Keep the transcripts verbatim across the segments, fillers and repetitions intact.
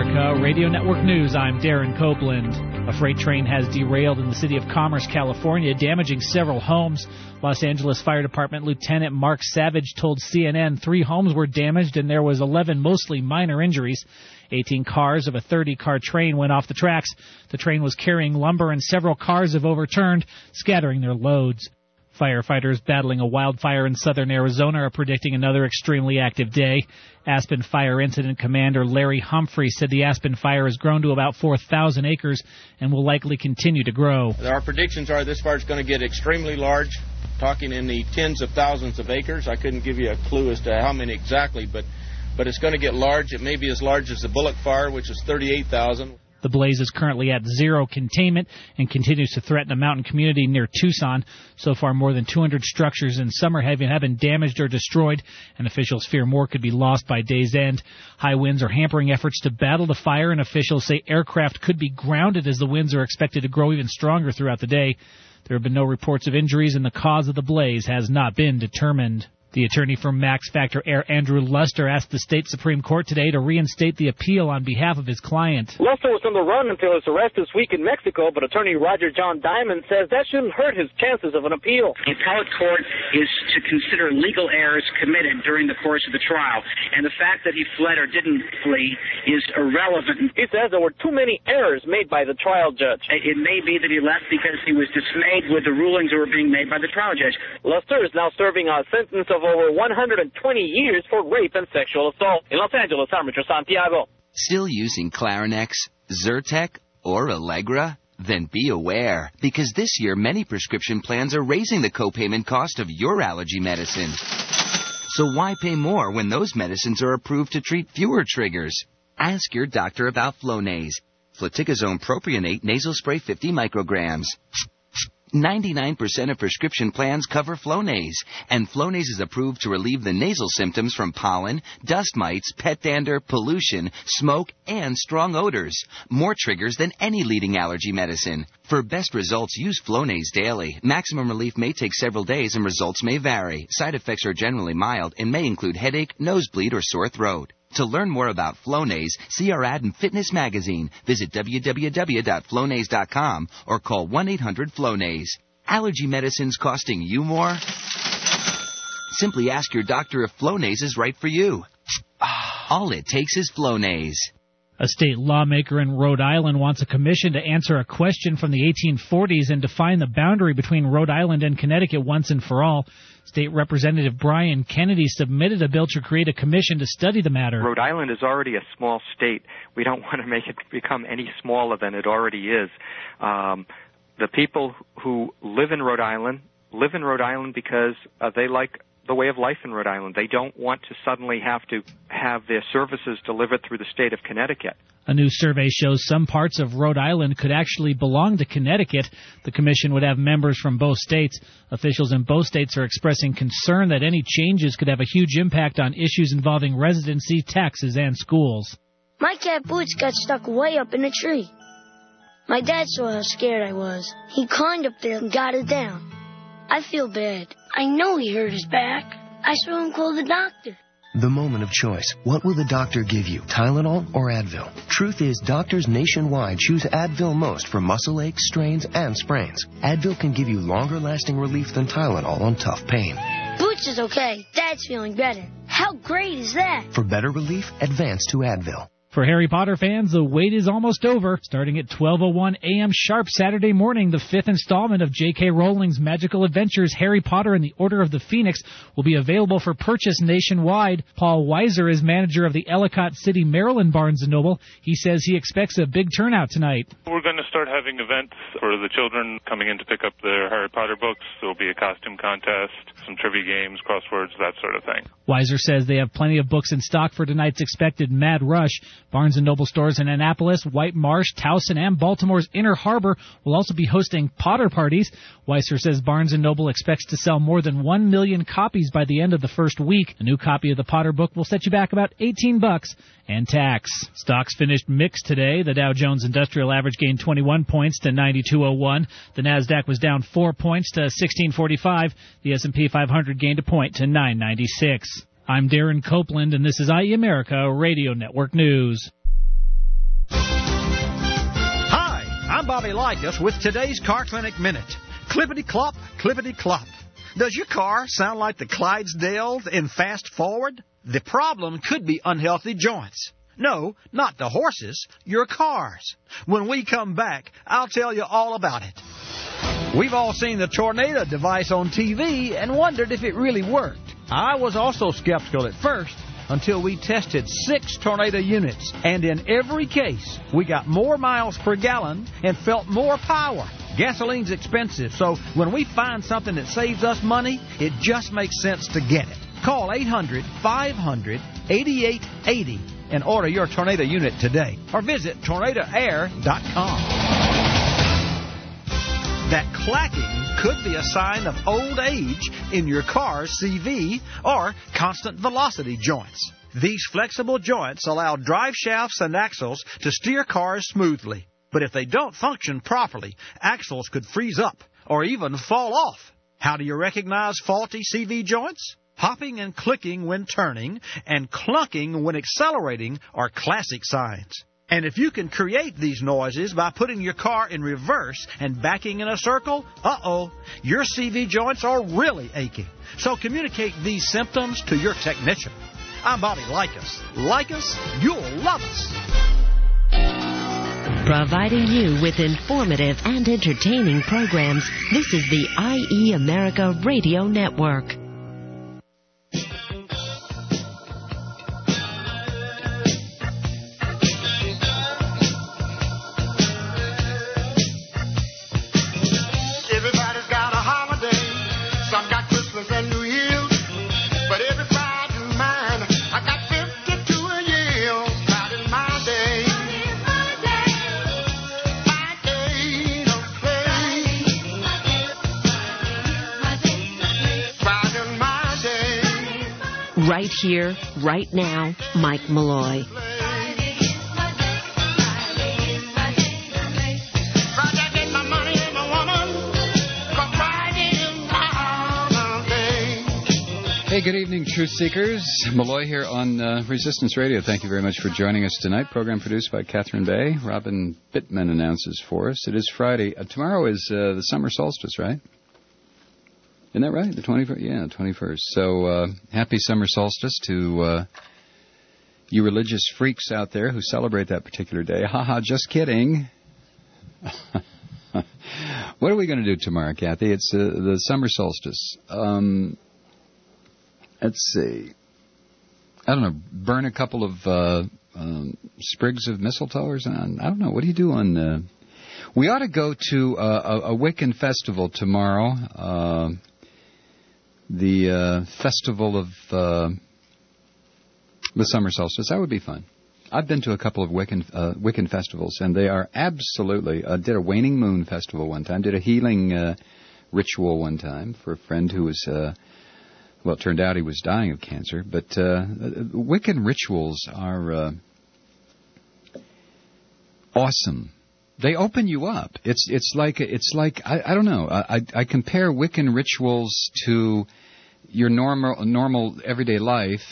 America Radio Network News, I'm Darren Copeland. A freight train has derailed in the city of Commerce, California, damaging several homes. Los Angeles Fire Department Lieutenant Mark Savage told C N N three homes were damaged and there was eleven mostly minor injuries. eighteen cars of a thirty-car train went off the tracks. The train was carrying lumber and several cars have overturned, scattering their loads. Firefighters battling a wildfire in southern Arizona are predicting another extremely active day. Aspen Fire Incident Commander Larry Humphrey said the Aspen fire has grown to about four thousand acres and will likely continue to grow. Our predictions are this fire is going to get extremely large, talking in the tens of thousands of acres. I couldn't give you a clue as to how many exactly, but, but it's going to get large. It may be as large as the Bullock Fire, which is thirty-eight thousand. The blaze is currently at zero containment and continues to threaten a mountain community near Tucson. So far, more than two hundred structures in Summerhaven have been damaged or destroyed, and officials fear more could be lost by day's end. High winds are hampering efforts to battle the fire, and officials say aircraft could be grounded as the winds are expected to grow even stronger throughout the day. There have been no reports of injuries, and the cause of the blaze has not been determined. The attorney for Max Factor Air, Andrew Luster, asked the state Supreme Court today to reinstate the appeal on behalf of his client. Luster was on the run until his arrest this week in Mexico, but attorney Roger John Diamond says that shouldn't hurt his chances of an appeal. The appellate court is to consider legal errors committed during the course of the trial, and the fact that he fled or didn't flee is irrelevant. He says there were too many errors made by the trial judge. It may be that he left because he was dismayed with the rulings that were being made by the trial judge. Luster is now serving a sentence of over one hundred twenty years for rape and sexual assault. In Los Angeles, I'm Richard Santiago. Still using Clarinex, Zyrtec, or Allegra? Then be aware, because this year many prescription plans are raising the copayment cost of your allergy medicine. So why pay more when those medicines are approved to treat fewer triggers? Ask your doctor about Flonase, fluticasone propionate nasal spray fifty micrograms. ninety-nine percent of prescription plans cover Flonase, and Flonase is approved to relieve the nasal symptoms from pollen, dust mites, pet dander, pollution, smoke, and strong odors. More triggers than any leading allergy medicine. For best results, use Flonase daily. Maximum relief may take several days and results may vary. Side effects are generally mild and may include headache, nosebleed, or sore throat. To learn more about Flonase, see our ad in Fitness Magazine. Visit w w w dot flonase dot com or call one eight hundred flonase. Allergy medicines costing you more? Simply ask your doctor if Flonase is right for you. All it takes is Flonase. A state lawmaker in Rhode Island wants a commission to answer a question from the eighteen forties and define the boundary between Rhode Island and Connecticut once and for all. State Representative Brian Kennedy submitted a bill to create a commission to study the matter. Rhode Island is already a small state. We don't want to make it become any smaller than it already is. Um, the people who live in Rhode Island live in Rhode Island because uh, they like the way of life in Rhode Island. They don't want to suddenly have to have their services delivered through the state of Connecticut. A new survey shows some parts of Rhode Island could actually belong to Connecticut. The commission would have members from both states. Officials in both states are expressing concern that any changes could have a huge impact on issues involving residency, taxes, and schools. My cat Boots got stuck way up in a tree. My dad saw how scared I was. He climbed up there and got it down. I feel bad. I know he hurt his back. I saw him call the doctor. The moment of choice. What will the doctor give you, Tylenol or Advil? Truth is, doctors nationwide choose Advil most for muscle aches, strains, and sprains. Advil can give you longer-lasting relief than Tylenol on tough pain. Boots is okay. Dad's feeling better. How great is that? For better relief, advance to Advil. For Harry Potter fans, the wait is almost over. Starting at twelve oh one a.m. sharp Saturday morning, the fifth installment of J K. Rowling's magical adventures, Harry Potter and the Order of the Phoenix, will be available for purchase nationwide. Paul Weiser is manager of the Ellicott City, Maryland Barnes and Noble. He says he expects a big turnout tonight. We're going to start having events for the children coming in to pick up their Harry Potter books. There will be a costume contest, some trivia games, crosswords, that sort of thing. Weiser says they have plenty of books in stock for tonight's expected Mad Rush. Barnes and Noble stores in Annapolis, White Marsh, Towson, and Baltimore's Inner Harbor will also be hosting Potter parties. Weiser says Barnes and Noble expects to sell more than one million copies by the end of the first week. A new copy of the Potter book will set you back about eighteen bucks and tax. Stocks finished mixed today. The Dow Jones Industrial Average gained twenty-one points to ninety-two oh one. The Nasdaq was down four points to sixteen forty-five. The S and P five hundred gained a point to nine ninety-six. I'm Darren Copeland, and this is I E America Radio Network News. I'm Bobby Likas with today's Car Clinic Minute. Clippity-clop, clippity-clop. Does your car sound like the Clydesdales in Fast Forward? The problem could be unhealthy joints. No, not the horses, your cars. When we come back, I'll tell you all about it. We've all seen the Tornado device on T V and wondered if it really worked. I was also skeptical at first until we tested six Tornado units, and in every case, we got more miles per gallon and felt more power. Gasoline's expensive, so when we find something that saves us money, it just makes sense to get it. Call eight hundred, five hundred, eighty-eight eighty and order your Tornado unit today, or visit tornado air dot com. That clacking could be a sign of old age in your car's C V or constant velocity joints. These flexible joints allow drive shafts and axles to steer cars smoothly. But if they don't function properly, axles could freeze up or even fall off. How do you recognize faulty C V joints? Hopping and clicking when turning and clunking when accelerating are classic signs. And if you can create these noises by putting your car in reverse and backing in a circle, uh-oh, your C V joints are really aching. So communicate these symptoms to your technician. I'm Bobby Likas. Like us, you'll love us. Providing you with informative and entertaining programs, this is the I E America Radio Network. Right here, right now, Mike Malloy. Hey, good evening, Truth Seekers. Malloy here on uh, Resistance Radio. Thank you very much for joining us tonight. Program produced by Catherine Bay. Robin Bittman announces for us. It is Friday. Uh, tomorrow is uh, the summer solstice, right? Isn't that right? The twenty-first? Yeah, twenty-first. So, uh, happy summer solstice to uh, you religious freaks out there who celebrate that particular day. Ha ha, just kidding. What are we going to do tomorrow, Kathy? It's uh, the summer solstice. Um, let's see. I don't know, burn a couple of uh, um, sprigs of mistletoe or something? I don't know. What do you do on... Uh... We ought to go to uh, a, a Wiccan festival tomorrow. Uh, the uh, festival of uh, the summer solstice. That would be fun. I've been to a couple of Wiccan uh, Wiccan festivals, and they are absolutely... I uh, did a waning moon festival one time, did a healing uh, ritual one time for a friend who was... Uh, well, it turned out he was dying of cancer. But uh, Wiccan rituals are uh, awesome. They open you up. It's it's like it's like I, I don't know. I, I compare Wiccan rituals to your normal normal everyday life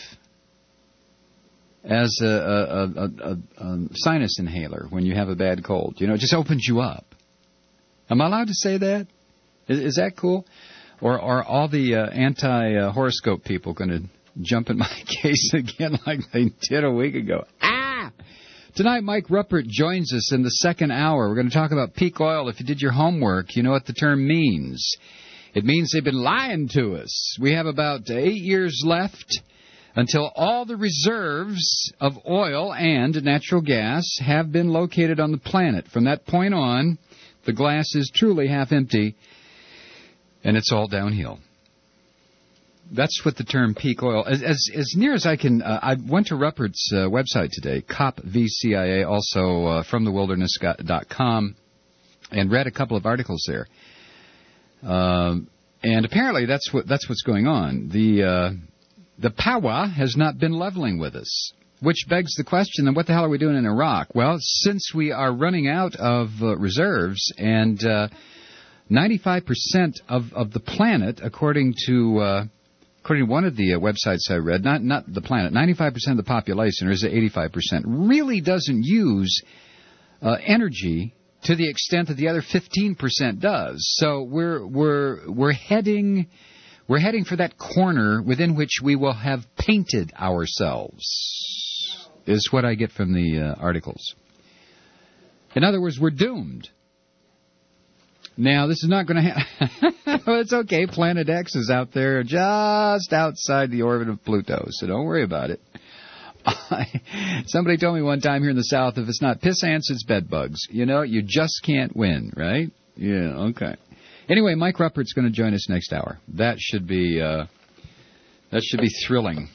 as a, a, a, a, a sinus inhaler when you have a bad cold. You know, it just opens you up. Am I allowed to say that? Is, is that cool? Or are all the uh, anti-horoscope people going to jump in my case again like they did a week ago? Ah! Tonight, Mike Ruppert joins us in the second hour. We're going to talk about peak oil. If you did your homework, you know what the term means. It means they've been lying to us. We have about eight years left until all the reserves of oil and natural gas have been located on the planet. From that point on, the glass is truly half empty, and it's all downhill. That's what the term peak oil... As as, as near as I can... Uh, I went to Ruppert's uh, website today, COP V C I A, also uh, from the wilderness dot com, and read a couple of articles there. Um, and apparently that's what that's what's going on. The, uh, the power has not been leveling with us, which begs the question, then what the hell are we doing in Iraq? Well, since we are running out of uh, reserves, and uh, ninety-five percent of, of the planet, according to... Uh, According to one of the uh, websites I read, not not the planet, ninety-five percent of the population, or is it eighty-five percent, really doesn't use uh, energy to the extent that the other fifteen percent does. So we're we're we're heading we're heading for that corner within which we will have painted ourselves. Is what I get from the uh, articles. In other words, we're doomed. Now, this is not going to happen. Well, it's okay. Planet X is out there just outside the orbit of Pluto, so don't worry about it. Somebody told me one time here in the South, if it's not piss ants, it's bed bugs. You know, you just can't win, right? Yeah, okay. Anyway, Mike Ruppert's going to join us next hour. That should be uh, that should be thrilling.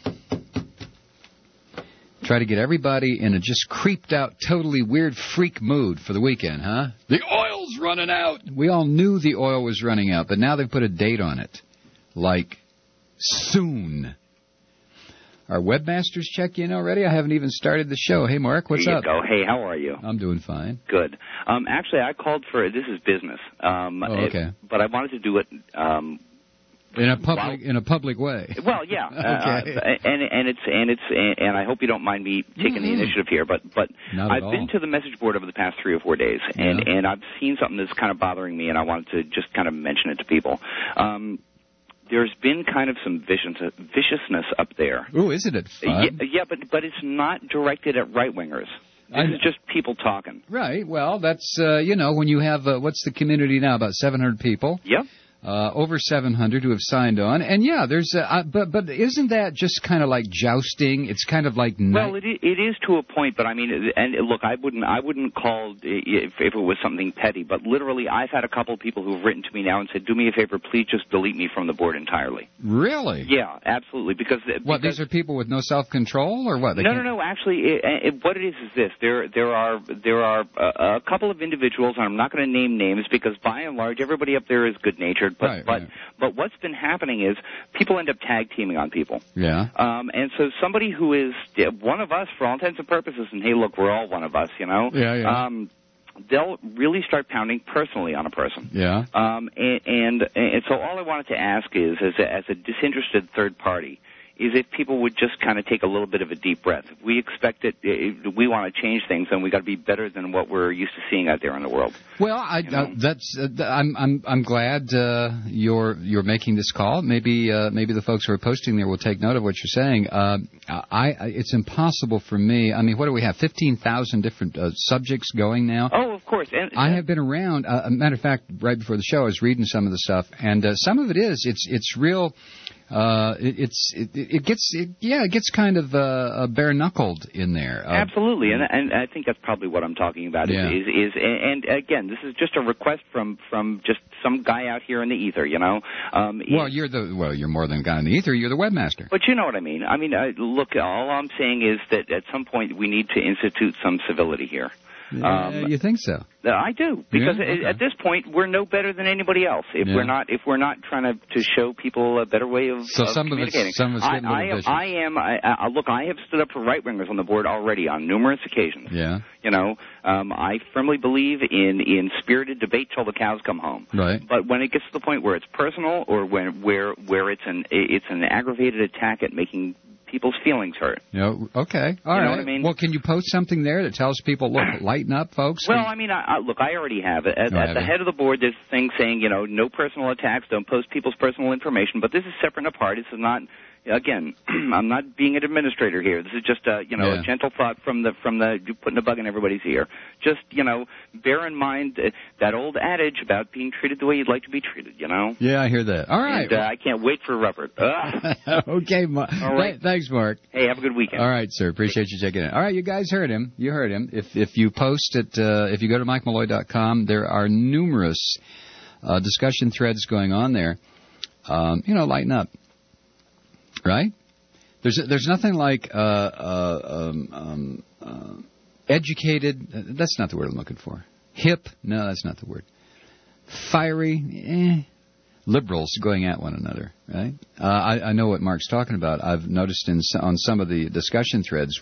Try to get everybody in a just creeped out, totally weird freak mood for the weekend, huh? The oil's running out. We all knew the oil was running out, but now they've put a date on it. Like, soon. Our webmasters check in already? I haven't even started the show. Hey, Mark, what's Here you up? go. Hey, how are you? I'm doing fine. Good. Um, actually, I called for, this is business. Um, oh, okay. It, but I wanted to do it... Um, In a public in a public way. Well, yeah, okay. uh, and and it's and it's and I hope you don't mind me taking mm-hmm. the initiative here, but but Not I've at been all. to the message board over the past three or four days, and yeah. and I've seen something that's kind of bothering me, and I wanted to just kind of mention it to people. Um, there's been kind of some vicious, viciousness up there. Ooh, isn't it fun? Yeah, yeah, but but it's not directed at right wingers. This is just people talking. Right. Well, that's uh, you know when you have uh, what's the community now, about seven hundred people. Yep. Uh, over seven hundred who have signed on, and yeah, there's, uh, uh, but but isn't that just kind of like jousting? It's kind of like ni- well, it is, it is to a point, but I mean, and look, I wouldn't I wouldn't call if, if it was something petty, but literally, I've had a couple of people who've written to me now and said, "Do me a favor, please just delete me from the board entirely." Really? Yeah, absolutely. Because what because, these are people with no self control, or what? They no, can't... no, no. Actually, it, it, what it is is this: there there are there are a, a couple of individuals, and I'm not going to name names because by and large, everybody up there is good natured, but right, but. Right. But what's been happening is people end up tag teaming on people. Yeah. Um, and so somebody who is one of us for all intents and purposes, and hey, look, we're all one of us, you know. Yeah, yeah. Um, they'll really start pounding personally on a person. Yeah. Um, and, and and so all I wanted to ask is, as a, as a disinterested third party, is if people would just kind of take a little bit of a deep breath. If we expect it, if we want to change things, then we got to be better than what we're used to seeing out there in the world. Well, I, you know? uh, that's uh, I'm I'm I'm glad uh, you're you're making this call. Maybe uh, maybe the folks who are posting there will take note of what you're saying. Uh, I, I it's impossible for me. I mean, what do we have? Fifteen thousand different uh, subjects going now. Oh, of course. And, I have been around. Uh, a matter of fact, right before the show, I was reading some of the stuff, and uh, some of it is it's it's real. Uh, it, it's it, it gets it, yeah it gets kind of uh, bare knuckled in there. Uh, Absolutely, and and I think that's probably what I'm talking about. Yeah. Is, is is and again, this is just a request from from just some guy out here in the ether, you know. Um, well, you're the well, you're more than a guy in the ether. You're the webmaster. But you know what I mean. I mean, uh, look, all I'm saying is that at some point we need to institute some civility here. Yeah, um, you think so? I do, because Yeah? Okay. at this point we're no better than anybody else. If Yeah. we're not, if we're not trying to, to show people a better way of, So of some of it's- communicating. some of it's I, getting a little I am, vicious. I am. I, I, look, I have stood up for right wingers on the board already on numerous occasions. Yeah. You know, um, I firmly believe in in spirited debate till the cows come home. Right. But when it gets to the point where it's personal, or when where where it's an it's an aggravated attack at making people's feelings hurt. Yeah. Okay. All You right. know what I mean? Well, can you post something there that tells people, look, lighten up, folks? Well, I mean, I, I, look, I already have it. At, Oh, at have the you? head of the board, there's a thing saying, you know, no personal attacks, don't post people's personal information. But this is separate and apart. This is not, again, I'm not being an administrator here. This is just a, you know, Yeah. a gentle thought from the from the putting a bug in everybody's ear. Just, you know, bear in mind uh, that old adage about being treated the way you'd like to be treated. You know. Yeah, I hear that. All right. And, uh, I can't wait for Rupert. Ugh. okay, Mark. All right. Th- thanks, Mark. Hey, have a good weekend. All right, sir. Appreciate you checking in. All right, you guys heard him. You heard him. If if you post it, uh, if you go to mike malloy dot com, there are numerous uh, discussion threads going on there. Um, you know, lighten up. Right? There's there's nothing like uh, uh, um, um, uh, educated. Uh, that's not the word I'm looking for. Hip. No, that's not the word. Fiery. Eh. Liberals going at one another, right? Uh, I, I know what Mark's talking about. I've noticed in on some of the discussion threads.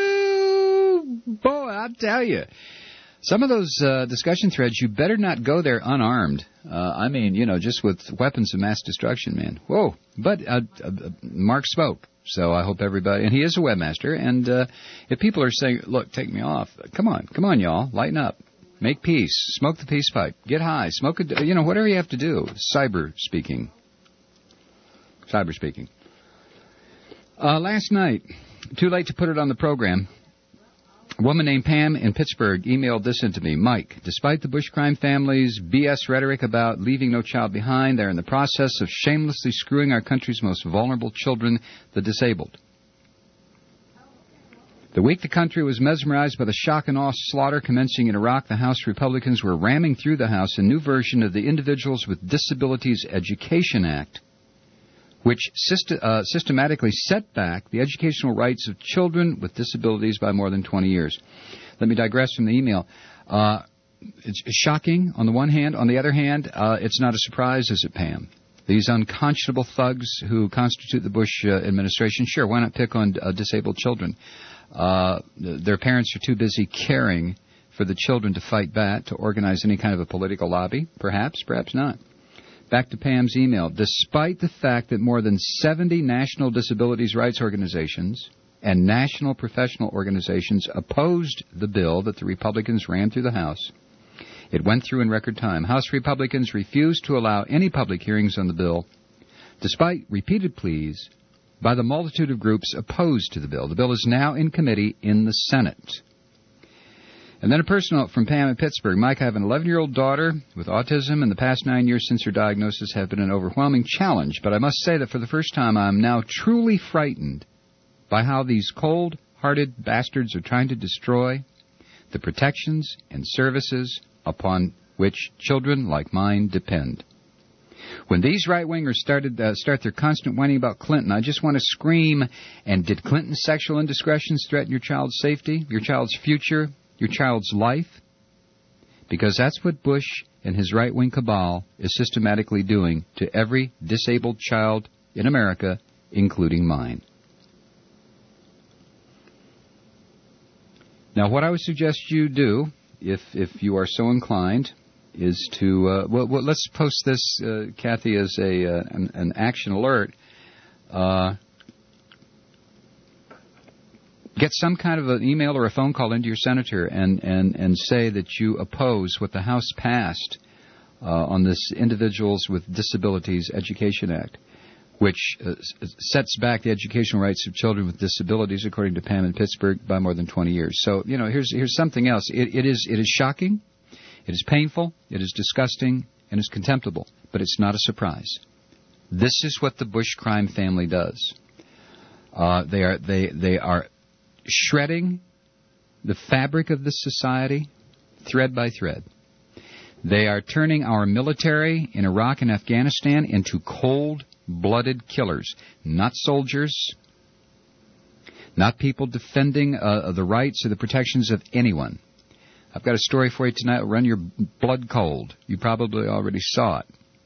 Woo, boy, I tell you, some of those uh, discussion threads, you better not go there unarmed. Uh, I mean, you know, just with weapons of mass destruction, man. Whoa! But uh, uh, Mark spoke, so I hope everybody. And he is a webmaster. And uh, if people are saying, "Look, take me off," come on, come on, y'all, lighten up. Make peace. Smoke the peace pipe. Get high. Smoke it. You know, whatever you have to do. Cyber speaking. Cyber speaking. Uh, last night, too late to put it on the program, a woman named Pam in Pittsburgh emailed this into me. Mike, despite the Bush crime family's B S rhetoric about leaving no child behind, they're in the process of shamelessly screwing our country's most vulnerable children, the disabled. The week the country was mesmerized by the shock and awe slaughter commencing in Iraq, the House Republicans were ramming through the House a new version of the Individuals with Disabilities Education Act, which syst- uh, systematically set back the educational rights of children with disabilities by more than twenty years. Let me digress from the email. Uh, it's shocking on the one hand. On the other hand, uh, it's not a surprise, is it, Pam? These unconscionable thugs who constitute the Bush uh, administration, sure, why not pick on uh, disabled children? Uh, their parents are too busy caring for the children to fight back, to organize any kind of a political lobby. Perhaps, perhaps not. Back to Pam's email. Despite the fact that more than seventy national disabilities rights organizations and national professional organizations opposed the bill that the Republicans ran through the House, it went through in record time. House Republicans refused to allow any public hearings on the bill, despite repeated pleas by the multitude of groups opposed to the bill. The bill is now in committee in the Senate. And then a personal note from Pam in Pittsburgh. Mike, I have an eleven-year-old daughter with autism, and the past nine years since her diagnosis have been an overwhelming challenge. But I must say that for the first time, I'm now truly frightened by how these cold-hearted bastards are trying to destroy the protections and services upon which children like mine depend. When these right-wingers started uh, start their constant whining about Clinton, I just want to scream, and did Clinton's sexual indiscretions threaten your child's safety, your child's future, your child's life? Because that's what Bush and his right-wing cabal is systematically doing to every disabled child in America, including mine. Now, what I would suggest you do, if if you are so inclined, is to, uh, well, well, let's post this, uh, Kathy, as a uh, an, an action alert. Uh, get some kind of an email or a phone call into your senator and, and, and say that you oppose what the House passed uh, on this Individuals with Disabilities Education Act, which uh, sets back the educational rights of children with disabilities, according to Pam in Pittsburgh, by more than twenty years. So, you know, here's here's something else. It, it is it is shocking. It is painful, it is disgusting, and it's contemptible, but it's not a surprise. This is what the Bush crime family does. Uh, they are they they are shredding the fabric of this society, thread by thread. They are turning our military in Iraq and Afghanistan into cold-blooded killers, not soldiers, not people defending uh, the rights or the protections of anyone. I've got a story for you tonight. It'll run your blood cold. You probably already saw it.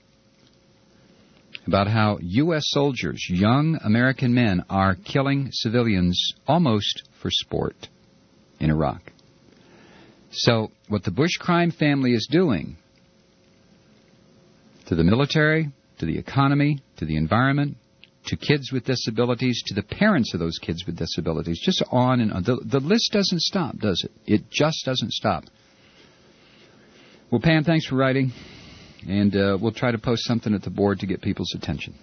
About how U S soldiers, young American men, are killing civilians almost for sport in Iraq. So what the Bush crime family is doing to the military, to the economy, to the environment, to kids with disabilities, to the parents of those kids with disabilities, just on and on. The, the list doesn't stop, does it? It just doesn't stop. Well, Pam, thanks for writing, and uh, we'll try to post something at the board to get people's attention.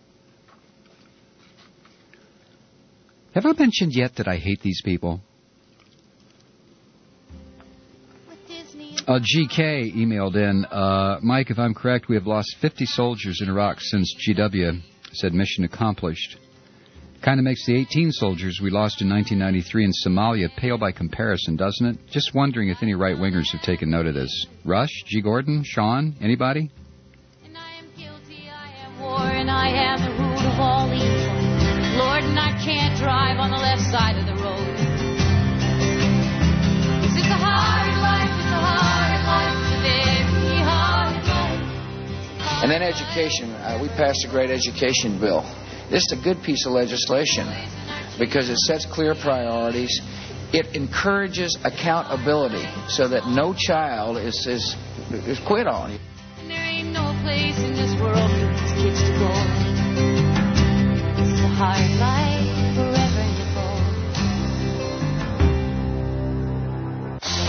Have I mentioned yet that I hate these people? Uh, G K emailed in, uh, Mike, if I'm correct, we have lost fifty soldiers in Iraq since G W said mission accomplished. Kind of makes the eighteen soldiers we lost in nineteen ninety-three in Somalia pale by comparison, doesn't it? Just wondering if any right-wingers have taken note of this. Rush, G. Gordon, Sean, anybody? And I am guilty, I am war, and I am the root of all evil. Lord, and I can't drive on the left side of the road. This is a hard life, it's a hard life, it's a very hard life. And then education. Uh, we passed a great education bill. This is a good piece of legislation because it sets clear priorities. It encourages accountability so that no child is, is, is quit on. And there ain't no place in this world for these kids to go. This is a hard life, forever you go. Oh,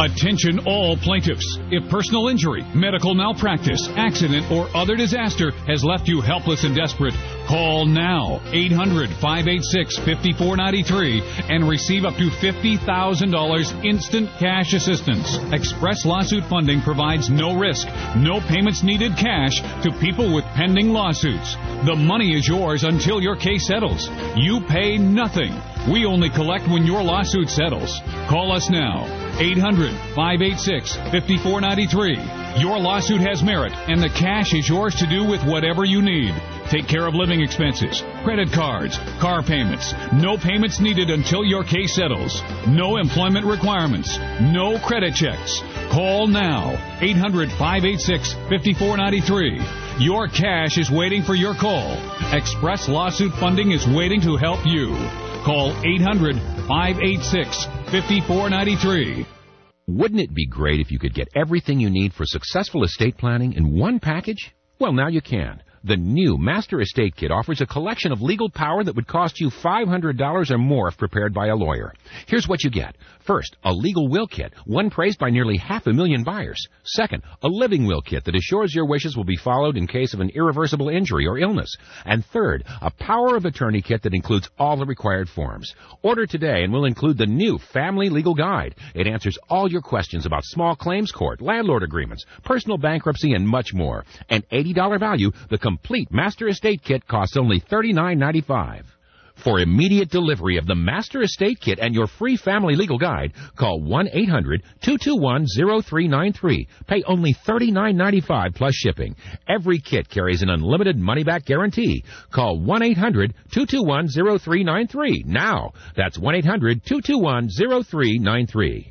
Attention all plaintiffs. If personal injury, medical malpractice, accident, or other disaster has left you helpless and desperate, call now eight hundred, five eight six, five four nine three and receive up to fifty thousand dollars instant cash assistance. Express Lawsuit Funding provides no risk, no payments needed cash to people with pending lawsuits. The money is yours until your case settles. You pay nothing. We only collect when your lawsuit settles. Call us now, eight hundred, five eight six, five four nine three. Your lawsuit has merit, and the cash is yours to do with whatever you need. Take care of living expenses, credit cards, car payments. No payments needed until your case settles. No employment requirements. No credit checks. Call now, eight hundred, five eight six, five four nine three. Your cash is waiting for your call. Express Lawsuit Funding is waiting to help you. Call eight hundred, five eight six, five four nine three. Wouldn't it be great if you could get everything you need for successful estate planning in one package? Well, now you can. The new Master Estate Kit offers a collection of legal power that would cost you five hundred dollars or more if prepared by a lawyer. Here's what you get. First, a legal will kit, one praised by nearly half a million buyers. Second, a living will kit that assures your wishes will be followed in case of an irreversible injury or illness. And third, a power of attorney kit that includes all the required forms. Order today and we'll include the new Family Legal Guide. It answers all your questions about small claims court, landlord agreements, personal bankruptcy, and much more. An eighty dollars value, the complete Master Estate Kit costs only thirty-nine ninety-five. For immediate delivery of the Master Estate Kit and your free Family Legal Guide, call one eight hundred, two two one, zero three nine three. Pay only thirty-nine ninety-five plus shipping. Every kit carries an unlimited money-back guarantee. Call one eight hundred, two two one, zero three nine three now. That's one eight hundred, two two one, zero three nine three.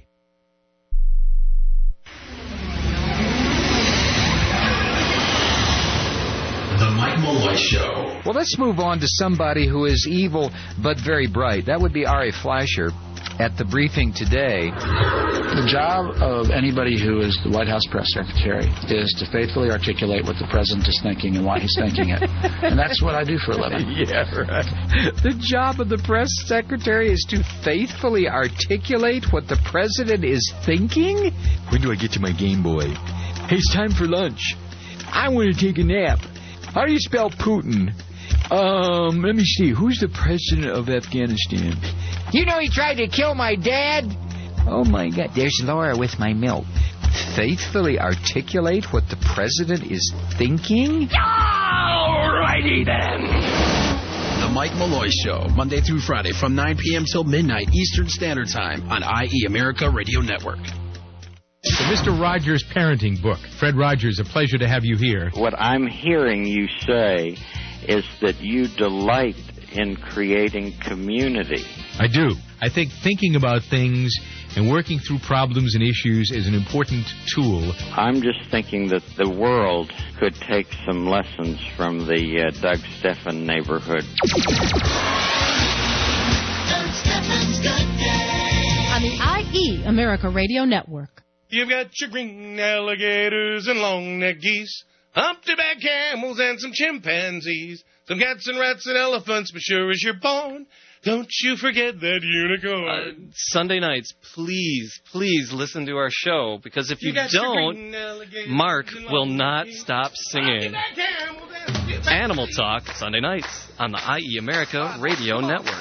The Mike Malloy Show. Well, let's move on to somebody who is evil but very bright. That would be Ari Fleischer at the briefing today. The job of anybody who is the White House press secretary is to faithfully articulate what the president is thinking and why he's thinking it. And that's what I do for a living. Yeah, right. The job of the press secretary is to faithfully articulate what the president is thinking? When do I get to my Game Boy? Hey, it's time for lunch. I want to take a nap. How do you spell Putin? Um, let me see. Who's the president of Afghanistan? You know he tried to kill my dad? Oh, my God. There's Laura with my milk. Faithfully articulate what the president is thinking? All righty then. The Mike Malloy Show, Monday through Friday from nine p.m. till midnight Eastern Standard Time on I E America Radio Network. The Mister Rogers Parenting Book. Fred Rogers, a pleasure to have you here. What I'm hearing you say is that you delight in creating community. I do. I think thinking about things and working through problems and issues is an important tool. I'm just thinking that the world could take some lessons from the uh, Doug Stephan neighborhood. Doug Stephan's Good Day on the I E America Radio Network. You've got your green alligators and long-necked geese, humpty-back camels and some chimpanzees, some cats and rats and elephants, but sure as you're born, don't you forget that unicorn. Uh, Sunday nights, please, please listen to our show, because if you, you don't, Mark will not stop singing. Animal Talk, Sunday nights on the I E America Radio Network.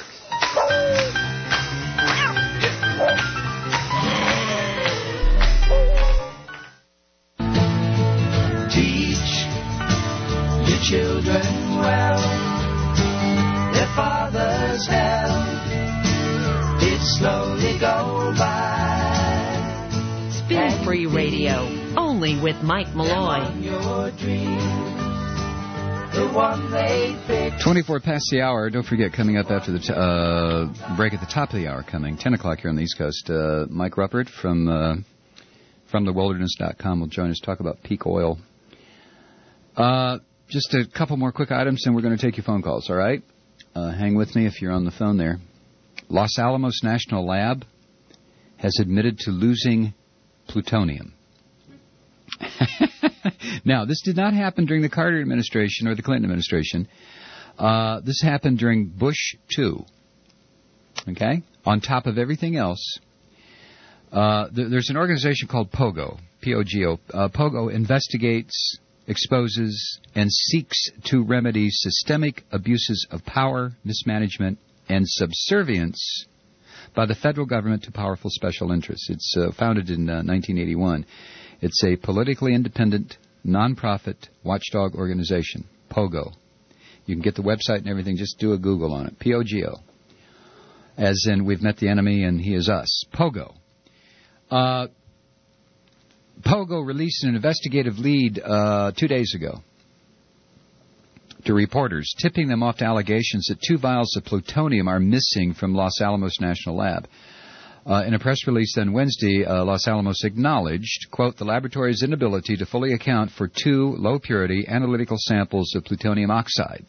Children well, their father's help, it slowly go by. Spin Free Radio, only with Mike Malloy. Your dream, the one they pick. twenty-four past the hour. Don't forget, coming up after the t- uh, break at the top of the hour, coming ten o'clock here on the East Coast, uh, Mike Ruppert from uh, from the wilderness dot com will join us, talk about peak oil. Uh, Just a couple more quick items, and we're going to take your phone calls, all right? Uh, hang with me if you're on the phone there. Los Alamos National Lab has admitted to losing plutonium. Now, this did not happen during the Carter administration or the Clinton administration. Uh, this happened during Bush two. Okay? On top of everything else, Uh, th- there's an organization called POGO, P O G O. Uh, POGO investigates, exposes, and seeks to remedy systemic abuses of power, mismanagement, and subservience by the federal government to powerful special interests. It's uh, founded in uh, nineteen eighty-one. It's a politically independent, nonprofit watchdog organization, POGO. You can get the website and everything. Just do a Google on it, P O G O. As in, we've met the enemy and he is us. POGO. Uh, POGO released an investigative lead uh, two days ago to reporters, tipping them off to allegations that two vials of plutonium are missing from Los Alamos National Lab. Uh, in a press release then Wednesday, uh, Los Alamos acknowledged, quote, the laboratory's inability to fully account for two low-purity analytical samples of plutonium oxide,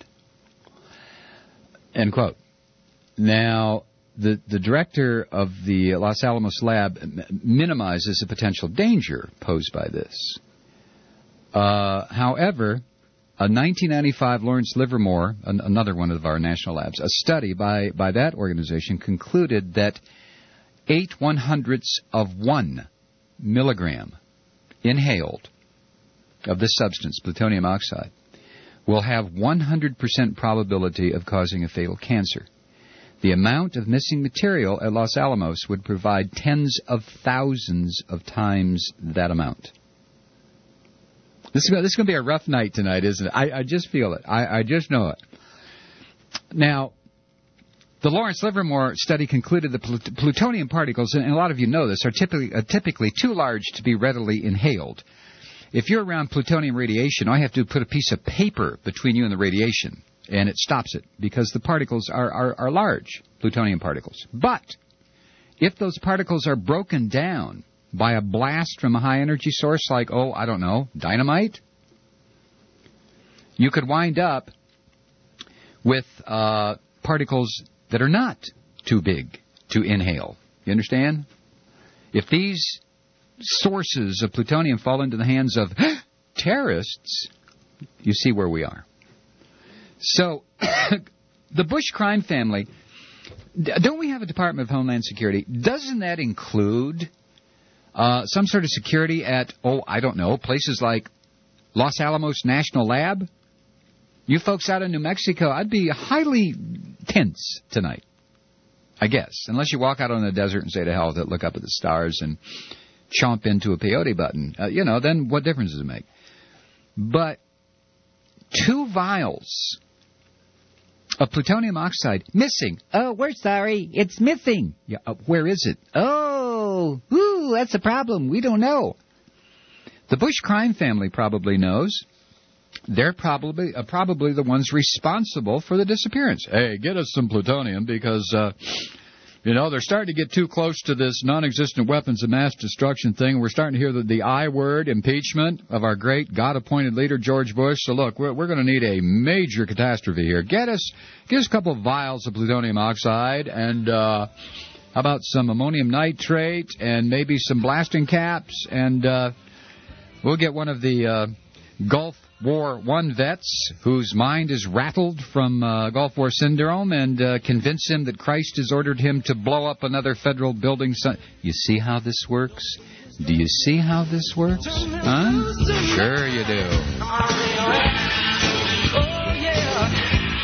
end quote. Now, the, the director of the Los Alamos lab minimizes the potential danger posed by this. Uh, however, a nineteen ninety-five Lawrence Livermore, an, another one of our national labs, a study by, by that organization concluded that eight one-hundredths of one milligram inhaled of this substance, plutonium oxide, will have one hundred percent probability of causing a fatal cancer. The amount of missing material at Los Alamos would provide tens of thousands of times that amount. This is, this is going to be a rough night tonight, isn't it? I, I just feel it. I, I just know it. Now, the Lawrence Livermore study concluded that plut- plutonium particles, and a lot of you know this, are typically, uh, typically too large to be readily inhaled. If you're around plutonium radiation, all you have to do is put a piece of paper between you and the radiation, and it stops it, because the particles are, are, are large, plutonium particles. But if those particles are broken down by a blast from a high-energy source like, oh, I don't know, dynamite, you could wind up with uh, particles that are not too big to inhale. You understand? If these sources of plutonium fall into the hands of terrorists, you see where we are. So, the Bush crime family, don't we have a Department of Homeland Security? Doesn't that include uh, some sort of security at, oh, I don't know, places like Los Alamos National Lab? You folks out in New Mexico, I'd be highly tense tonight, I guess. Unless you walk out on the desert and say to hell with it, look up at the stars and chomp into a peyote button. Uh, you know, then what difference does it make? But two vials of plutonium oxide missing. Oh, we're sorry. It's missing. Yeah, uh, where is it? Oh, ooh, that's a problem. We don't know. The Bush crime family probably knows. They're probably uh, probably the ones responsible for the disappearance. Hey, get us some plutonium because, uh, you know, they're starting to get too close to this non-existent weapons of mass destruction thing. We're starting to hear the, the I word, impeachment of our great God-appointed leader, George Bush. So, look, we're, we're going to need a major catastrophe here. Get us, get us a couple of vials of plutonium oxide and uh, how about some ammonium nitrate and maybe some blasting caps, and uh, we'll get one of the uh, Gulf War One vets whose mind is rattled from uh, Gulf War syndrome and uh, convince him that Christ has ordered him to blow up another federal building. You see how this works? Do you see how this works? Huh? Sure you do. Oh, yeah.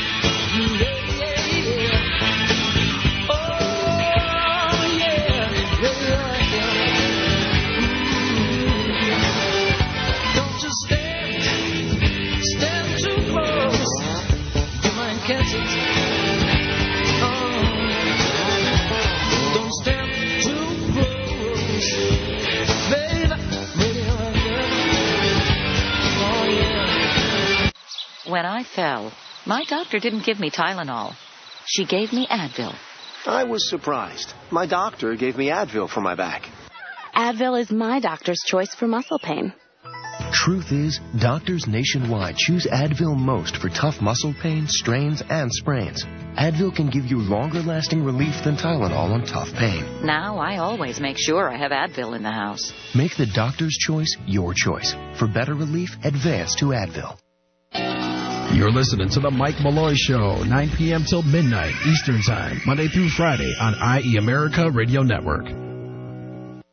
When I fell, my doctor didn't give me Tylenol. She gave me Advil. I was surprised. My doctor gave me Advil for my back. Advil is my doctor's choice for muscle pain. Truth is, doctors nationwide choose Advil most for tough muscle pain, strains, and sprains. Advil can give you longer-lasting relief than Tylenol on tough pain. Now I always make sure I have Advil in the house. Make the doctor's choice your choice. For better relief, advance to Advil. You're listening to The Mike Malloy Show, nine p.m. till midnight Eastern Time, Monday through Friday on I E America Radio Network.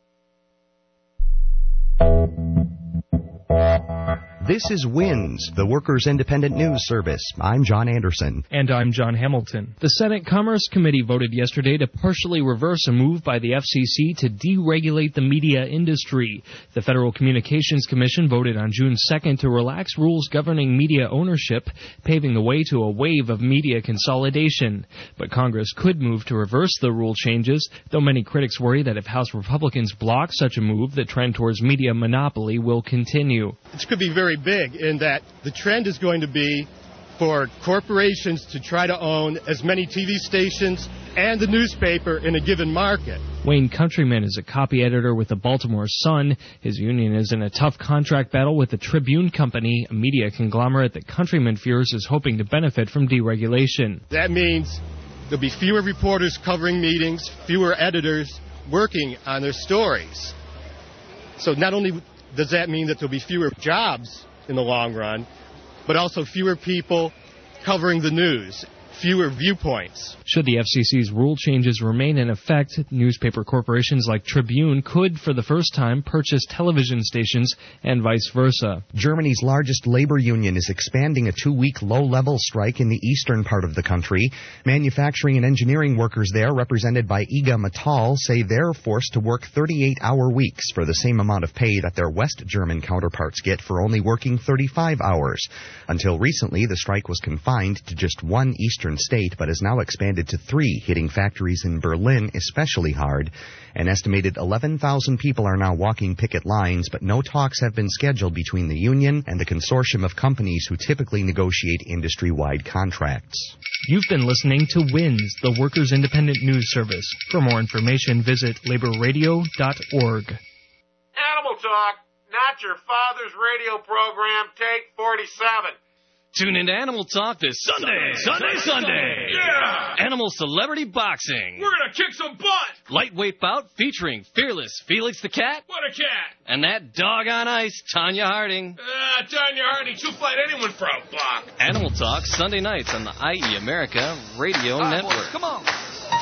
This is WINS, the Workers' Independent News Service. I'm John Anderson. And I'm John Hamilton. The Senate Commerce Committee voted yesterday to partially reverse a move by the F C C to deregulate the media industry. The Federal Communications Commission voted on June second to relax rules governing media ownership, paving the way to a wave of media consolidation. But Congress could move to reverse the rule changes, though many critics worry that if House Republicans block such a move, the trend towards media monopoly will continue. It could be very big in that the trend is going to be for corporations to try to own as many T V stations and the newspaper in a given market. Wayne Countryman is a copy editor with the Baltimore Sun. His union is in a tough contract battle with the Tribune Company, a media conglomerate that Countryman fears is hoping to benefit from deregulation. That means there'll be fewer reporters covering meetings, fewer editors working on their stories. So not only does that mean that there'll be fewer jobs in the long run, but also fewer people covering the news, fewer viewpoints. Should the F C C's rule changes remain in effect, newspaper corporations like Tribune could, for the first time, purchase television stations and vice versa. Germany's largest labor union is expanding a two-week low-level strike in the eastern part of the country. Manufacturing and engineering workers there, represented by I G A Metall, say they're forced to work thirty-eight hour weeks for the same amount of pay that their West German counterparts get for only working thirty-five hours. Until recently, the strike was confined to just one eastern state, but has now expanded to three, hitting factories in Berlin especially hard. An estimated eleven thousand people are now walking picket lines, but no talks have been scheduled between the union and the consortium of companies who typically negotiate industry-wide contracts. You've been listening to WINS, the Workers' Independent News Service. For more information, visit labor radio dot org. Animal Talk, not your father's radio program, take forty-seven. Tune into Animal Talk this Sunday. Sunday, Sunday. Sunday. Yeah! Animal Celebrity Boxing. We're going to kick some butt. Lightweight bout featuring fearless Felix the Cat. What a cat. And that dog on ice, Tanya Harding. Uh, Tanya Harding, she'll fight anyone for a buck. Animal Talk, Sunday nights on the I E America Radio ah, Network. Boy, come on.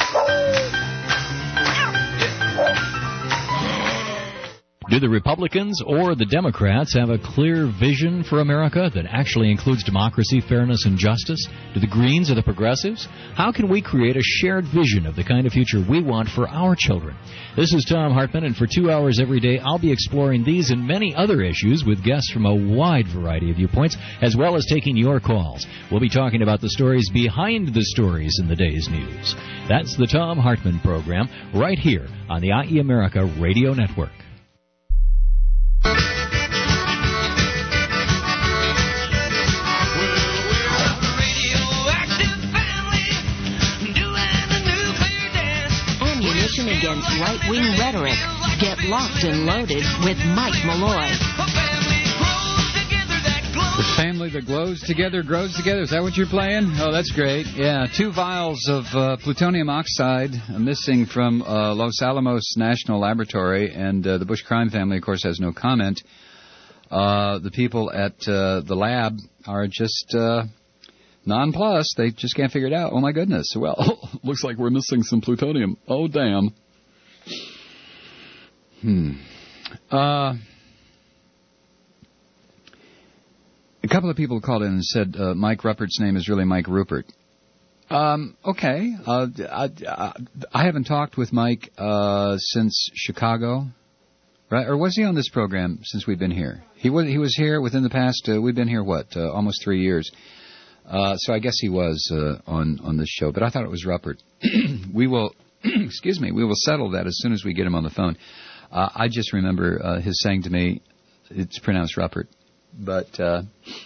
Do the Republicans or the Democrats have a clear vision for America that actually includes democracy, fairness, and justice? Do the Greens or the Progressives? How can we create a shared vision of the kind of future we want for our children? This is Tom Hartman, and for two hours every day, I'll be exploring these and many other issues with guests from a wide variety of viewpoints, as well as taking your calls. We'll be talking about the stories behind the stories in the day's news. That's the Tom Hartman Program, right here on the I E America Radio Network. Ammunition against right-wing rhetoric. Get locked and loaded with Mike Malloy. The family that glows together grows together. Is that what you're playing? Oh, that's great. Yeah, two vials of uh, plutonium oxide missing from uh, Los Alamos National Laboratory, and uh, the Bush crime family, of course, has no comment. Uh, the people at uh, the lab are just uh, nonplussed. They just can't figure it out. Oh, my goodness. Well, looks like we're missing some plutonium. Oh, damn. Hmm. Uh... A couple of people called in and said uh, Mike Ruppert's name is really Mike Rupert. Um, okay. Uh, I, I, I haven't talked with Mike uh, since Chicago, right? Or was he on this program since we've been here? He was. He was here within the past. Uh, we've been here what? Uh, almost three years. Uh, so I guess he was uh, on on this show. But I thought it was Ruppert. we will. excuse me. We will settle that as soon as we get him on the phone. Uh, I just remember uh, his saying to me, "It's pronounced Ruppert." But uh,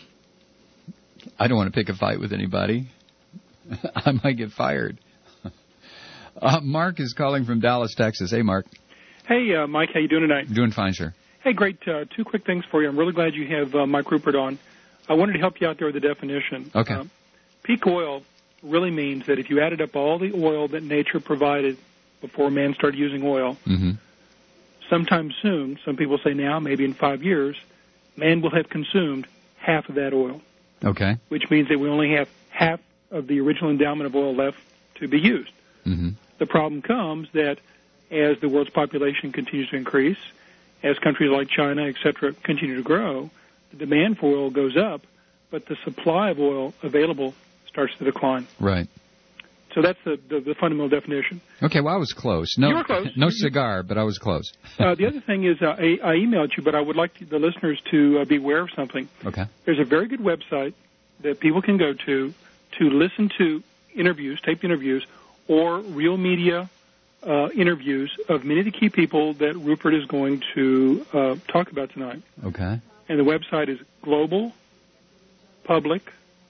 I don't want to pick a fight with anybody. I might get fired. uh, Mark is calling from Dallas, Texas. Hey, Mark. Hey, uh, Mike. How you doing tonight? Doing fine, sir. Hey, great. Uh, two quick things for you. I'm really glad you have uh, Mike Rupert on. I wanted to help you out there with the definition. Okay. Uh, peak oil really means that if you added up all the oil that nature provided before man started using oil, mm-hmm. sometime soon, some people say now, maybe in five years, man will have consumed half of that oil. Okay. Which means that we only have half of the original endowment of oil left to be used. Mm-hmm. The problem comes that as the world's population continues to increase, as countries like China, et cetera, continue to grow, the demand for oil goes up, but the supply of oil available starts to decline. Right. So that's the, the, the fundamental definition. Okay, well, I was close. No, you were close. No cigar, but I was close. uh, the other thing is uh, I, I emailed you, but I would like the listeners to uh, be aware of something. Okay. There's a very good website that people can go to to listen to interviews, taped interviews, or real media uh, interviews of many of the key people that Rupert is going to uh, talk about tonight. Okay. And the website is global public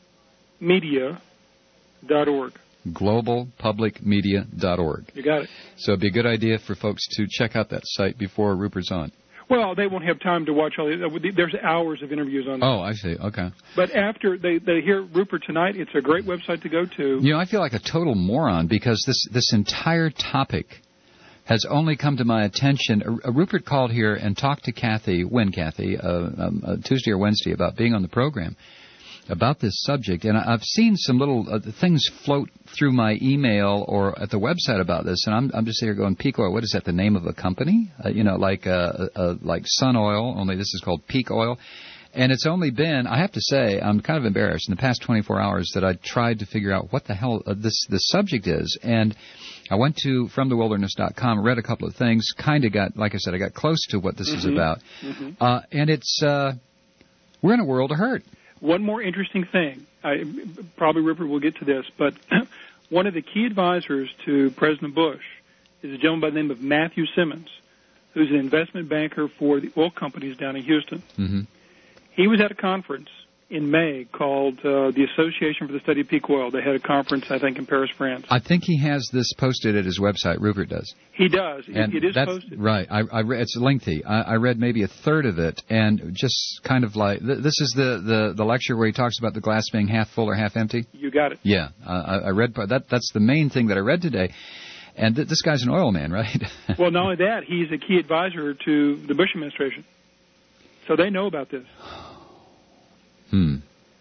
media dot org. global public media dot org. You got it. So it'd be a good idea for folks to check out that site before Rupert's on. Well, they won't have time to watch all the, there's hours of interviews on there. Oh, I see. Okay. But after they, they hear Rupert tonight, it's a great website to go to. You know, I feel like a total moron because this, this entire topic has only come to my attention. Uh, Rupert called here and talked to Kathy, when Kathy, uh, um, uh, Tuesday or Wednesday, about being on the program, about this subject. And I've seen some little uh, things float through my email or at the website about this, and I'm, I'm just here going, Peak Oil, what is that, the name of a company? Uh, you know, like uh, uh, like Sun Oil, only this is called Peak Oil. And it's only been, I have to say, I'm kind of embarrassed in the past twenty-four hours that I tried to figure out what the hell uh, this, this subject is. And I went to from the wilderness dot com, read a couple of things, kind of got, like I said, I got close to what this mm-hmm. is about. Mm-hmm. Uh, and it's, uh, we're in a world of hurt. One more interesting thing, I, probably Rupert will get to this, but one of the key advisors to President Bush is a gentleman by the name of Matthew Simmons, who's an investment banker for the oil companies down in Houston. Mm-hmm. He was at a conference in May called uh, the Association for the Study of Peak Oil. They had a conference, I think, in Paris, France. I think he has this posted at his website. Rupert does. He does. And it, it is that's, posted. Right. I, I re- it's lengthy. I, I read maybe a third of it, and just kind of like th- this is the, the, the lecture where he talks about the glass being half full or half empty. You got it. Yeah, uh, I, I read that. That's the main thing that I read today. And th- this guy's an oil man, right? Well, not only that, he's a key advisor to the Bush administration, so they know about this. Hmm.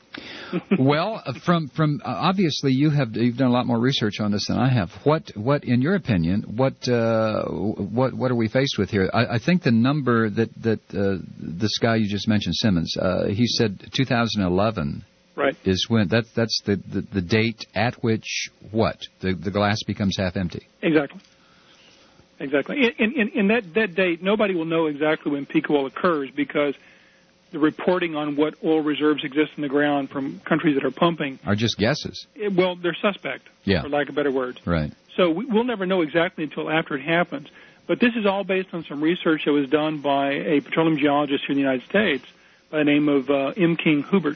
Well, from from uh, obviously you have you've done a lot more research on this than I have. What what in your opinion what uh, what what are we faced with here? I, I think the number that that uh, this guy you just mentioned, Simmons, uh, he said two thousand eleven. Right. Is when that's that's the, the, the date at which what the the glass becomes half empty. Exactly. Exactly. In in, in that that date, nobody will know exactly when peak oil occurs because the reporting on what oil reserves exist in the ground from countries that are pumping are just guesses. It, well, they're suspect, yeah. for lack of better words. Right. So we, we'll never know exactly until after it happens. But this is all based on some research that was done by a petroleum geologist here in the United States by the name of uh, M. King Hubert.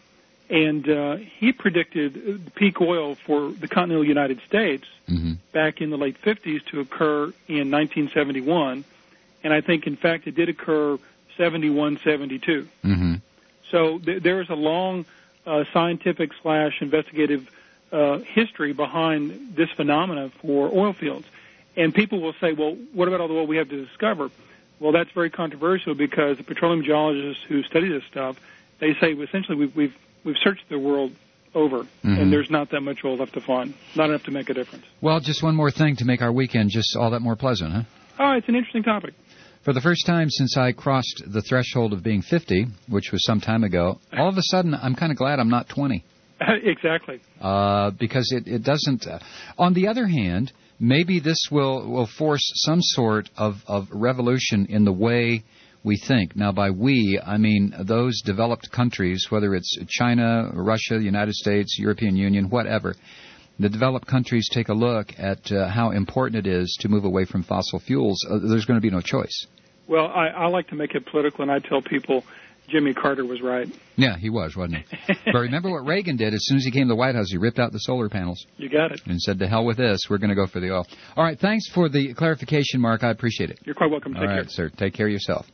And uh, he predicted peak oil for the continental United States mm-hmm. back in the late fifties to occur in nineteen seventy-one. And I think, in fact, it did occur seventy-one, seventy-two. Mm-hmm. So th- there is a long uh, scientific slash investigative uh, history behind this phenomena for oil fields. And people will say, well, what about all the oil we have to discover? Well, that's very controversial because the petroleum geologists who study this stuff, they say essentially we've we've, we've searched the world over, mm-hmm. and there's not that much oil left to find, not enough to make a difference. Well, just one more thing to make our weekend just all that more pleasant, huh? Oh, it's an interesting topic. For the first time since I crossed the threshold of being fifty, which was some time ago, all of a sudden I'm kind of glad I'm not twenty. Exactly. Uh, because it, it doesn't... Uh, on the other hand, maybe this will, will force some sort of, of revolution in the way we think. Now, by we, I mean those developed countries, whether it's China, Russia, the United States, European Union, whatever. The developed countries take a look at uh, how important it is to move away from fossil fuels. Uh, there's going to be no choice. Well, I, I like to make it political, and I tell people Jimmy Carter was right. Yeah, he was, wasn't he? But remember what Reagan did? As soon as he came to the White House, he ripped out the solar panels. You got it. And said, to hell with this. We're going to go for the oil. All right, thanks for the clarification, Mark. I appreciate it. You're quite welcome. Take All right, care. sir. Take care of yourself.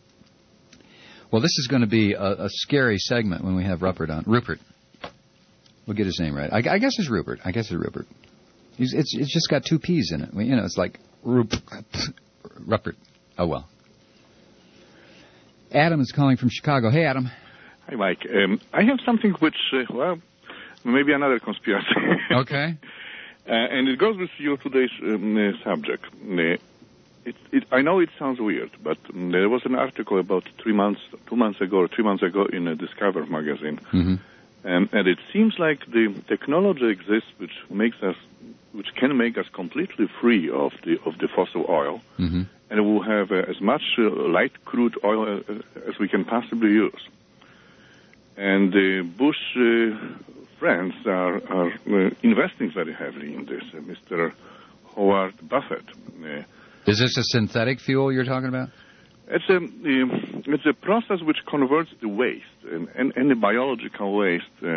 Well, this is going to be a, a scary segment when we have Rupert on. Rupert. We'll get his name right. I, I guess it's Rupert. I guess it's Rupert. He's, it's, it's just got two P's in it. You know, it's like Rupert. Rupert. Oh, well. Adam is calling from Chicago. Hey, Adam. Hi, Mike. Um, I have something which, uh, well, maybe another conspiracy. Okay. uh, and it goes with your today's um, uh, subject. Uh, it, it, I know it sounds weird, but um, there was an article about three months, two months ago, or three months ago in a Discover magazine, Mm-hmm. um, and it seems like the technology exists which makes us, which can make us completely free of the of the fossil oil, Mm-hmm. and we'll have uh, as much uh, light crude oil uh, as we can possibly use. And the Bush uh, friends are, are uh, investing very heavily in this. Uh, Mister Howard Buffett. Uh, Is this a synthetic fuel you're talking about? It's a um, it's a process which converts the waste and, and any biological waste, uh,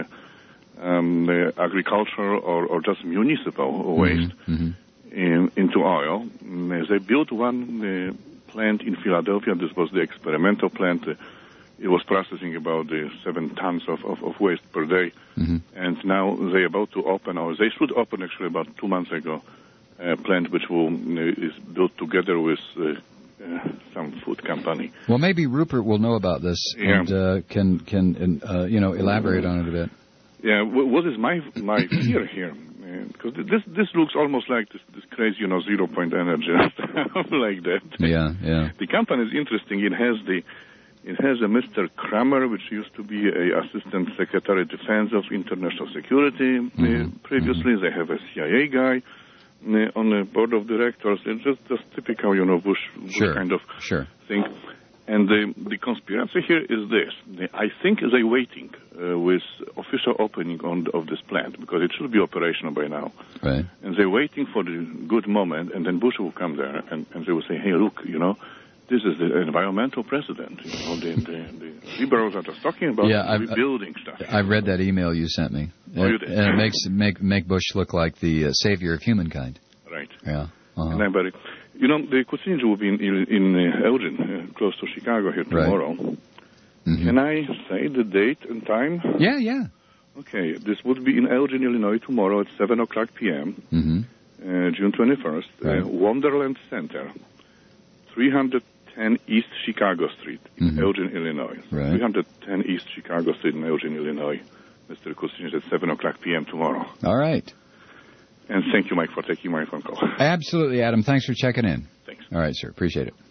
um, uh, agricultural or, or just municipal waste, Mm-hmm. in, into oil. Um, they built one uh, plant in Philadelphia. This was the experimental plant. Uh, it was processing about uh, seven tons of, of, of waste per day, Mm-hmm. and now they're about to open, or they should open actually about two months ago, a plant which will uh, is built together with uh, uh, some food company. Well, maybe Rupert will know about this Yeah. and uh, can can uh, you know elaborate on it a bit. Yeah, wh- what is my my fear here? Because this this looks almost like this, this crazy, you know, zero point energy and stuff like that. Yeah, yeah. The company is interesting. It has the it has a Mister Kramer, which used to be a Assistant Secretary of Defense of International Security. Mm-hmm. Uh, previously, they have a C I A guy uh, on the board of directors. It's just just typical, you know, Bush, Bush Sure. kind of Sure. thing. And the, the conspiracy here is this. They, I think they're waiting uh, with official opening on of this plant, because it should be operational by now. Right. And they're waiting for the good moment, and then Bush will come there, and, and they will say, hey, look, you know, this is the environmental president. You know, the, the, the liberals are just talking about Yeah, I've- rebuilding stuff. I read that email you sent me. Oh, you did? And it makes make make Bush look like the uh, savior of humankind. Right. Yeah. Uh-huh. And everybody, you know, the Kucinich will be in, in, in uh, Elgin, uh, close to Chicago here tomorrow. Mm-hmm. Can I say the date and time? Yeah, yeah. Okay, this would be in Elgin, Illinois tomorrow at seven o'clock p.m., Mm-hmm. uh, June twenty-first, Right. uh, Wonderland Center, three ten East Chicago Street in Mhm. Elgin, Illinois. Right. three ten East Chicago Street in Elgin, Illinois. Mister Kucinich at seven o'clock p.m. tomorrow. All right. And thank you, Mike, for taking my phone call. Absolutely, Adam. Thanks for checking in. Thanks. All right, sir. Appreciate it.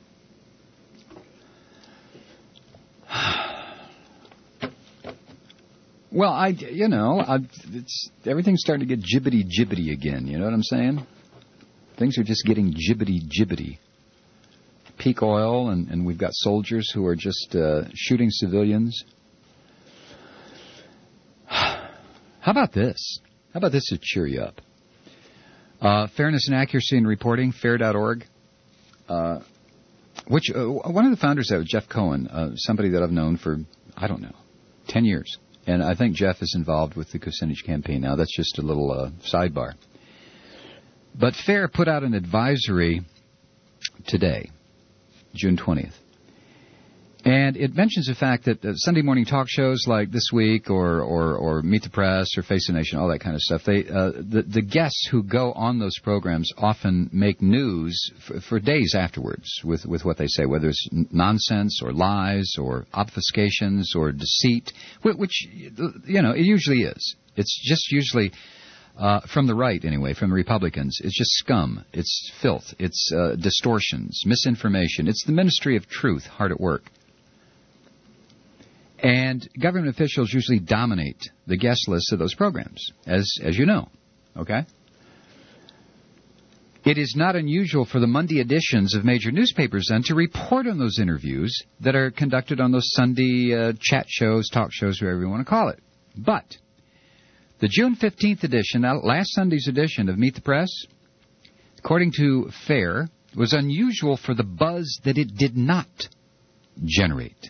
Well, I, you know, I, it's everything's starting to get jibbity jibbity again. You know what I'm saying? Things are just getting jibbity jibbity. Peak oil, and, and we've got soldiers who are just uh, shooting civilians. How about this? How about this to cheer you up? Uh, Fairness and Accuracy in Reporting, fair dot org. Uh, which uh, one of the founders of it, Jeff Cohen, uh, somebody that I've known for, I don't know, ten years. And I think Jeff is involved with the Kucinich campaign now. That's just a little uh, sidebar. But FAIR put out an advisory today, June twentieth. And it mentions the fact that uh, Sunday morning talk shows like This Week or, or, or Meet the Press or Face the Nation, all that kind of stuff, they uh, the, the guests who go on those programs often make news for, for days afterwards with, with what they say, whether it's n- nonsense or lies or obfuscations or deceit, which, which, you know, it usually is. It's just usually... Uh, from the right, anyway, from the Republicans, it's just scum. It's filth. It's uh, distortions, misinformation. It's the Ministry of Truth hard at work. And government officials usually dominate the guest lists of those programs, as as you know. Okay? It is not unusual for the Monday editions of major newspapers, then, to report on those interviews that are conducted on those Sunday uh, chat shows, talk shows, whatever you want to call it. But the June fifteenth edition, last Sunday's edition of Meet the Press, according to FAIR, was unusual for the buzz that it did not generate.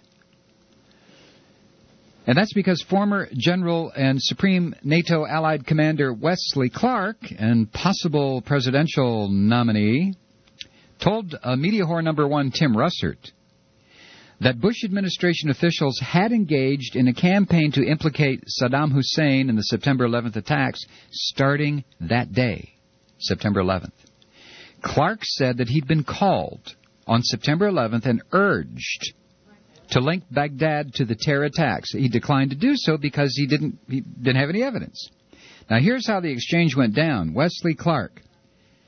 And that's because former General and Supreme NATO Allied Commander Wesley Clark and possible presidential nominee told uh, media whore number one Tim Russert that Bush administration officials had engaged in a campaign to implicate Saddam Hussein in the September eleventh attacks starting that day, September eleventh. Clark said that he'd been called on September eleventh and urged to link Baghdad to the terror attacks. He declined to do so because he didn't he didn't have any evidence. Now, here's how the exchange went down. Wesley Clark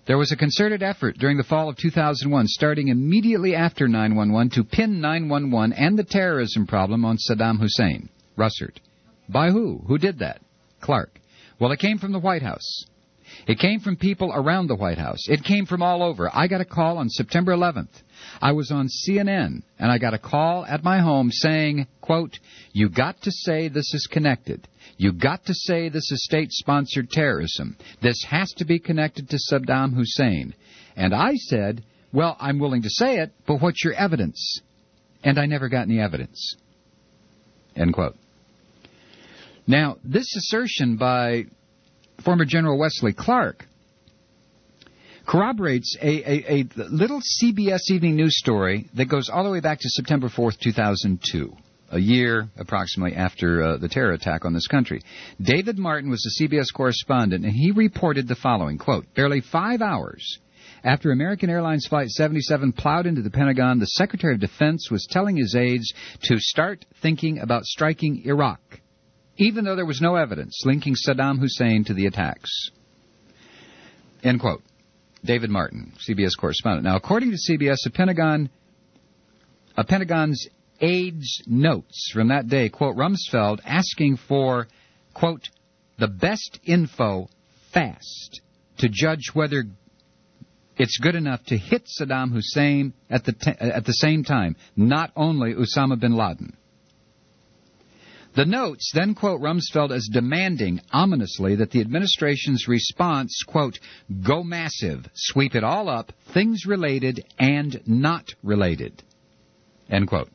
There was a concerted effort during the fall of two thousand one, starting immediately after nine one one, to pin nine one one and the terrorism problem on Saddam Hussein. Russert. By who? Who did that? Clark. Well, it came from the White House. It came from people around the White House. It came from all over. I got a call on September eleventh. I was on C N N, and I got a call at my home saying, quote, you got to say this is connected. You got to say this is state-sponsored terrorism. This has to be connected to Saddam Hussein. And I said, well, I'm willing to say it, but what's your evidence? And I never got any evidence. End quote. Now, this assertion by former General Wesley Clark corroborates a, a, a little C B S Evening News story that goes all the way back to September fourth, two thousand two, a year approximately after uh, the terror attack on this country. David Martin was a C B S correspondent, and he reported the following, quote, barely five hours after American Airlines Flight seventy-seven plowed into the Pentagon, the Secretary of Defense was telling his aides to start thinking about striking Iraq, even though there was no evidence linking Saddam Hussein to the attacks. End quote. David Martin, C B S correspondent. Now, according to C B S, a Pentagon, a Pentagon's aides' notes from that day quote Rumsfeld asking for, quote, the best info fast to judge whether it's good enough to hit Saddam Hussein at the t- at the same time, not only Osama bin Laden. The notes then quote Rumsfeld as demanding, ominously, that the administration's response, quote, go massive, sweep it all up, things related and not related, end quote.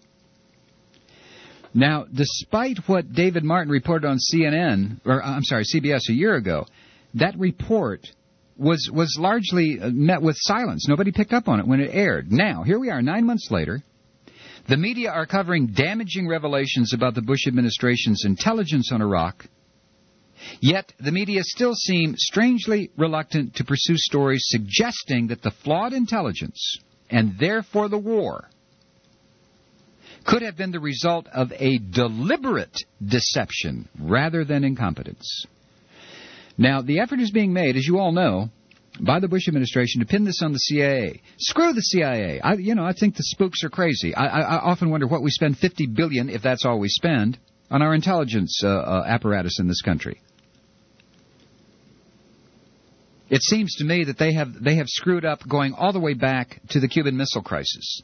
Now, despite what David Martin reported on C N N, or I'm sorry, C B S a year ago, that report was was largely met with silence. Nobody picked up on it when it aired. Now, here we are, nine months later. The media are covering damaging revelations about the Bush administration's intelligence on Iraq, yet the media still seem strangely reluctant to pursue stories suggesting that the flawed intelligence, and therefore the war, could have been the result of a deliberate deception rather than incompetence. Now, the effort is being made, as you all know, by the Bush administration to pin this on the C I A. Screw the C I A. I, you know, I think the spooks are crazy. I, I, I often wonder what we spend fifty billion dollars, if that's all we spend, on our intelligence uh, uh, apparatus in this country. It seems to me that they have they have screwed up going all the way back to the Cuban Missile Crisis.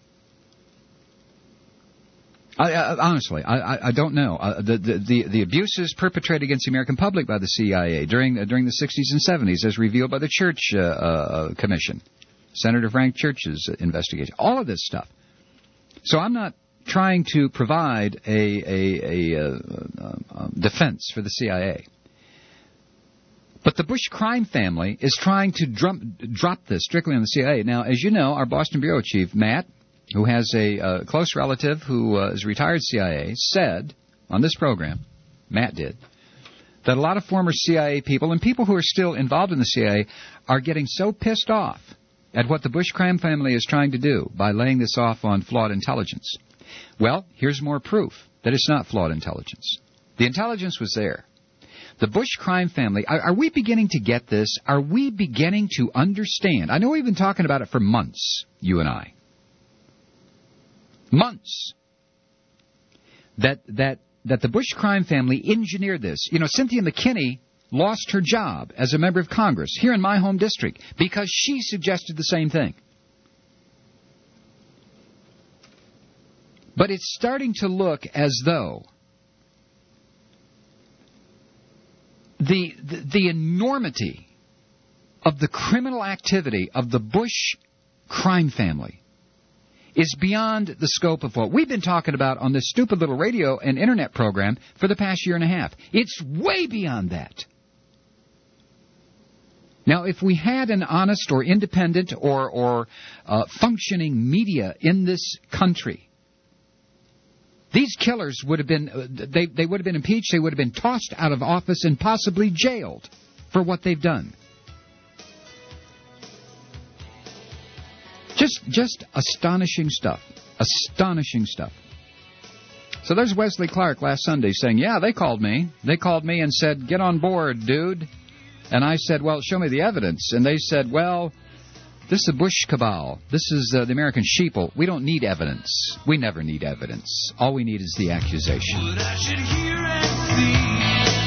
I, I, honestly, I, I don't know. Uh, the, the, the, the abuses perpetrated against the American public by the C I A during, uh, during the sixties and seventies, as revealed by the Church uh, uh, Commission, Senator Frank Church's investigation, all of this stuff. So I'm not trying to provide a, a, a, a, a defense for the C I A. But the Bush crime family is trying to drop, drop this strictly on the C I A. Now, as you know, our Boston bureau chief, Matt, who has a uh, close relative who uh, is a retired C I A, said on this program, Matt did, that a lot of former C I A people and people who are still involved in the C I A are getting so pissed off at what the Bush crime family is trying to do by laying this off on flawed intelligence. Well, here's more proof that it's not flawed intelligence. The intelligence was there. The Bush crime family, are, are we beginning to get this? Are we beginning to understand? I know we've been talking about it for months, you and I. Months. That that that the Bush crime family engineered this. You know, Cynthia McKinney lost her job as a member of Congress here in my home district because she suggested the same thing. But it's starting to look as though the the, the enormity of the criminal activity of the Bush crime family is beyond the scope of what we've been talking about on this stupid little radio and internet program for the past year and a half. It's way beyond that. Now, if we had an honest or independent or, or uh, functioning media in this country, these killers would have been, uh, they, they would have been impeached, they would have been tossed out of office and possibly jailed for what they've done. Just just astonishing stuff. Astonishing stuff. So there's Wesley Clark last Sunday saying, yeah, they called me. They called me and said, get on board, dude. And I said, well, show me the evidence. And they said, well, this is the Bush cabal. This is uh, the American sheeple. We don't need evidence. We never need evidence. All we need is the accusation. What I should hear and see.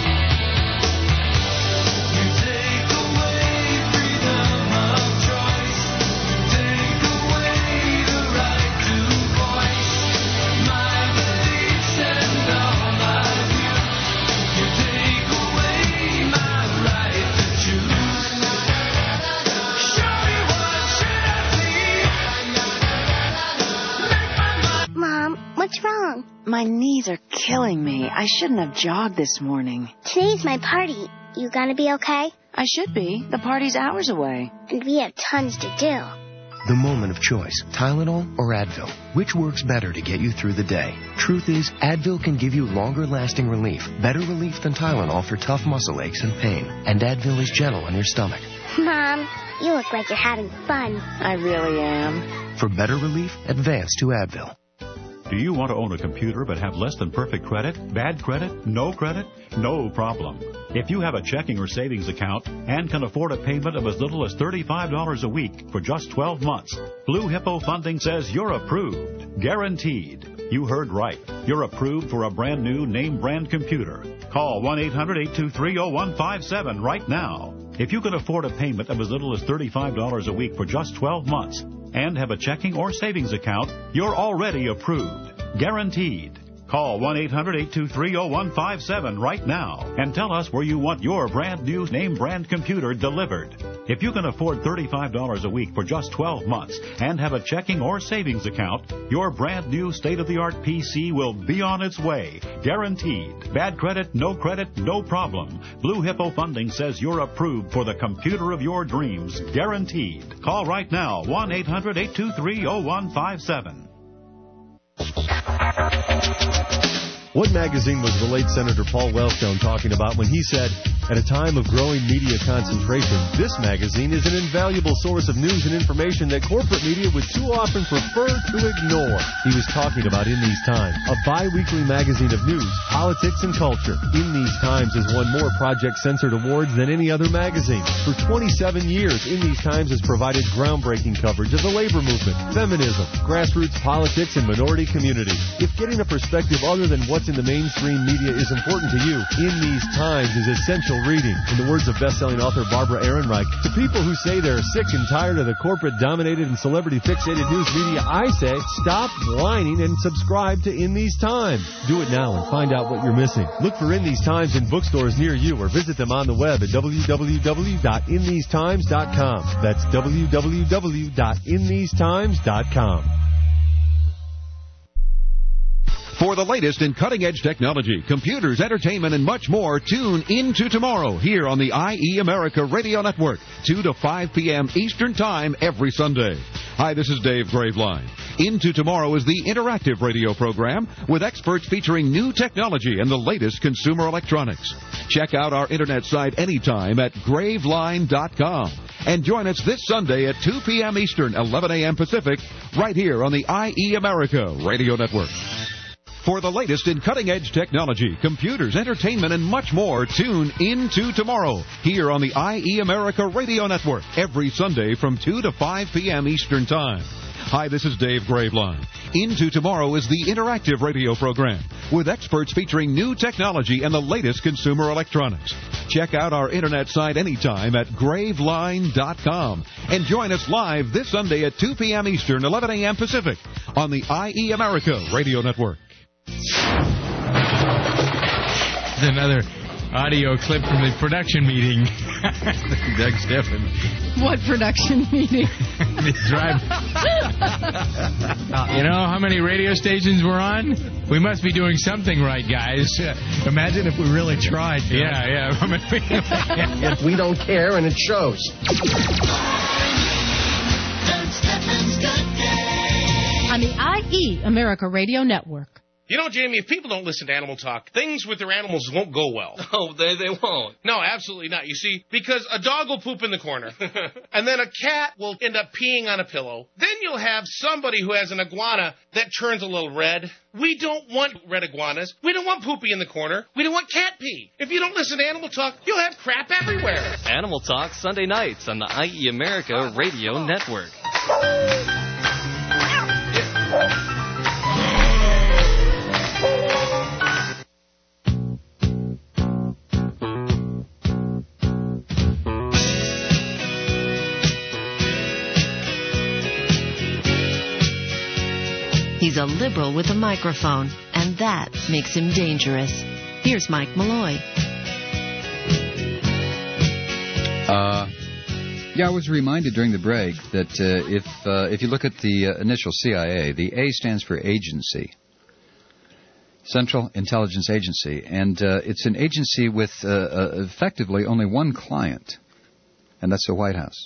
What's wrong? My knees are killing me. I shouldn't have jogged this morning. Today's my party. You gonna be okay? I should be. The party's hours away. And we have tons to do. The moment of choice, Tylenol or Advil. Which works better to get you through the day? Truth is, Advil can give you longer-lasting relief. Better relief than Tylenol for tough muscle aches and pain. And Advil is gentle on your stomach. Mom, you look like you're having fun. I really am. For better relief, advance to Advil. Do you want to own a computer but have less than perfect credit? Bad credit? No credit? No problem. If you have a checking or savings account and can afford a payment of as little as thirty-five dollars a week for just twelve months, Blue Hippo Funding says you're approved. Guaranteed. You heard right. You're approved for a brand new name brand computer. Call one eight hundred eight two three oh one five seven right now. If you can afford a payment of as little as thirty-five dollars a week for just twelve months and have a checking or savings account, you're already approved. Guaranteed. Call one eight hundred eight two three oh one five seven right now and tell us where you want your brand new name brand computer delivered. If you can afford thirty-five dollars a week for just twelve months and have a checking or savings account, your brand new state-of-the-art P C will be on its way. Guaranteed. Bad credit, no credit, no problem. Blue Hippo Funding says you're approved for the computer of your dreams. Guaranteed. Call right now, one eight hundred eight two three oh one five seven. What magazine was the late Senator Paul Wellstone talking about when he said, at a time of growing media concentration, this magazine is an invaluable source of news and information that corporate media would too often prefer to ignore? He was talking about In These Times, a bi-weekly magazine of news, politics, and culture. In These Times has won more Project Censored awards than any other magazine. For twenty-seven years, In These Times has provided groundbreaking coverage of the labor movement, feminism, grassroots politics, and minority communities. If getting a perspective other than what's in the mainstream media is important to you, In These Times is essential reading. In the words of best-selling author Barbara Ehrenreich, to people who say they're sick and tired of the corporate-dominated and celebrity-fixated news media, I say, stop whining and subscribe to In These Times. Do it now and find out what you're missing. Look for In These Times in bookstores near you or visit them on the web at w w w dot in these times dot com. That's w w w dot in these times dot com. For the latest in cutting-edge technology, computers, entertainment, and much more, tune into tomorrow here on the I E America Radio Network, two to five p.m. Eastern Time every Sunday. Hi, this is Dave Graveline. Into Tomorrow is the interactive radio program with experts featuring new technology and the latest consumer electronics. Check out our internet site anytime at graveline dot com. And join us this Sunday at two p.m. Eastern, eleven a.m. Pacific, right here on the I E America Radio Network. For the latest in cutting-edge technology, computers, entertainment, and much more, tune into tomorrow here on the I E America Radio Network every Sunday from two to five p.m. Eastern Time. Hi, this is Dave Graveline. Into Tomorrow is the interactive radio program with experts featuring new technology and the latest consumer electronics. Check out our internet site anytime at graveline dot com and join us live this Sunday at two p.m. Eastern, eleven a.m. Pacific on the I E America Radio Network. Another audio clip from the production meeting. Doug Stephan. What production meeting? The drive. You know how many radio stations we're on? We must be doing something right, guys. Imagine if we really tried. Doug. Yeah, yeah. We don't care, and it shows. On the I E America Radio Network. You know, Jamie, if people don't listen to Animal Talk, things with their animals won't go well. Oh, they, they won't. No, absolutely not. You see, because a dog will poop in the corner, and then a cat will end up peeing on a pillow. Then you'll have somebody who has an iguana that turns a little red. We don't want red iguanas. We don't want poopy in the corner. We don't want cat pee. If you don't listen to Animal Talk, you'll have crap everywhere. Animal Talk, Sunday nights on the I E America Radio Network. He's a liberal with a microphone, and that makes him dangerous. Here's Mike Malloy. Uh, yeah, I was reminded during the break that uh, if uh, if you look at the uh, initial C I A, the A stands for agency, Central Intelligence Agency, and uh, it's an agency with uh, uh, effectively only one client, and that's the White House.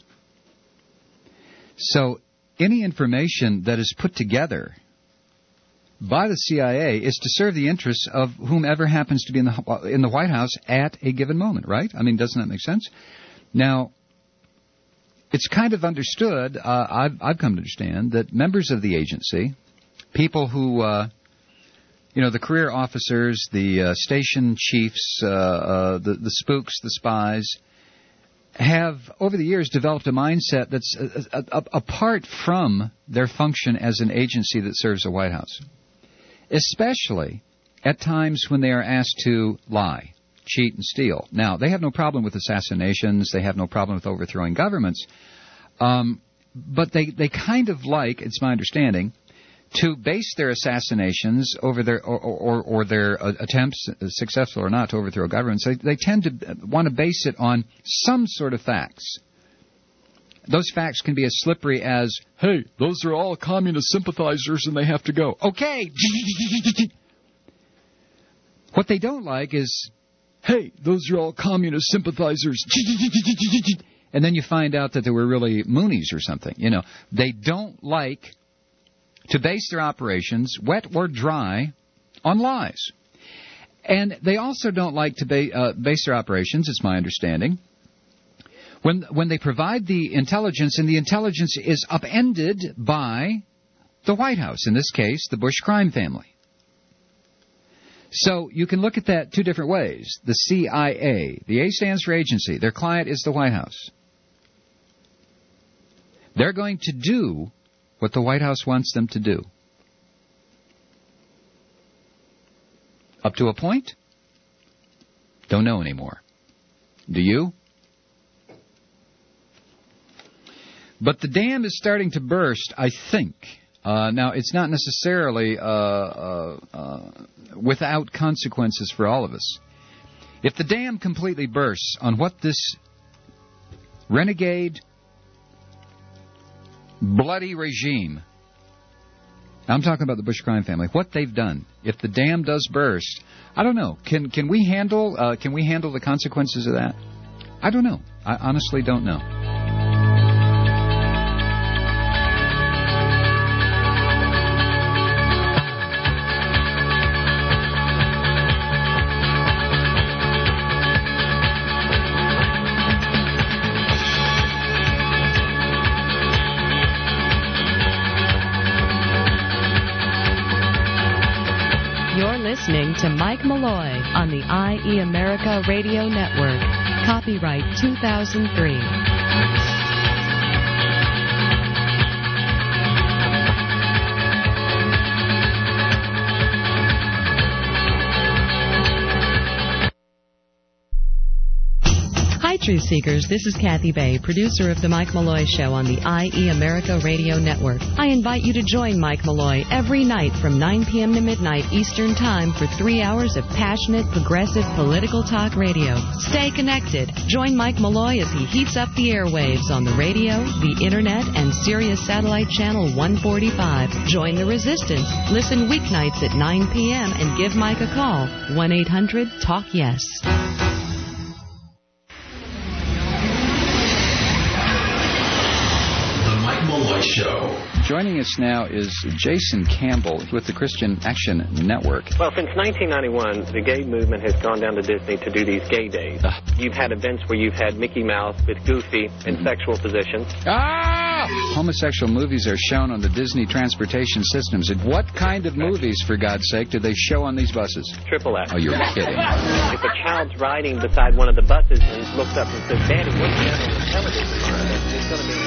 So any information that is put together by the C I A is to serve the interests of whomever happens to be in the in the White House at a given moment, right? I mean, doesn't that make sense? Now, it's kind of understood, uh, I've, I've come to understand, that members of the agency, people who, uh, you know, the career officers, the uh, station chiefs, uh, uh, the, the spooks, the spies, have, over the years, developed a mindset that's a, a, a, apart from their function as an agency that serves the White House, especially at times when they are asked to lie, cheat, and steal. Now, they have no problem with assassinations. They have no problem with overthrowing governments. Um, but they, they kind of like, it's my understanding, to base their assassinations over their or, or, or their uh, attempts, uh, successful or not, to overthrow governments. They, they tend to want to base it on some sort of facts. Those facts can be as slippery as, hey, those are all communist sympathizers and they have to go. Okay. What they don't like is, hey, those are all communist sympathizers. And then you find out that they were really Moonies or something. You know, they don't like to base their operations, wet or dry, on lies. And they also don't like to ba- uh, base their operations, it's my understanding, when when they provide the intelligence, and the intelligence is upended by the White House, in this case, the Bush crime family. So you can look at that two different ways. The C I A, the A stands for agency. Their client is the White House. They're going to do what the White House wants them to do. Up to a point? Don't know anymore. Do you? But the dam is starting to burst, I think. Uh, now, it's not necessarily uh, uh, uh, without consequences for all of us. If the dam completely bursts on what this renegade, bloody regime, I'm talking about the Bush crime family, what they've done, if the dam does burst, I don't know. Can can we handle uh, can we handle the consequences of that? I don't know. I honestly don't know. Listening to Mike Malloy on the I E America Radio Network. Copyright two thousand three. Hi, Truth Seekers. This is Kathy Bay, producer of The Mike Malloy Show on the I E America Radio Network. I invite you to join Mike Malloy every night from nine p.m. to midnight Eastern Time for three hours of passionate, progressive, political talk radio. Stay connected. Join Mike Malloy as he heats up the airwaves on the radio, the Internet, and Sirius Satellite Channel one forty-five. Join the resistance. Listen weeknights at nine p.m. and give Mike a call. one eight hundred talk yes. Show. Joining us now is Jason Campbell with the Christian Action Network. Well, since nineteen ninety-one, the gay movement has gone down to Disney to do these gay days. Uh. You've had events where you've had Mickey Mouse with Goofy in mm-hmm. sexual positions. Ah! Homosexual movies are shown on the Disney transportation systems. And what kind of movies, for God's sake, do they show on these buses? Triple X. Oh, you're kidding. If a child's riding beside one of the buses and looks up and says, Daddy, what's that on the television? It's going to be...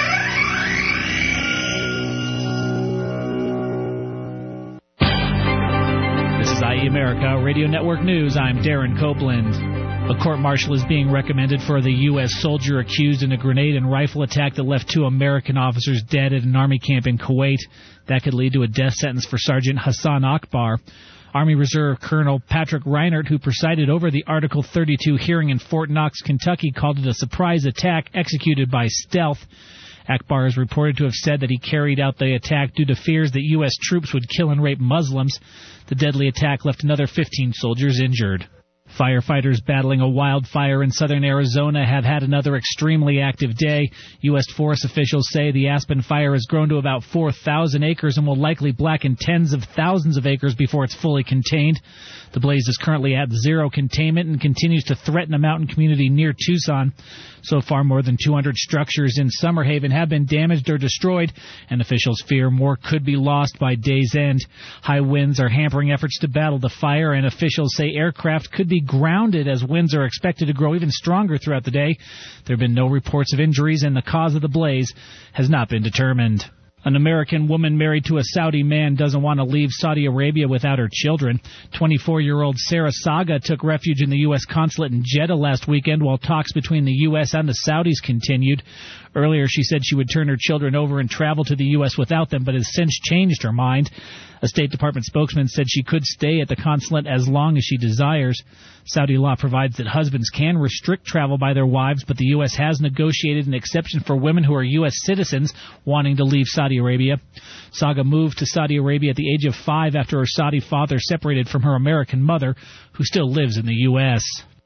This is I E America Radio Network News. I'm Darren Copeland. A court-martial is being recommended for the U S soldier accused in a grenade and rifle attack that left two American officers dead at an Army camp in Kuwait. That could lead to a death sentence for Sergeant Hassan Akbar. Army Reserve Colonel Patrick Reinert, who presided over the Article thirty-two hearing in Fort Knox, Kentucky, called it a surprise attack executed by stealth. Akbar is reported to have said that he carried out the attack due to fears that U S troops would kill and rape Muslims. The deadly attack left another fifteen soldiers injured. Firefighters battling a wildfire in southern Arizona have had another extremely active day. U S Forest officials say the aspen fire has grown to about four thousand acres and will likely blacken tens of thousands of acres before it's fully contained. The blaze is currently at zero containment and continues to threaten a mountain community near Tucson. So far, more than two hundred structures in Summerhaven have been damaged or destroyed, and officials fear more could be lost by day's end. High winds are hampering efforts to battle the fire, and officials say aircraft could be grounded as winds are expected to grow even stronger throughout the day. There have been no reports of injuries, and the cause of the blaze has not been determined. An American woman married to a Saudi man doesn't want to leave Saudi Arabia without her children. twenty-four-year-old Sarah Saga took refuge in the U S consulate in Jeddah last weekend while talks between the U S and the Saudis continued. Earlier, she said she would turn her children over and travel to the U S without them, but has since changed her mind. A State Department spokesman said she could stay at the consulate as long as she desires. Saudi law provides that husbands can restrict travel by their wives, but the U S has negotiated an exception for women who are U S citizens wanting to leave Saudi Arabia. Saga moved to Saudi Arabia at the age of five after her Saudi father separated from her American mother, who still lives in the U S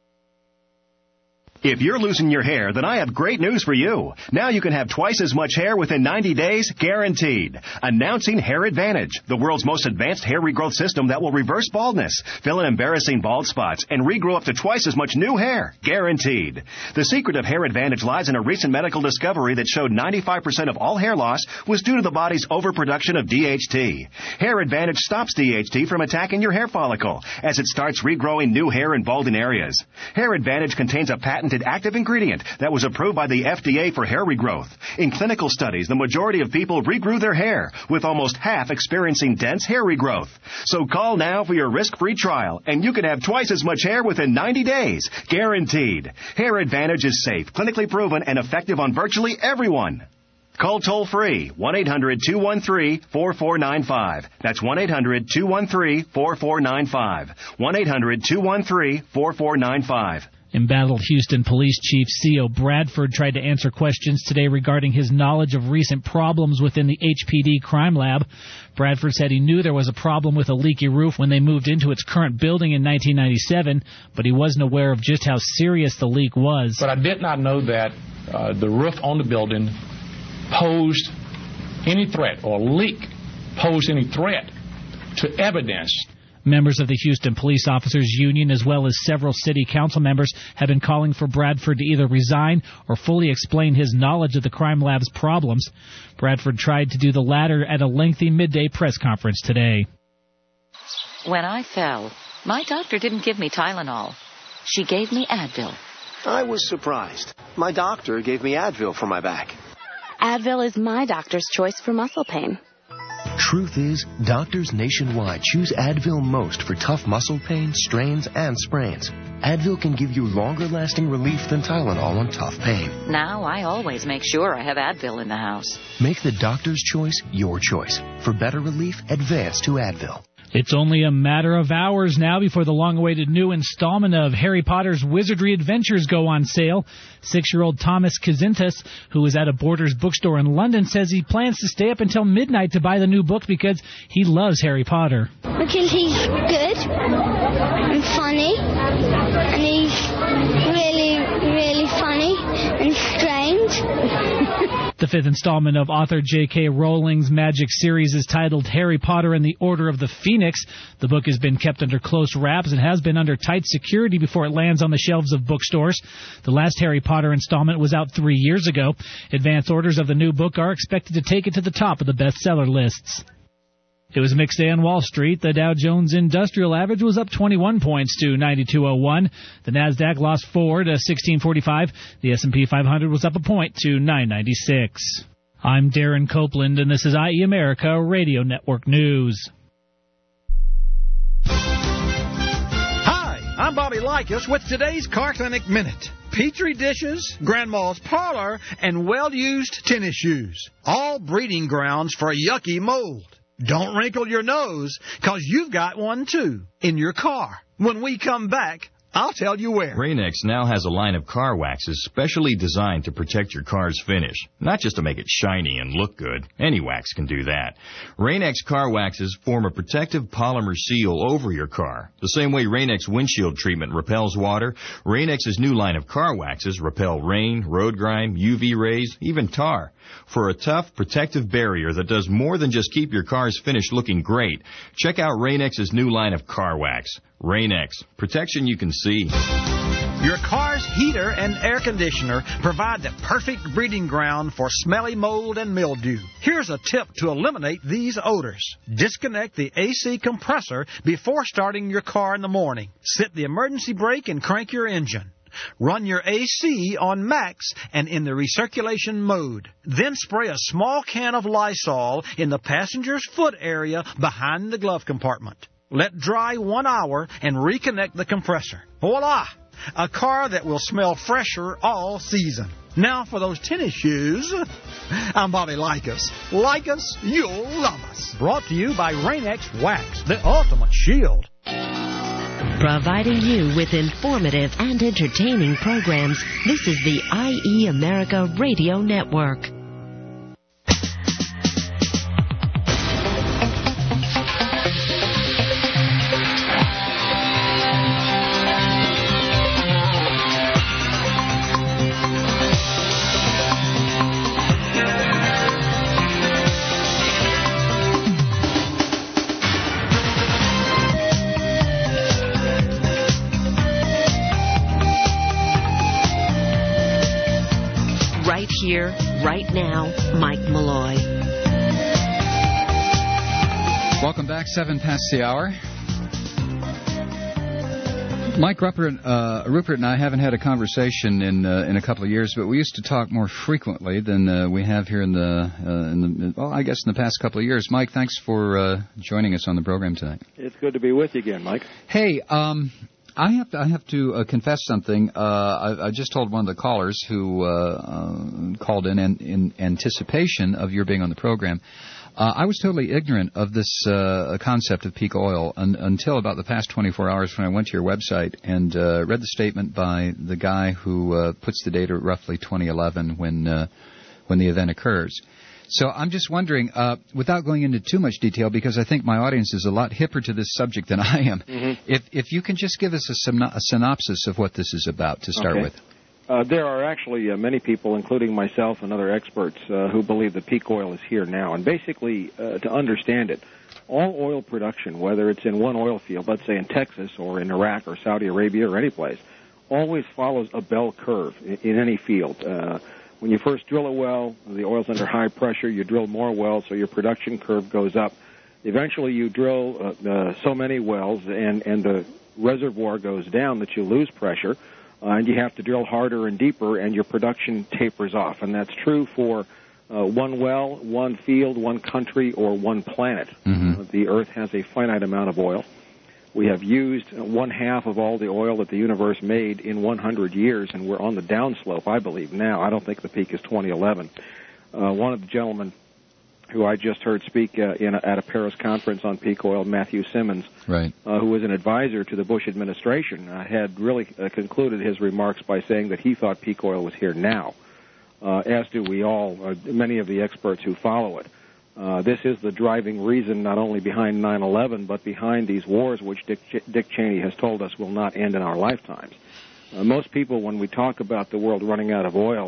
If you're losing your hair, then I have great news for you. Now you can have twice as much hair within ninety days, guaranteed. Announcing Hair Advantage, the world's most advanced hair regrowth system that will reverse baldness, fill in embarrassing bald spots, and regrow up to twice as much new hair, guaranteed. The secret of Hair Advantage lies in a recent medical discovery that showed ninety-five percent of all hair loss was due to the body's overproduction of D H T. Hair Advantage stops D H T from attacking your hair follicle as it starts regrowing new hair in balding areas. Hair Advantage contains a patent active ingredient that was approved by the F D A for hair regrowth. In clinical studies, the majority of people regrew their hair, with almost half experiencing dense hair regrowth. So call now for your risk-free trial, and you can have twice as much hair within ninety days, guaranteed. Hair Advantage is safe, clinically proven, and effective on virtually everyone. Call toll-free, one eight hundred two one three four four nine five. That's one eight hundred two one three four four nine five. one eight hundred two one three four four nine five. Embattled Houston Police Chief C O Bradford tried to answer questions today regarding his knowledge of recent problems within the H P D crime lab. Bradford said he knew there was a problem with a leaky roof when they moved into its current building in nineteen ninety-seven, but he wasn't aware of just how serious the leak was. But I did not know that uh, the roof on the building posed any threat, or leak posed any threat to evidence. Members of the Houston Police Officers Union, as well as several city council members, have been calling for Bradford to either resign or fully explain his knowledge of the crime lab's problems. Bradford tried to do the latter at a lengthy midday press conference today. When I fell, my doctor didn't give me Tylenol. She gave me Advil. I was surprised. My doctor gave me Advil for my back. Advil is my doctor's choice for muscle pain. Truth is, doctors nationwide choose Advil most for tough muscle pain, strains, and sprains. Advil can give you longer-lasting relief than Tylenol on tough pain. Now I always make sure I have Advil in the house. Make the doctor's choice your choice. For better relief, advance to Advil. It's only a matter of hours now before the long-awaited new installment of Harry Potter's Wizardry Adventures go on sale. Six-year-old Thomas Kazintas, who is at a Borders bookstore in London, says he plans to stay up until midnight to buy the new book because he loves Harry Potter. Because he's good and funny, and he's really, really funny and strange. The fifth installment of author J K. Rowling's Magic series is titled Harry Potter and the Order of the Phoenix. The book has been kept under close wraps and has been under tight security before it lands on the shelves of bookstores. The last Harry Potter installment was out three years ago. Advance orders of the new book are expected to take it to the top of the bestseller lists. It was a mixed day on Wall Street. The Dow Jones Industrial Average was up twenty-one points to ninety-two oh one. The Nasdaq lost four to sixteen forty-five. The S and P five hundred was up a point to nine ninety-six. I'm Darren Copeland, and this is I E America Radio Network News. Hi, I'm Bobby Likas with today's Car Clinic Minute. Petri dishes, grandma's parlor, and well-used tennis shoes. All breeding grounds for yucky mold. Don't wrinkle your nose, because you've got one, too, in your car. When we come back, I'll tell you where. Rain-X now has a line of car waxes specially designed to protect your car's finish, not just to make it shiny and look good. Any wax can do that. Rain-X car waxes form a protective polymer seal over your car. The same way Rain-X windshield treatment repels water, Rain-X's new line of car waxes repel rain, road grime, U V rays, even tar. For a tough, protective barrier that does more than just keep your car's finish looking great, check out Rain-X's new line of car wax. Rain-X, protection you can see. Your car's heater and air conditioner provide the perfect breeding ground for smelly mold and mildew. Here's a tip to eliminate these odors. Disconnect the A C compressor before starting your car in the morning. Set the emergency brake and crank your engine. Run your A C on max and in the recirculation mode. Then spray a small can of Lysol in the passenger's foot area behind the glove compartment. Let dry one hour and reconnect the compressor. Voila! A car that will smell fresher all season. Now for those tennis shoes. I'm Bobby Likas. Like us, you'll love us. Brought to you by Rain-X Wax, the ultimate shield. Providing you with informative and entertaining programs, this is the I E America Radio Network. Here, right now, Mike Malloy. Welcome back, seven past the hour. Mike Rupert, uh, Rupert and I haven't had a conversation in uh, in a couple of years, but we used to talk more frequently than uh, we have here in the, uh, in the, well, I guess in the past couple of years. Mike, thanks for uh, joining us on the program tonight. It's good to be with you again, Mike. Hey, um... I have to, I have to uh, confess something. Uh, I, I just told one of the callers who uh, uh, called in, in in anticipation of your being on the program. Uh, I was totally ignorant of this uh, concept of peak oil un, until about the past twenty-four hours when I went to your website and uh, read the statement by the guy who uh, puts the date at roughly twenty eleven when uh, when the event occurs. So I'm just wondering, uh, without going into too much detail, because I think my audience is a lot hipper to this subject than I am, mm-hmm. if if you can just give us a, syno- a synopsis of what this is about to start okay. with. Uh, there are actually uh, many people, including myself and other experts, uh, who believe that peak oil is here now. And basically, uh, to understand it, all oil production, whether it's in one oil field, let's say in Texas or in Iraq or Saudi Arabia or any place, always follows a bell curve in, in any field. Uh, When you first drill a well, the oil's under high pressure, you drill more wells, so your production curve goes up. Eventually you drill uh, uh, so many wells, and, and the reservoir goes down that you lose pressure, uh, and you have to drill harder and deeper, and your production tapers off. And that's true for uh, one well, one field, one country, or one planet. Mm-hmm. Uh, the Earth has a finite amount of oil. We have used one half of all the oil that the universe made in one hundred years, and we're on the downslope, I believe, now. I don't think the peak is twenty eleven. Uh, one of the gentlemen who I just heard speak uh, in a, at a Paris conference on peak oil, Matthew Simmons, right. uh, who was an advisor to the Bush administration, uh, had really uh, concluded his remarks by saying that he thought peak oil was here now, uh, as do we all, uh, many of the experts who follow it. Uh, this is the driving reason not only behind nine eleven, but behind these wars which Dick, Ch- Dick Cheney has told us will not end in our lifetimes. Uh, most people, when we talk about the world running out of oil,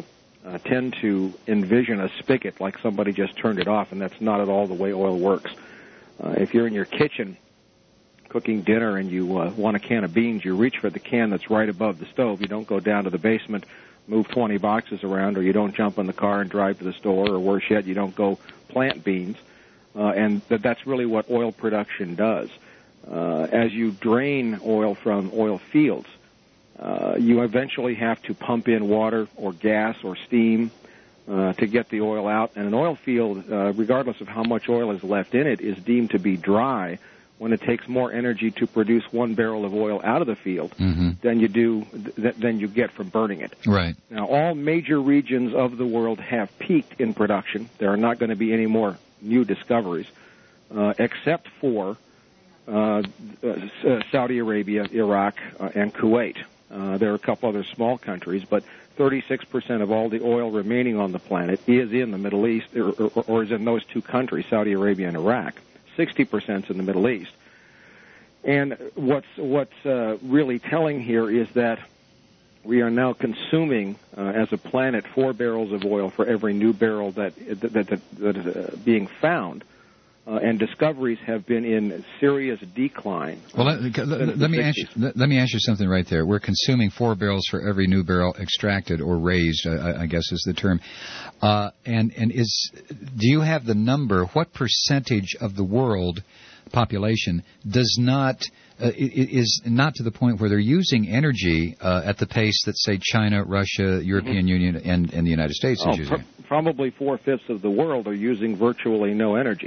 uh, tend to envision a spigot like somebody just turned it off, and that's not at all the way oil works. Uh, if you're in your kitchen cooking dinner and you uh, want a can of beans, you reach for the can that's right above the stove. You don't go down to the basement, move twenty boxes around, or you don't jump in the car and drive to the store, or worse yet, you don't go plant beans. Uh, and th- that's really what oil production does. Uh, as you drain oil from oil fields, uh, you eventually have to pump in water or gas or steam uh, to get the oil out. And an oil field, uh, regardless of how much oil is left in it, is deemed to be dry when it takes more energy to produce one barrel of oil out of the field mm-hmm. than you do th- than you get from burning it. Right. Now, all major regions of the world have peaked in production. There are not going to be any more new discoveries, uh, except for uh, uh, Saudi Arabia, Iraq, uh, and Kuwait. Uh, there are a couple other small countries, but thirty-six percent of all the oil remaining on the planet is in the Middle East, or, or, or is in those two countries, Saudi Arabia and Iraq. sixty percent in the Middle East. And what's what's uh, really telling here is that we are now consuming, uh, as a planet, four barrels of oil for every new barrel that that, that, that is uh, being found. Uh, and discoveries have been in serious decline. Well, let, let, let me ask you, let, let me ask you something right there. We're consuming four barrels for every new barrel extracted or raised, I, I guess is the term. Uh, and and is do you have the number? What percentage of the world population does not uh, is not to the point where they're using energy uh, at the pace that, say, China, Russia, European mm-hmm. Union, and, and the United States oh, is using? Pr- probably four-fifths of the world are using virtually no energy.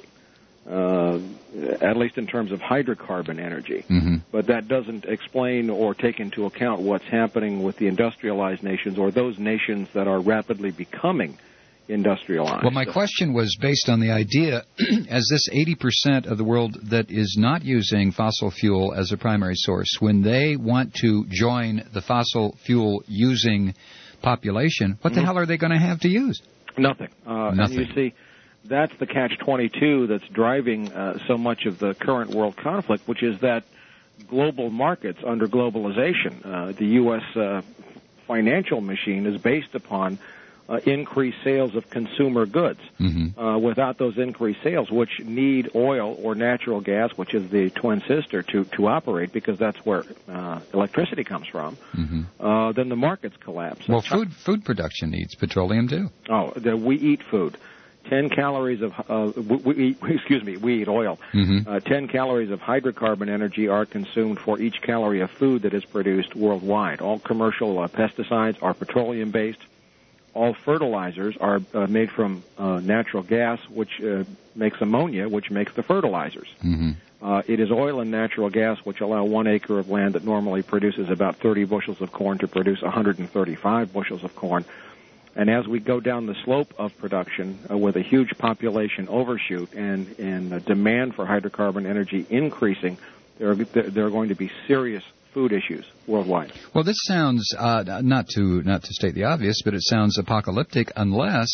Uh, at least in terms of hydrocarbon energy. Mm-hmm. But that doesn't explain or take into account what's happening with the industrialized nations or those nations that are rapidly becoming industrialized. Well, my question was based on the idea, as this eighty percent of the world that is not using fossil fuel as a primary source, when they want to join the fossil fuel using population, what mm-hmm. the hell are they going to have to use? Nothing. Uh, Nothing. And you see, that's the catch twenty-two that's driving uh, so much of the current world conflict, which is that global markets under globalization, uh, the U S uh, financial machine is based upon uh, increased sales of consumer goods. Mm-hmm. Uh, without those increased sales, which need oil or natural gas, which is the twin sister, to, to operate, because that's where uh, electricity comes from, mm-hmm. uh, then the markets collapse. Well, food food production needs petroleum, too. Oh, the, we eat food. Ten calories of, uh, we, we eat, excuse me, we eat oil. Mm-hmm. Uh, ten calories of hydrocarbon energy are consumed for each calorie of food that is produced worldwide. All commercial uh, pesticides are petroleum-based. All fertilizers are uh, made from uh, natural gas, which uh, makes ammonia, which makes the fertilizers. Mm-hmm. Uh, it is oil and natural gas which allow one acre of land that normally produces about thirty bushels of corn to produce one hundred thirty-five bushels of corn. And as we go down the slope of production uh, with a huge population overshoot and, and uh, demand for hydrocarbon energy increasing, there are, there are going to be serious food issues worldwide. Well, this sounds, uh, not to not to state the obvious, but it sounds apocalyptic unless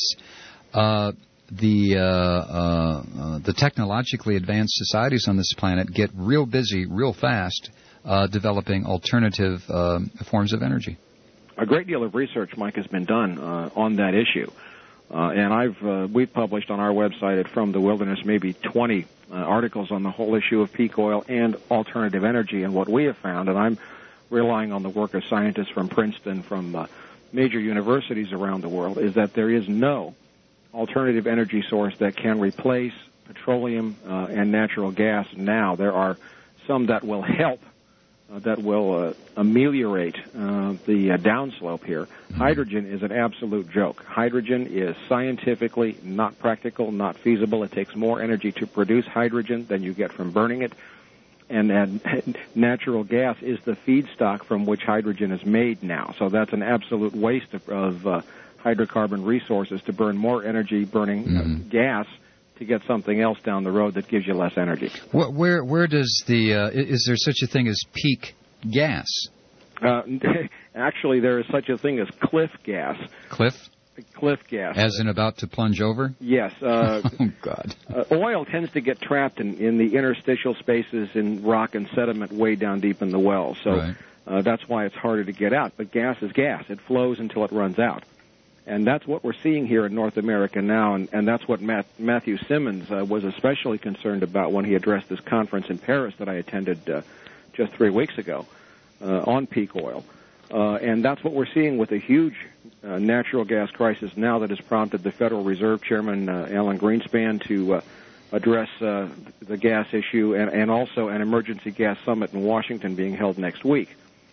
uh, the, uh, uh, uh, the technologically advanced societies on this planet get real busy real fast uh, developing alternative uh, forms of energy. A great deal of research, Mike, has been done uh, on that issue, uh, and I've uh, we've published on our website at From the Wilderness maybe twenty uh, articles on the whole issue of peak oil and alternative energy. And what we have found, and I'm relying on the work of scientists from Princeton, from uh, major universities around the world, is that there is no alternative energy source that can replace petroleum uh, and natural gas now. There are some that will help. Uh, that will uh, ameliorate uh, the uh, downslope here. Mm-hmm. Hydrogen is an absolute joke. Hydrogen is scientifically not practical, not feasible. It takes more energy to produce hydrogen than you get from burning it. And, and natural gas is the feedstock from which hydrogen is made now. So that's an absolute waste of, of uh, hydrocarbon resources to burn more energy burning mm-hmm. uh, gas to get something else down the road that gives you less energy. Where where, where does the uh, is there such a thing as peak gas? Uh, actually, there is such a thing as cliff gas. Cliff? Cliff gas. As in about to plunge over? Yes. Uh, oh, God. Uh, oil tends to get trapped in, in the interstitial spaces in rock and sediment way down deep in the well. So right. uh, that's why it's harder to get out. But gas is gas. It flows until it runs out. And that's what we're seeing here in North America now, and, and that's what Matt, Matthew Simmons uh, was especially concerned about when he addressed this conference in Paris that I attended uh, just three weeks ago uh, on peak oil. Uh, and that's what we're seeing with a huge uh, natural gas crisis now that has prompted the Federal Reserve Chairman, uh, Alan Greenspan, to uh, address uh, the gas issue, and, and also an emergency gas summit in Washington being held next week.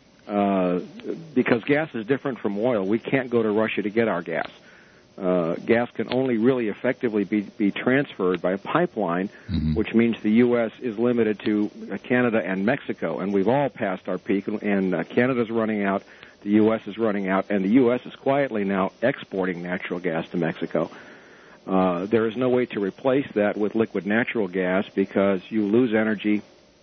Uh, because gas is different from oil. We can't go to Russia to get our gas. Uh, gas can only really effectively be, be transferred by a pipeline, mm-hmm. which means the U S is limited to uh, Canada and Mexico, and we've all passed our peak, and uh, Canada's running out, the U S is running out, and the U S is quietly now exporting natural gas to Mexico. Uh, there is no way to replace that with liquid natural gas because you lose energy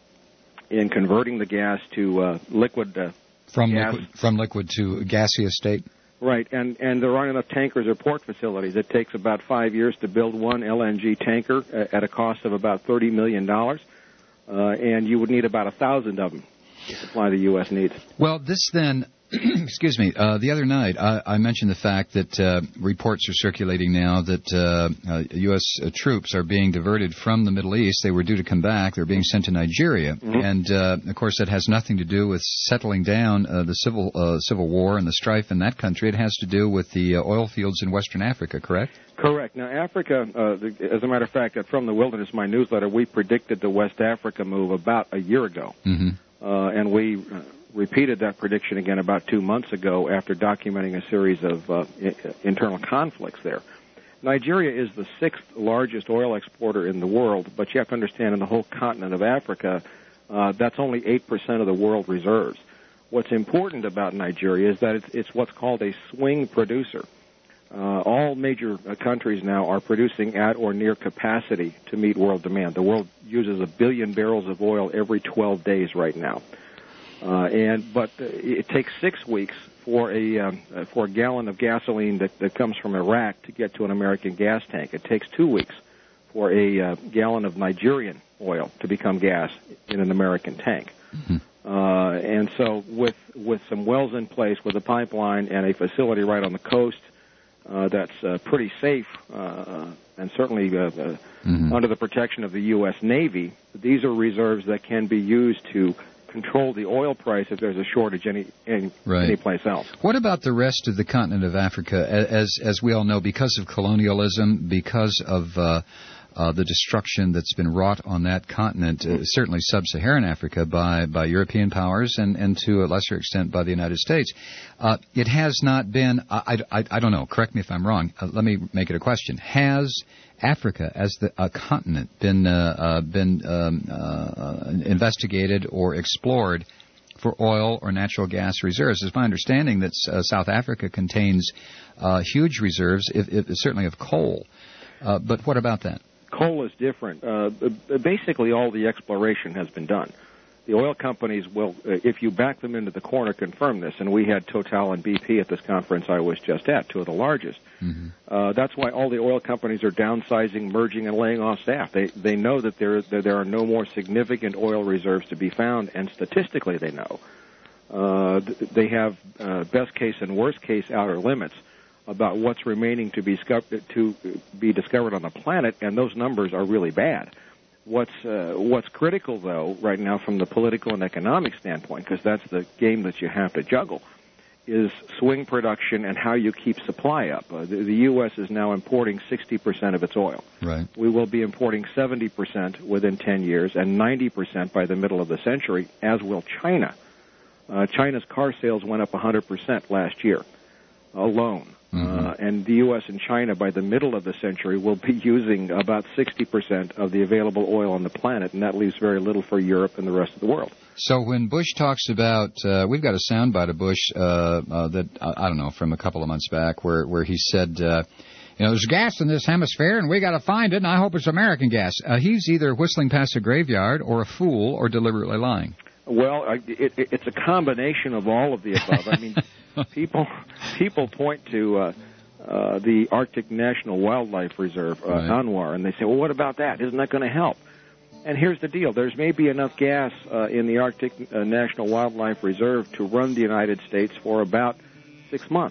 in converting the gas to uh, liquid uh, From gas. liquid, from liquid to gaseous state? Right, and, and there aren't enough tankers or port facilities. It takes about five years to build one L N G tanker at a cost of about thirty million dollars, uh, and you would need about one thousand of them to supply the U S needs. Well, this then, excuse me, uh, the other night I, I mentioned the fact that uh, reports are circulating now that uh, uh, U S uh, troops are being diverted from the Middle East. They were due to come back. They're being sent to Nigeria. Mm-hmm. And, uh, of course, that has nothing to do with settling down uh, the civil uh, civil war and the strife in that country. It has to do with the uh, oil fields in Western Africa, correct? Correct. Now, Africa, uh, the, as a matter of fact, From the Wilderness, my newsletter, we predicted the West Africa move about a year ago. Mm-hmm. Uh, and we... Uh, repeated that prediction again about two months ago after documenting a series of uh, I- internal conflicts there. Nigeria is the sixth largest oil exporter in the world, but you have to understand in the whole continent of Africa, uh, that's only eight percent of the world reserves. What's important about Nigeria is that it's, it's what's called a swing producer. Uh, all major uh, countries now are producing at or near capacity to meet world demand. The world uses a billion barrels of oil every twelve days right now. Uh, and but uh, it takes six weeks for a um, uh, for a gallon of gasoline that, that comes from Iraq to get to an American gas tank. It takes two weeks for a uh, gallon of Nigerian oil to become gas in an American tank. Mm-hmm. Uh, and so with with some wells in place, with a pipeline and a facility right on the coast uh, that's uh, pretty safe uh, and certainly uh, uh, mm-hmm. under the protection of the U S Navy, these are reserves that can be used to control the oil price if there's a shortage any, any right. anyplace else. What about the rest of the continent of Africa? As as we all know, because of colonialism, because of uh, uh, the destruction that's been wrought on that continent, uh, certainly sub-Saharan Africa, by, by European powers and, and to a lesser extent by the United States, uh, it has not been, I, I, I don't know, correct me if I'm wrong, uh, let me make it a question. Has Africa as the a continent been uh, uh, been um, uh, investigated or explored for oil or natural gas reserves? It's my understanding that uh, South Africa contains uh, huge reserves, if, if, certainly of coal. Uh, but what about that? Coal is different. Uh, basically, all the exploration has been done. The oil companies will, if you back them into the corner, confirm this. And we had Total and B P at this conference I was just at, two of the largest. Mm-hmm. Uh, that's why all the oil companies are downsizing, merging, and laying off staff. They they know that there that there are no more significant oil reserves to be found, and statistically they know. Uh, they have uh, best case and worst case outer limits about what's remaining to be to be discovered on the planet, and those numbers are really bad. What's uh, what's critical, though, right now from the political and economic standpoint, because that's the game that you have to juggle, is swing production and how you keep supply up. Uh, the, the U S is now importing sixty percent of its oil. Right. We will be importing seventy percent within ten years and ninety percent by the middle of the century, as will China. Uh, China's car sales went up one hundred percent last year alone. Mm-hmm. Uh, and the U S and China, by the middle of the century, will be using about sixty percent of the available oil on the planet, and that leaves very little for Europe and the rest of the world. So when Bush talks about, uh, we've got a soundbite of Bush uh, uh, that, I, I don't know, from a couple of months back, where, where he said, uh, you know, there's gas in this hemisphere, and we got to find it, and I hope it's American gas. Uh, he's either whistling past a graveyard or a fool or deliberately lying. Well, I, it, it, it's a combination of all of the above. I mean, people people point to uh, uh, the Arctic National Wildlife Reserve, uh, right. ANWR, and they say, well, what about that? Isn't that going to help? And here's the deal. There's maybe enough gas uh, in the Arctic uh, National Wildlife Reserve to run the United States for about six months.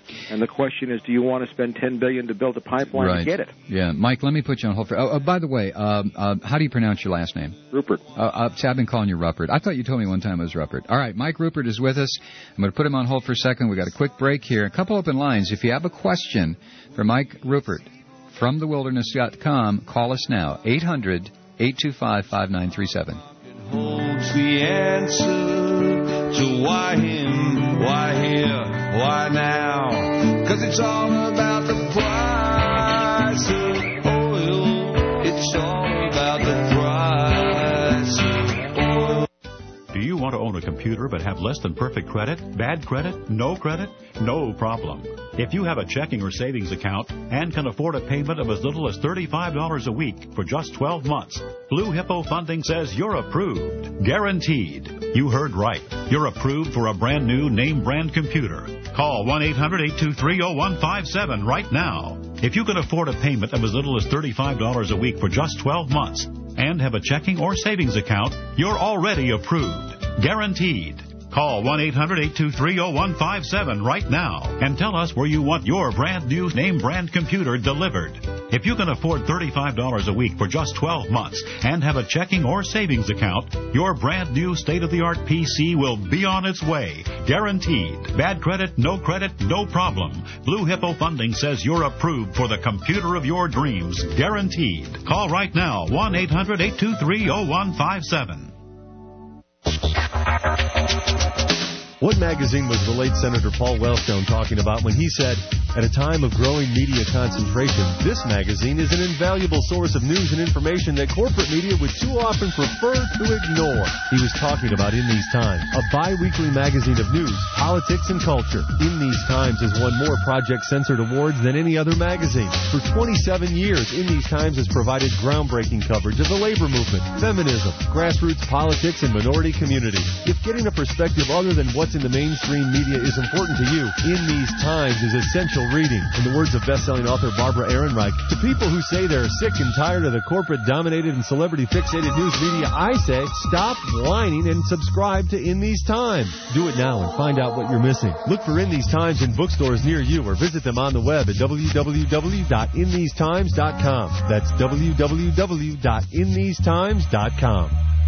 And the question is, do you want to spend ten billion dollars to build a pipeline right. to get it? Yeah, Mike, let me put you on hold for... Oh, oh by the way, um, uh, how do you pronounce your last name? Rupert. Uh, uh, see, I've been calling you Rupert. I thought you told me one time it was Rupert. All right, Mike Rupert is with us. I'm going to put him on hold for a second. We've got a quick break here. A couple open lines. If you have a question for Mike Rupert from the wilderness dot com, call us now, eight hundred, eight two five, five nine three seven. Holds the answer to why him, why here, why now? 'Cause it's all about the price of oil. It's all about the price of oil. Do you want to own a computer but have less than perfect credit? Bad credit? No credit? No problem. If you have a checking or savings account and can afford a payment of as little as thirty-five dollars a week for just twelve months, Blue Hippo Funding says you're approved. Guaranteed. You heard right. You're approved for a brand new name brand computer. Call one eight hundred, eight two three, oh one five seven right now. If you can afford a payment of as little as thirty-five dollars a week for just twelve months and have a checking or savings account, you're already approved. Guaranteed. Call one eight hundred, eight two three, oh one five seven right now and tell us where you want your brand new name brand computer delivered. If you can afford thirty-five dollars a week for just twelve months and have a checking or savings account, your brand new state-of-the-art P C will be on its way. Guaranteed. Bad credit, no credit, no problem. Blue Hippo Funding says you're approved for the computer of your dreams. Guaranteed. Call right now, one eight hundred, eight two three, oh one five seven. What magazine was the late Senator Paul Wellstone talking about when he said, at a time of growing media concentration, this magazine is an invaluable source of news and information that corporate media would too often prefer to ignore? He was talking about In These Times, a bi-weekly magazine of news, politics, and culture. In These Times has won more Project Censored awards than any other magazine. For twenty-seven years, In These Times has provided groundbreaking coverage of the labor movement, feminism, grassroots politics, and minority community. If getting a perspective other than what's in the mainstream media is important to you, In These Times is essential reading. In the words of best-selling author Barbara Ehrenreich, to people who say they're sick and tired of the corporate-dominated and celebrity-fixated news media, I say, stop whining and subscribe to In These Times. Do it now and find out what you're missing. Look for In These Times in bookstores near you or visit them on the web at w w w dot in these times dot com. That's w w w dot in these times dot com.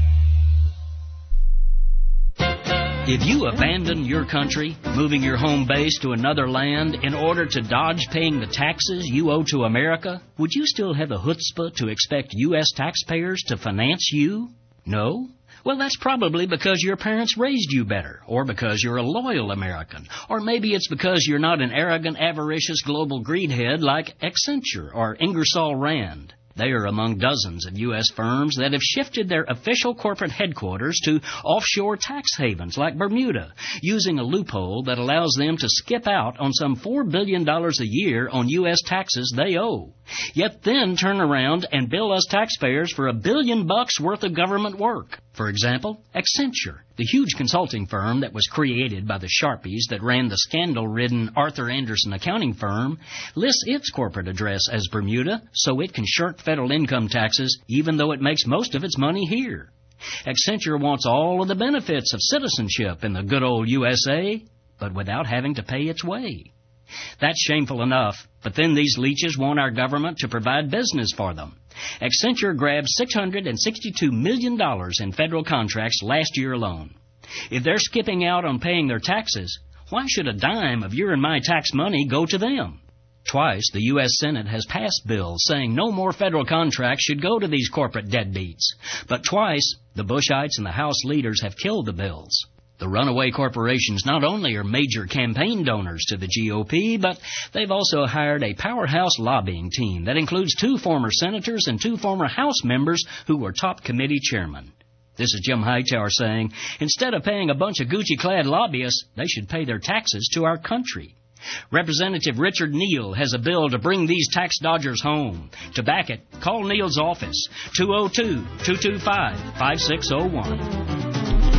If you abandon your country, moving your home base to another land in order to dodge paying the taxes you owe to America, would you still have the chutzpah to expect U S taxpayers to finance you? No? Well, that's probably because your parents raised you better, or because you're a loyal American, or maybe it's because you're not an arrogant, avaricious global greedhead like Accenture or Ingersoll Rand. They are among dozens of U S firms that have shifted their official corporate headquarters to offshore tax havens like Bermuda, using a loophole that allows them to skip out on some four billion dollars a year on U S taxes they owe, yet then turn around and bill us taxpayers for a billion bucks worth of government work. For example, Accenture, the huge consulting firm that was created by the Sharpies that ran the scandal-ridden Arthur Anderson accounting firm, lists its corporate address as Bermuda so it can shirk federal income taxes even though it makes most of its money here. Accenture wants all of the benefits of citizenship in the good old U S A, but without having to pay its way. That's shameful enough, but then these leeches want our government to provide business for them. Accenture grabbed six hundred sixty-two million dollars in federal contracts last year alone. If they're skipping out on paying their taxes, why should a dime of your and my tax money go to them? Twice, the U S Senate has passed bills saying no more federal contracts should go to these corporate deadbeats. But twice, the Bushites and the House leaders have killed the bills. The runaway corporations not only are major campaign donors to the G O P, but they've also hired a powerhouse lobbying team that includes two former senators and two former House members who were top committee chairmen. This is Jim Hightower saying, instead of paying a bunch of Gucci-clad lobbyists, they should pay their taxes to our country. Representative Richard Neal has a bill to bring these tax dodgers home. To back it, call Neal's office, two oh two, two two five, five six oh one.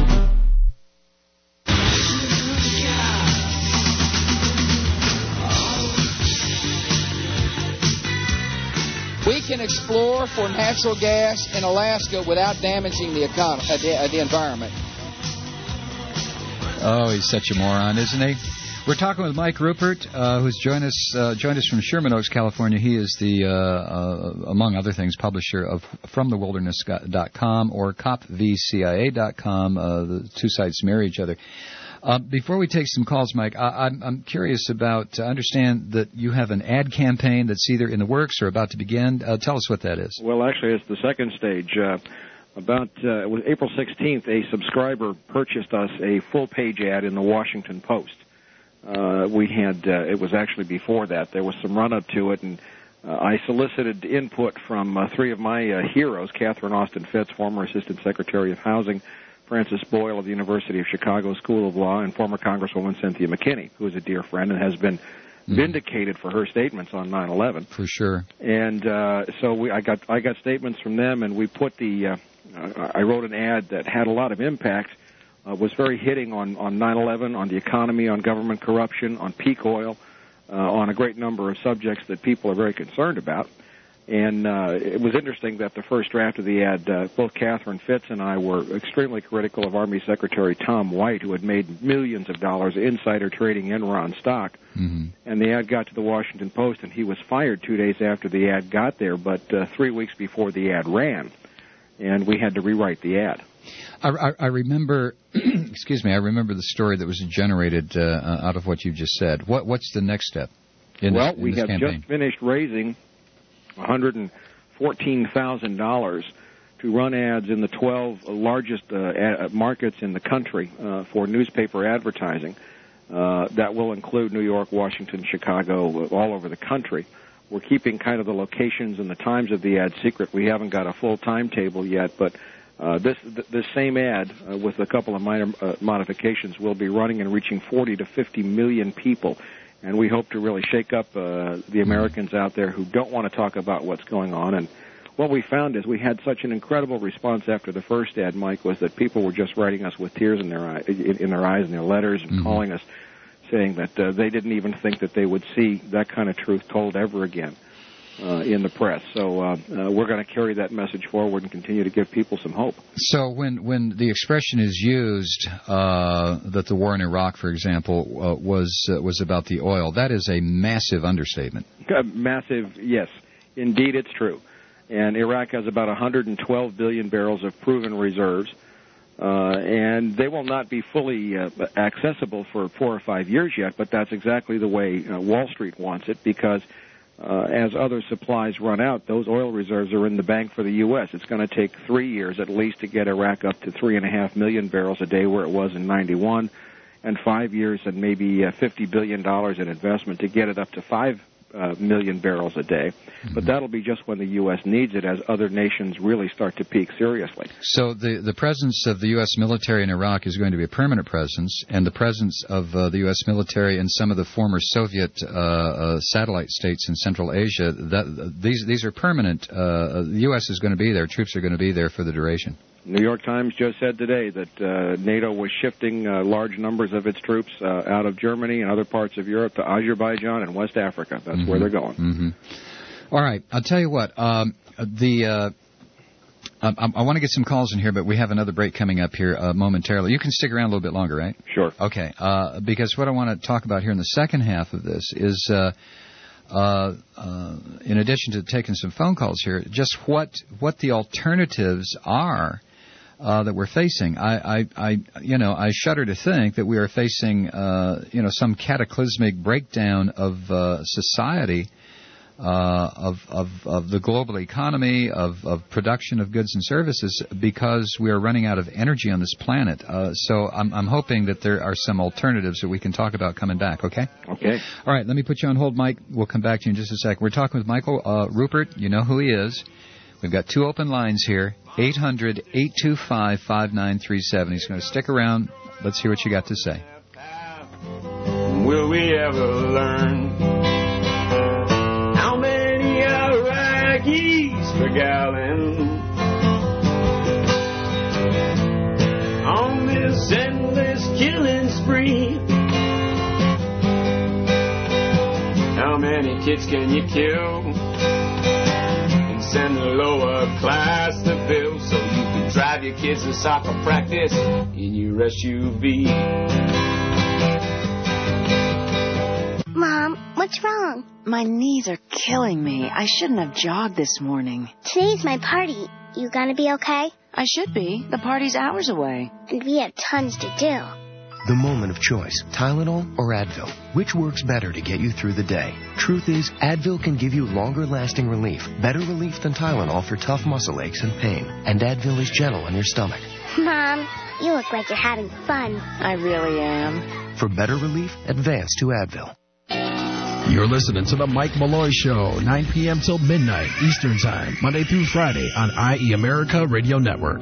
We can explore for natural gas in Alaska without damaging the economy, uh, the, uh, the environment. Oh, he's such a moron, isn't he? We're talking with Mike Ruppert, uh, who's joined us uh, joined us from Sherman Oaks, California. He is the, uh, uh, among other things, publisher of from the wilderness dot com or cop v c i a dot com. Uh, the two sites mirror each other. Uh, before we take some calls, Mike, I, I'm, I'm curious about, uh, understand that you have an ad campaign that's either in the works or about to begin. Uh, tell us what that is. Well, actually, it's the second stage. Uh, about uh, it was April sixteenth, a subscriber purchased us a full-page ad in the Washington Post. Uh, we had, uh, it was actually before that. There was some run-up to it, and uh, I solicited input from uh, three of my uh, heroes, Catherine Austin Fitts, former Assistant Secretary of Housing, Francis Boyle of the University of Chicago School of Law, and former Congresswoman Cynthia McKinney, who is a dear friend and has been mm-hmm. vindicated for her statements on nine eleven. For sure. And uh, so we, I got I got statements from them, and we put the, uh, I wrote an ad that had a lot of impact. Uh, was very hitting on, on nine eleven, on the economy, on government corruption, on peak oil, uh, on a great number of subjects that people are very concerned about. And uh, it was interesting that the first draft of the ad, uh, both Catherine Fitts and I were extremely critical of Army Secretary Tom White, who had made millions of dollars insider trading Enron stock. Mm-hmm. And the ad got to the Washington Post, and he was fired two days after the ad got there, but uh, three weeks before the ad ran. And we had to rewrite the ad. I, I, I remember, excuse me, I remember the story that was generated uh, out of what you just said. What, what's the next step in well, this, in we this have campaign? just finished raising one hundred fourteen thousand dollars to run ads in the twelve largest uh, ad markets in the country uh, for newspaper advertising. Uh, that will include New York, Washington, Chicago, all over the country. We're keeping kind of the locations and the times of the ad secret. We haven't got a full timetable yet, but Uh, this th- this same ad, uh, with a couple of minor uh, modifications, will be running and reaching forty to fifty million people, and we hope to really shake up uh, the Americans out there who don't want to talk about what's going on. And what we found is we had such an incredible response after the first ad, Mike, was that people were just writing us with tears in their eye, in, in their eyes and their letters, and mm-hmm. calling us, saying that uh, they didn't even think that they would see that kind of truth told ever again. Uh, in the press. So uh, uh, we're going to carry that message forward and continue to give people some hope. So when, when the expression is used uh, that the war in Iraq, for example, uh, was uh, was about the oil, that is a massive understatement. Uh, massive, yes. Indeed, it's true. And Iraq has about one hundred twelve billion barrels of proven reserves, uh, and they will not be fully uh, accessible for four or five years yet, but that's exactly the way uh, Wall Street wants it, because Uh, as other supplies run out, those oil reserves are in the bank for the U S It's going to take three years at least to get Iraq up to three and a half million barrels a day where it was in ninety-one, and five years and maybe uh, fifty billion dollars in investment to get it up to five uh, million barrels a day. Mm-hmm. But that'll be just when the U S needs it, as other nations really start to peak seriously. So the, the presence of the U S military in Iraq is going to be a permanent presence, and the presence of uh, the U S military in some of the former Soviet uh, uh, satellite states in Central Asia, that, these, these are permanent. Uh, the U S is going to be there. Troops are going to be there for the duration. New York Times just said today that uh, NATO was shifting uh, large numbers of its troops uh, out of Germany and other parts of Europe to Azerbaijan and West Africa. That's mm-hmm. where they're going. Mm-hmm. All right. I'll tell you what. Um, the uh, I, I want to get some calls in here, but we have another break coming up here uh, momentarily. You can stick around a little bit longer, right? Sure. Okay. Uh, because what I want to talk about here in the second half of this is, uh, uh, uh, in addition to taking some phone calls here, just what what the alternatives are Uh, that we're facing. I, I, I, you know, I shudder to think that we are facing, uh, you know, some cataclysmic breakdown of uh, society, uh, of, of, of the global economy, of, of production of goods and services, because we are running out of energy on this planet. Uh, so I'm, I'm hoping that there are some alternatives that we can talk about coming back. Okay. Okay. All right. Let me put you on hold, Mike. We'll come back to you in just a second. We're talking with Michael uh, Ruppert. You know who he is. We've got two open lines here, eight hundred, eight two five, five nine three seven. He's going to stick around. Let's hear what you got to say. Will we ever learn how many Iraqis forgotten on this endless killing spree? How many kids can you kill? Send the lower class to bill so you can drive your kids to soccer practice in your S U V. What's wrong? My knees are killing me. I shouldn't have jogged this morning. Today's my party. You gonna be okay? I should be. The party's hours away. And we have tons to do. The moment of choice, Tylenol or Advil. Which works better to get you through the day? Truth is, Advil can give you longer-lasting relief, better relief than Tylenol for tough muscle aches and pain. And Advil is gentle on your stomach. Mom, you look like you're having fun. I really am. For better relief, advance to Advil. You're listening to The Mike Malloy Show, nine p.m. till midnight Eastern Time, Monday through Friday on I E America Radio Network.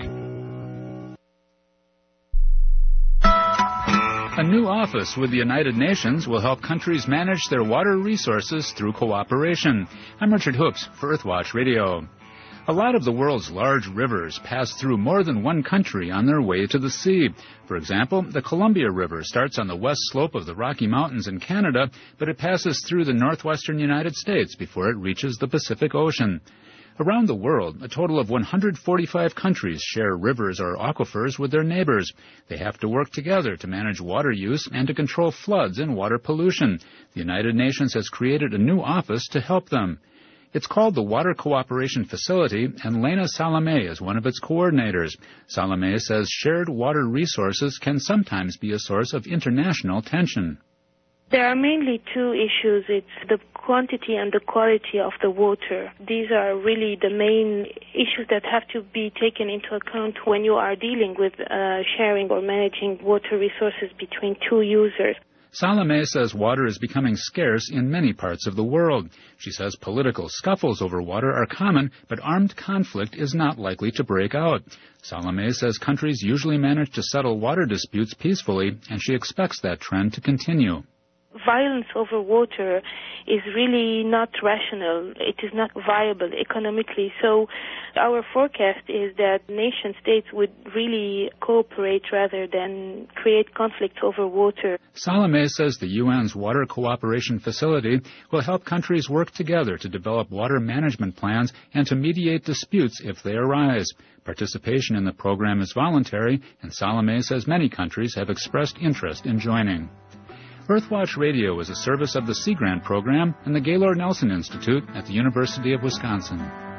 A new office with the United Nations will help countries manage their water resources through cooperation. I'm Richard Hoops for Earthwatch Radio. A lot of the world's large rivers pass through more than one country on their way to the sea. For example, the Columbia River starts on the west slope of the Rocky Mountains in Canada, but it passes through the northwestern United States before it reaches the Pacific Ocean. Around the world, a total of one hundred forty-five countries share rivers or aquifers with their neighbors. They have to work together to manage water use and to control floods and water pollution. The United Nations has created a new office to help them. It's called the Water Cooperation Facility, and Lena Salome is one of its coordinators. Salome says shared water resources can sometimes be a source of international tension. There are mainly two issues. It's the quantity and the quality of the water. These are really the main issues that have to be taken into account when you are dealing with uh, sharing or managing water resources between two users. Salome says water is becoming scarce in many parts of the world. She says political scuffles over water are common, but armed conflict is not likely to break out. Salome says countries usually manage to settle water disputes peacefully, and she expects that trend to continue. Violence over water is really not rational. It is not viable economically. So our forecast is that nation states would really cooperate rather than create conflicts over water. Salome says the U N's Water Cooperation Facility will help countries work together to develop water management plans and to mediate disputes if they arise. Participation in the program is voluntary, and Salome says many countries have expressed interest in joining. Earthwatch Radio is a service of the Sea Grant Program and the Gaylord Nelson Institute at the University of Wisconsin.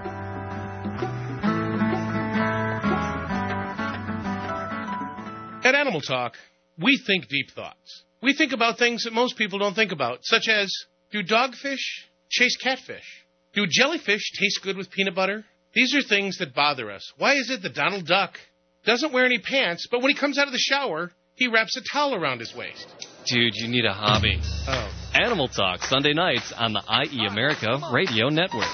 At Animal Talk, we think deep thoughts. We think about things that most people don't think about, such as, do dogfish chase catfish? Do jellyfish taste good with peanut butter? These are things that bother us. Why is it that Donald Duck doesn't wear any pants, but when he comes out of the shower, he wraps a towel around his waist? Dude, you need a hobby. Oh. Animal Talk, Sunday nights on the I E America Radio Network.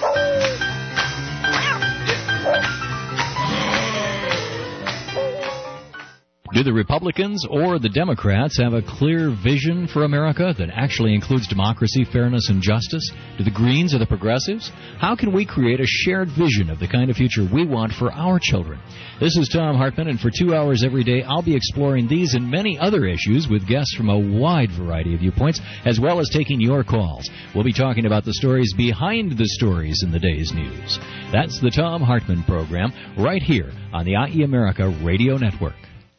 Do the Republicans or the Democrats have a clear vision for America that actually includes democracy, fairness, and justice? Do the Greens or the Progressives? How can we create a shared vision of the kind of future we want for our children? This is Tom Hartman, and for two hours every day, I'll be exploring these and many other issues with guests from a wide variety of viewpoints, as well as taking your calls. We'll be talking about the stories behind the stories in the day's news. That's the Tom Hartman Program, right here on the I E America Radio Network.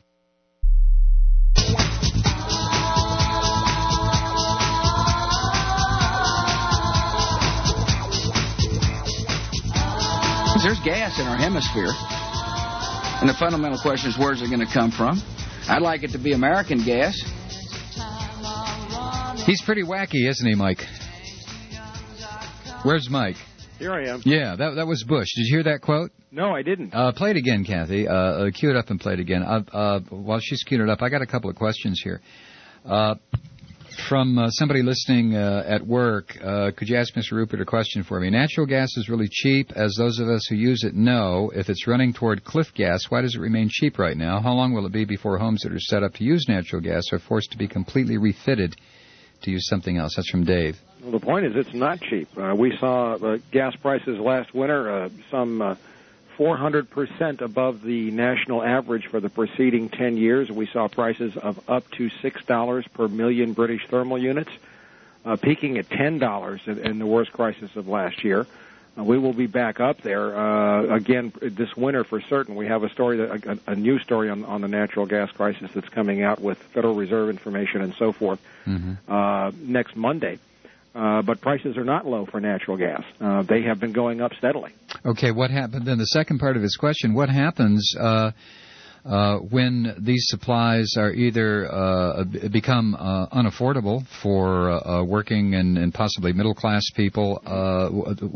There's gas in our hemisphere. And the fundamental question is, where's it going to come from? I'd like it to be American gas. He's pretty wacky, isn't he, Mike? Where's Mike? Here I am. Yeah, that that was Bush. Did you hear that quote? No, I didn't. Uh, play it again, Kathy. Uh, uh, cue it up and play it again. Uh, uh, while she's queuing it up, I got a couple of questions here. Uh, from uh, somebody listening uh, at work, uh, could you ask Mister Rupert a question for me? Natural gas is really cheap, as those of us who use it know. If it's running toward cliff gas, why does it remain cheap right now? How long will it be before homes that are set up to use natural gas are forced to be completely refitted to use something else? That's from Dave. Well, the point is it's not cheap. Uh, we saw uh, gas prices last winter, uh, some uh, four hundred percent above the national average for the preceding ten years. We saw prices of up to six dollars per million British thermal units, uh, peaking at ten dollars in, in the worst crisis of last year. Uh, we will be back up there uh, again this winter for certain. We have a story, that, a, a new story on, on the natural gas crisis that's coming out with Federal Reserve information and so forth mm-hmm. uh, next Monday. Uh, but prices are not low for natural gas. Uh, they have been going up steadily. Okay, what happened? Then the second part of his question, what happens uh, uh, when these supplies are either uh, become uh, unaffordable for uh, working and, and possibly middle-class people? Uh,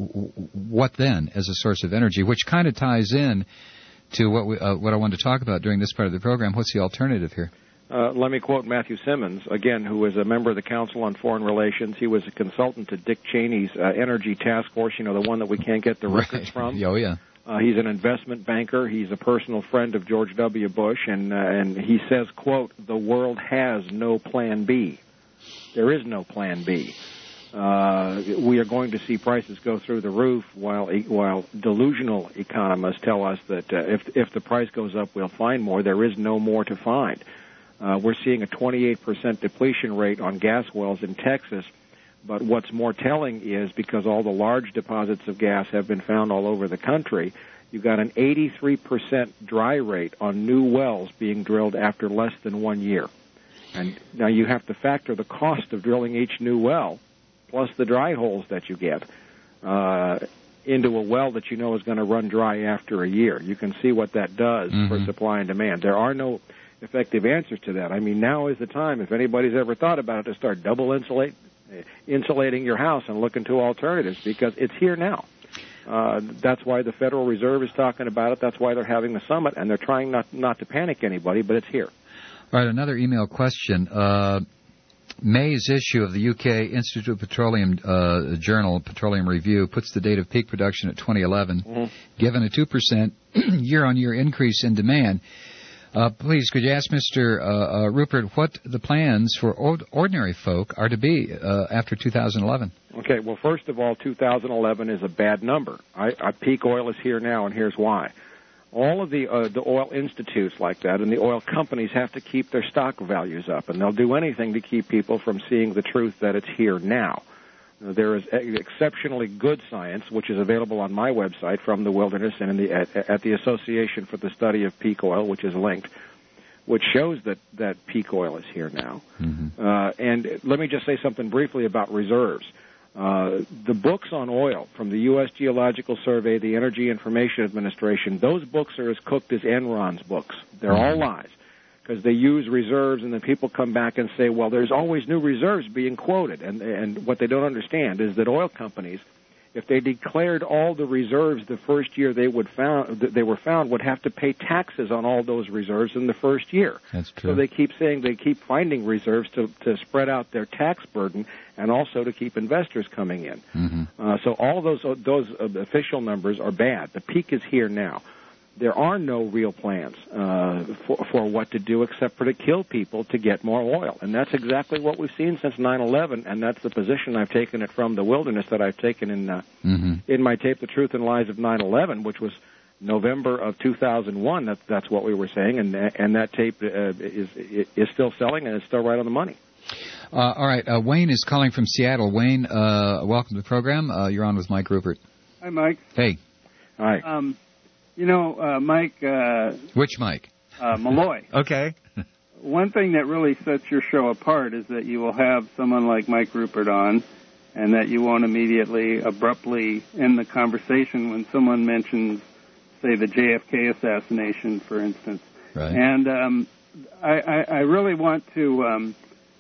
what then as a source of energy, which kind of ties in to what, we, uh, what I wanted to talk about during this part of the program? What's the alternative here? Uh, let me quote Matthew Simmons, again, who was a member of the Council on Foreign Relations. He was a consultant to Dick Cheney's uh, Energy Task Force, you know, the one that we can't get the records right. from. Oh, yeah. Uh, he's an investment banker. He's a personal friend of George W. Bush, and, uh, and he says, quote, the world has no plan B. There is no plan B. Uh, we are going to see prices go through the roof while while delusional economists tell us that uh, if if the price goes up, we'll find more. There is no more to find. Uh, we're seeing a twenty-eight percent depletion rate on gas wells in Texas, but what's more telling is because all the large deposits of gas have been found all over the country, you've got an eighty-three percent dry rate on new wells being drilled after less than one year. And now you have to factor the cost of drilling each new well, plus the dry holes that you get, uh, into a well that you know is going to run dry after a year. You can see what that does mm-hmm. for supply and demand. There are no effective answers to that. I mean, now is the time, if anybody's ever thought about it, to start double insulate, insulating your house and look into alternatives, because it's here now. Uh, that's why the Federal Reserve is talking about it. That's why they're having the summit, and they're trying not not to panic anybody, but it's here. All right, another email question. Uh, May's issue of the U K Institute of Petroleum uh, Journal, Petroleum Review, puts the date of peak production at twenty eleven, mm-hmm. given a two percent year-on-year increase in demand. Uh, please, could you ask Mister Uh, uh, Rupert what the plans for ord- ordinary folk are to be uh, after two thousand eleven? Okay, well, first of all, two thousand eleven is a bad number. I, I, peak oil is here now, and here's why. All of the uh, the oil institutes like that and the oil companies have to keep their stock values up, and they'll do anything to keep people from seeing the truth that it's here now. There is exceptionally good science, which is available on my website from the Wilderness and in the, at, at the Association for the Study of Peak Oil, which is linked, which shows that, that peak oil is here now. Mm-hmm. Uh, and let me just say something briefly about reserves. Uh, the books on oil from the U S Geological Survey, the Energy Information Administration, those books are as cooked as Enron's books. They're mm-hmm. all lies, because they use reserves, and then people come back and say, well, there's always new reserves being quoted. And, and what they don't understand is that oil companies, if they declared all the reserves the first year they would found they were found, would have to pay taxes on all those reserves in the first year. That's true. So they keep saying they keep finding reserves to, to spread out their tax burden and also to keep investors coming in. Mm-hmm. Uh, so all those those official numbers are bad. The peak is here now. There are no real plans uh, for, for what to do except for to kill people to get more oil. And that's exactly what we've seen since nine eleven, and that's the position I've taken it from the Wilderness that I've taken in uh, mm-hmm. in my tape, The Truth and Lies of nine eleven, which was November of two thousand one. That, that's what we were saying, and, and that tape uh, is, is still selling, and it's still right on the money. Uh, all right, uh, Wayne is calling from Seattle. Wayne, uh, welcome to the program. Uh, you're on with Mike Rupert. Hi, Mike. Hey. Hi. Um, You know, uh, Mike... Uh, Which Mike? Uh, Malloy. Okay. One thing that really sets your show apart is that you will have someone like Mike Rupert on, and that you won't immediately, abruptly end the conversation when someone mentions, say, the J F K assassination, for instance. Right. And um, I, I, I really want to um,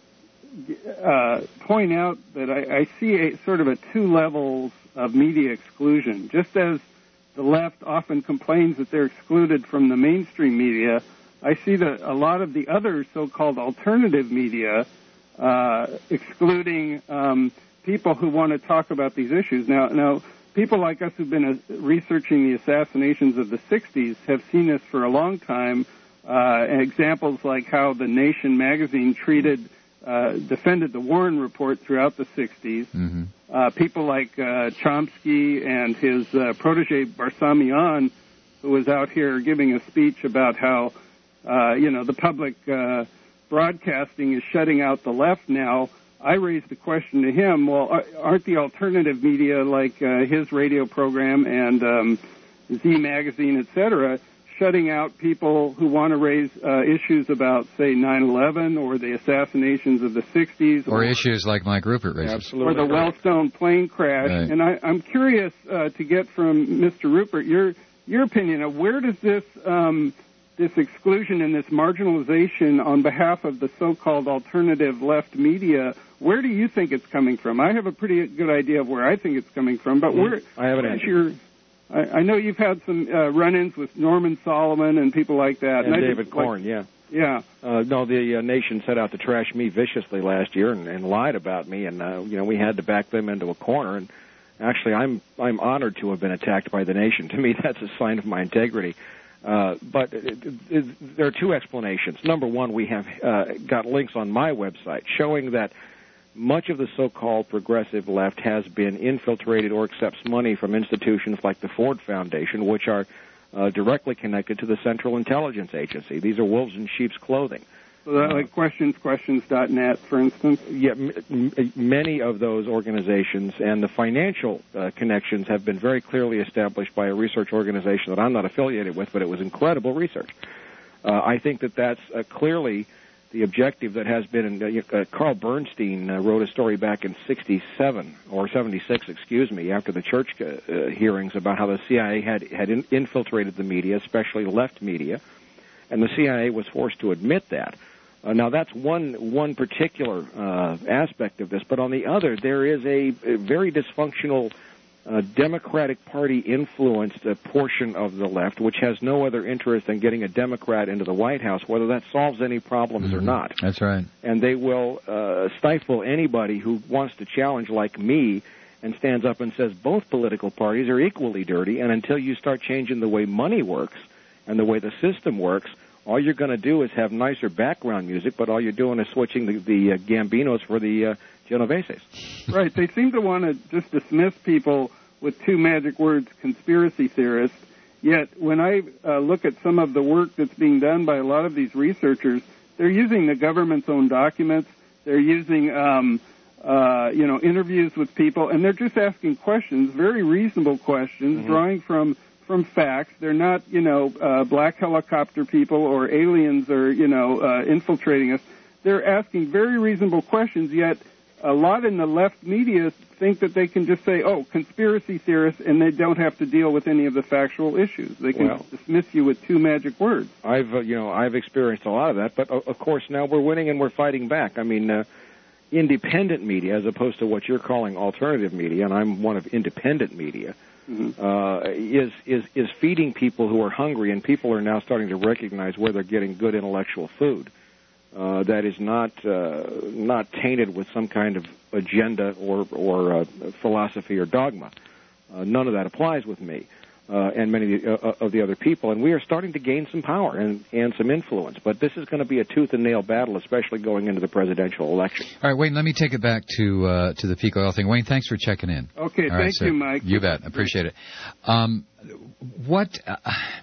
uh, point out that I, I see a sort of a two levels of media exclusion. Just as the left often complains that they're excluded from the mainstream media, I see that a lot of the other so-called alternative media uh, excluding um, people who want to talk about these issues. Now, now, people like us who've been uh, researching the assassinations of the sixties have seen this for a long time. Uh, examples like how the Nation magazine treated, uh, defended the Warren Report throughout the sixties. Mm-hmm. Uh, people like uh, Chomsky and his uh, protege Barsamian, who was out here giving a speech about how, uh, you know, the public uh, broadcasting is shutting out the left now. I raised the question to him, well, aren't the alternative media like uh, his radio program and um, Z Magazine, et cetera, shutting out people who want to raise uh, issues about, say, nine eleven or the assassinations of the sixties. Or, or issues like Mike Rupert raises. Absolutely. Or the Wellstone plane crash. Right. And I, I'm curious uh, to get from Mister Rupert your your opinion of where does this um, this exclusion and this marginalization on behalf of the so-called alternative left media, where do you think it's coming from? I have a pretty good idea of where I think it's coming from, but where I have an where's answer. your... I, I know you've had some uh, run-ins with Norman Solomon and people like that. And, and David Corn, like, yeah. Yeah. Uh, no, the uh, nation set out to trash me viciously last year and, and lied about me, and uh, you know we had to back them into a corner. And actually, I'm I'm honored to have been attacked by the nation. To me, that's a sign of my integrity. Uh, but it, it, it, there are two explanations. Number one, we have uh, got links on my website showing that much of the so-called progressive left has been infiltrated or accepts money from institutions like the Ford Foundation, which are uh, directly connected to the Central Intelligence Agency. These are wolves in sheep's clothing. So that, like questions questions dot net, for instance? Yeah, m- m- many of those organizations and the financial uh, connections have been very clearly established by a research organization that I'm not affiliated with, but it was incredible research. Uh, I think that that's uh, clearly the objective that has been, uh, uh, Carl Bernstein uh, wrote a story back in sixty-seven, or seventy-six, excuse me, after the church uh, uh, hearings about how the C I A had, had in- infiltrated the media, especially left media, and the C I A was forced to admit that. Uh, now, that's one one particular uh, aspect of this, but on the other, there is a, a very dysfunctional uh, Democratic Party-influenced uh, portion of the left, which has no other interest than getting a Democrat into the White House, whether that solves any problems mm-hmm. or not. That's right. And they will uh, stifle anybody who wants to challenge, like me, and stands up and says both political parties are equally dirty, and until you start changing the way money works and the way the system works, all you're going to do is have nicer background music, but all you're doing is switching the, the uh, Gambinos for the uh, Genoveses. Right. They seem to want to just dismiss people with two magic words, conspiracy theorists. Yet when I uh, look at some of the work that's being done by a lot of these researchers, they're using the government's own documents. They're using, um, uh, you know, interviews with people, and they're just asking questions, very reasonable questions, mm-hmm. drawing from from facts. They're not, you know, uh, black helicopter people or aliens or, you know, uh, infiltrating us. They're asking very reasonable questions, yet a lot in the left media think that they can just say, oh, conspiracy theorists, and they don't have to deal with any of the factual issues. They can well, dismiss you with two magic words. I've, uh, you know, I've experienced a lot of that, but uh, of course now we're winning and we're fighting back. I mean, uh, independent media, as opposed to what you're calling alternative media, and I'm one of independent media, mm-hmm. uh, is is is feeding people who are hungry, and people are now starting to recognize where they're getting good intellectual food. Uh, that is not uh, not tainted with some kind of agenda or or uh, philosophy or dogma. Uh, none of that applies with me uh, and many of the, uh, of the other people. And we are starting to gain some power and, and some influence. But this is going to be a tooth and nail battle, especially going into the presidential election. All right, Wayne. Let me take it back to uh, to the peak oil thing. Wayne, thanks for checking in. Okay, All thank right, you, Mike. You bet. Appreciate it. Um, what? Uh,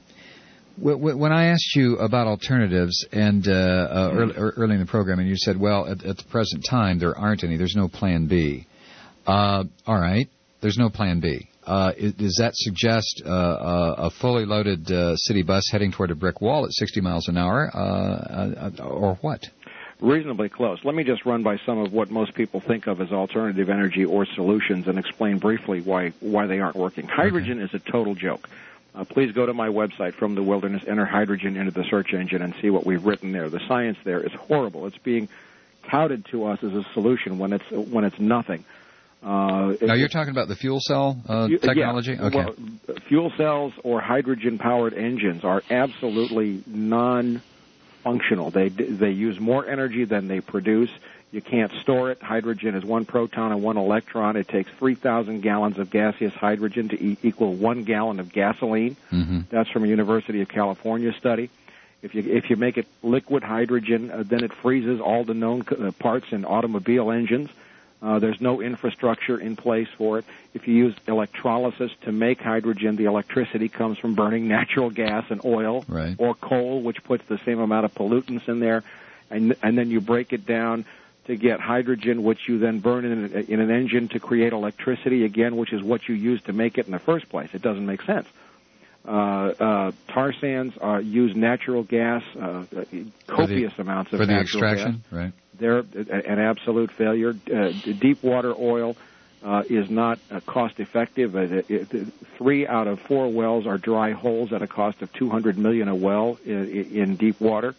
When I asked you about alternatives and uh, uh, early, early in the program, and you said, well, at, at the present time, there aren't any. There's no plan B. Uh, all right. There's no plan B. Uh, does that suggest uh, a fully loaded uh, city bus heading toward a brick wall at sixty miles an hour, uh, uh, or what? Reasonably close. Let me just run by some of what most people think of as alternative energy or solutions and explain briefly why, why they aren't working. Hydrogen okay. is a total joke. Uh, please go to my website, From the Wilderness, enter hydrogen into the search engine and see what we've written there. The science there is horrible. It's being touted to us as a solution when it's when it's nothing. Uh, now, you're talking about the fuel cell uh, technology? Yeah. Okay. Well, fuel cells or hydrogen-powered engines are absolutely non-functional. They, they use more energy than they produce. You can't store it. Hydrogen is one proton and one electron. It takes three thousand gallons of gaseous hydrogen to e- equal one gallon of gasoline. Mm-hmm. That's from a University of California study. If you if you make it liquid hydrogen, uh, then it freezes all the known uh, parts in automobile engines. Uh, there's no infrastructure in place for it. If you use electrolysis to make hydrogen, the electricity comes from burning natural gas and oil right. or coal, which puts the same amount of pollutants in there. And, and then you break it down to get hydrogen, which you then burn in, a, in an engine to create electricity, again, which is what you use to make it in the first place. It doesn't make sense. Uh, uh, tar sands uh, use natural gas, uh, copious the, amounts of for the natural extraction, gas. Right. They're an absolute failure. Uh, deep water oil uh, is not uh, cost effective. Uh, it, it, three out of four wells are dry holes at a cost of two hundred million dollars a well in, in deep water.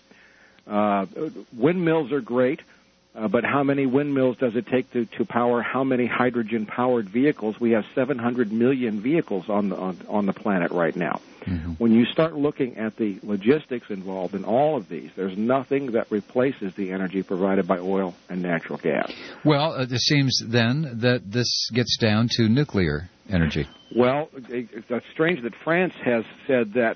Uh, windmills are great. Uh, but how many windmills does it take to, to power how many hydrogen-powered vehicles? We have seven hundred million vehicles on the, on, on the planet right now. Mm-hmm. When you start looking at the logistics involved in all of these, there's nothing that replaces the energy provided by oil and natural gas. Well, uh, it seems then that this gets down to nuclear energy. Well, it's strange that France has said that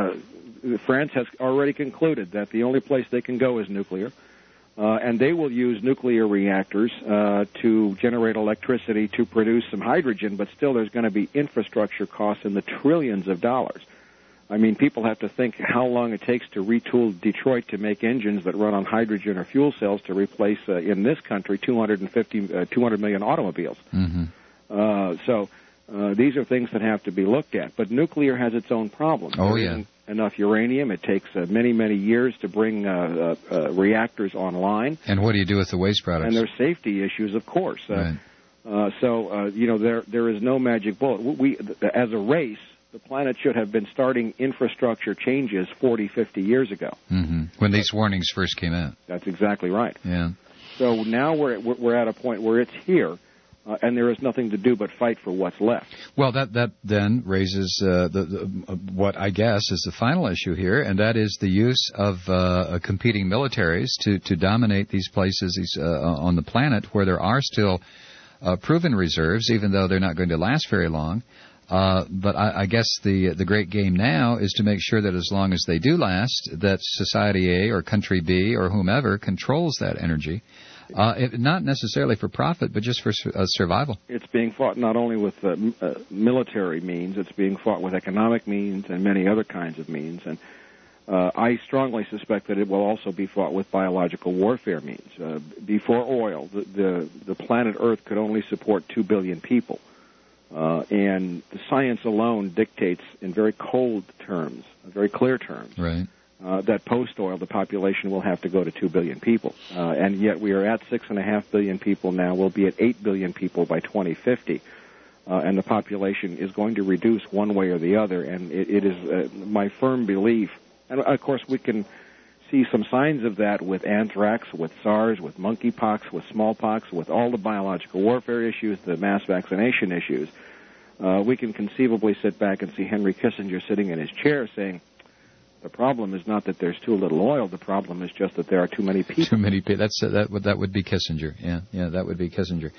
uh, France has already concluded that the only place they can go is nuclear. Uh, and they will use nuclear reactors uh, to generate electricity to produce some hydrogen, but still there's going to be infrastructure costs in the trillions of dollars. I mean, people have to think how long it takes to retool Detroit to make engines that run on hydrogen or fuel cells to replace, uh, in this country, two hundred fifty, uh, two hundred million automobiles. Mm-hmm. Uh, so uh, these are things that have to be looked at. But nuclear has its own problems. Oh, there yeah. isn't enough uranium. It takes uh, many, many years to bring uh, uh, uh, reactors online. And what do you do with the waste products? And there's safety issues, of course. Uh, right. uh, so, uh, you know, there there is no magic bullet. We, as a race, the planet should have been starting infrastructure changes forty, fifty years ago. Mm-hmm. When these warnings first came out. That's exactly right. Yeah. So now we're at, we're at a point where it's here. Uh, and there is nothing to do but fight for what's left. Well, that that then raises uh, the, the uh, what I guess is the final issue here, and that is the use of uh, competing militaries to, to dominate these places these, uh, on the planet where there are still uh, proven reserves, even though they're not going to last very long. Uh, but I, I guess the the great game now is to make sure that as long as they do last, that society A or country B or whomever controls that energy. Uh, it, not necessarily for profit, but just for uh, survival. It's being fought not only with uh, m- uh, military means, it's being fought with economic means and many other kinds of means. And uh, I strongly suspect that it will also be fought with biological warfare means. Uh, before oil, the, the, the planet Earth could only support two billion people. Uh, and the science alone dictates in very cold terms, very clear terms, right. Uh, that post-oil, the population will have to go to two billion people. Uh, and yet we are at six point five billion people now. We'll be at eight billion people by twenty fifty. Uh, and the population is going to reduce one way or the other. And it, it is uh, my firm belief, and of course we can see some signs of that with anthrax, with SARS, with monkeypox, with smallpox, with all the biological warfare issues, the mass vaccination issues. Uh, we can conceivably sit back and see Henry Kissinger sitting in his chair saying, the problem is not that there's too little oil. The problem is just that there are too many people. Too many people. That's uh, that would that would be Kissinger. Yeah, yeah, that would be Kissinger.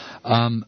Um,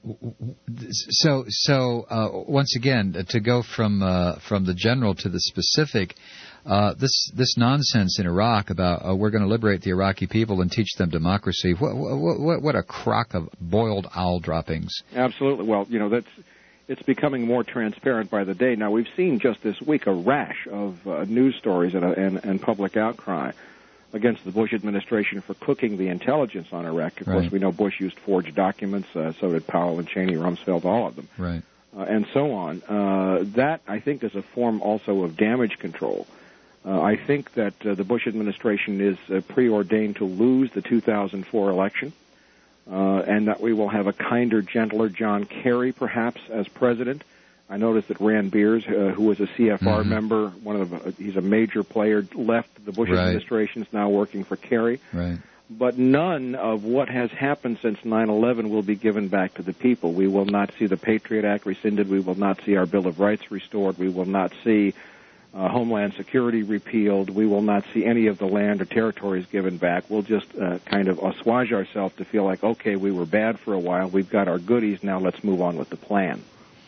so so uh, once again, to go from uh, from the general to the specific, uh, this this nonsense in Iraq about uh, we're going to liberate the Iraqi people and teach them democracy. What what what a crock of boiled owl droppings. Absolutely. Well, you know that's. It's becoming more transparent by the day. Now, we've seen just this week a rash of uh, news stories and, uh, and, and public outcry against the Bush administration for cooking the intelligence on Iraq. Of right. course, we know Bush used forged documents, uh, so did Powell and Cheney, Rumsfeld, all of them, right. uh, and so on. Uh, that, I think, is a form also of damage control. Uh, I think that uh, the Bush administration is uh, preordained to lose the two thousand four election. Uh, and that we will have a kinder, gentler John Kerry, perhaps, as president. I noticed that Rand Beers, uh, who was a C F R mm-hmm. member, one of the, uh, he's a major player, left the Bush right. administration, is now working for Kerry. Right. But none of what has happened since nine eleven will be given back to the people. We will not see the Patriot Act rescinded. We will not see our Bill of Rights restored. We will not see Uh, Homeland Security repealed. We will not see any of the land or territories given back. We'll just uh, kind of assuage ourselves to feel like, okay, we were bad for a while. We've got our goodies. Now let's move on with the plan.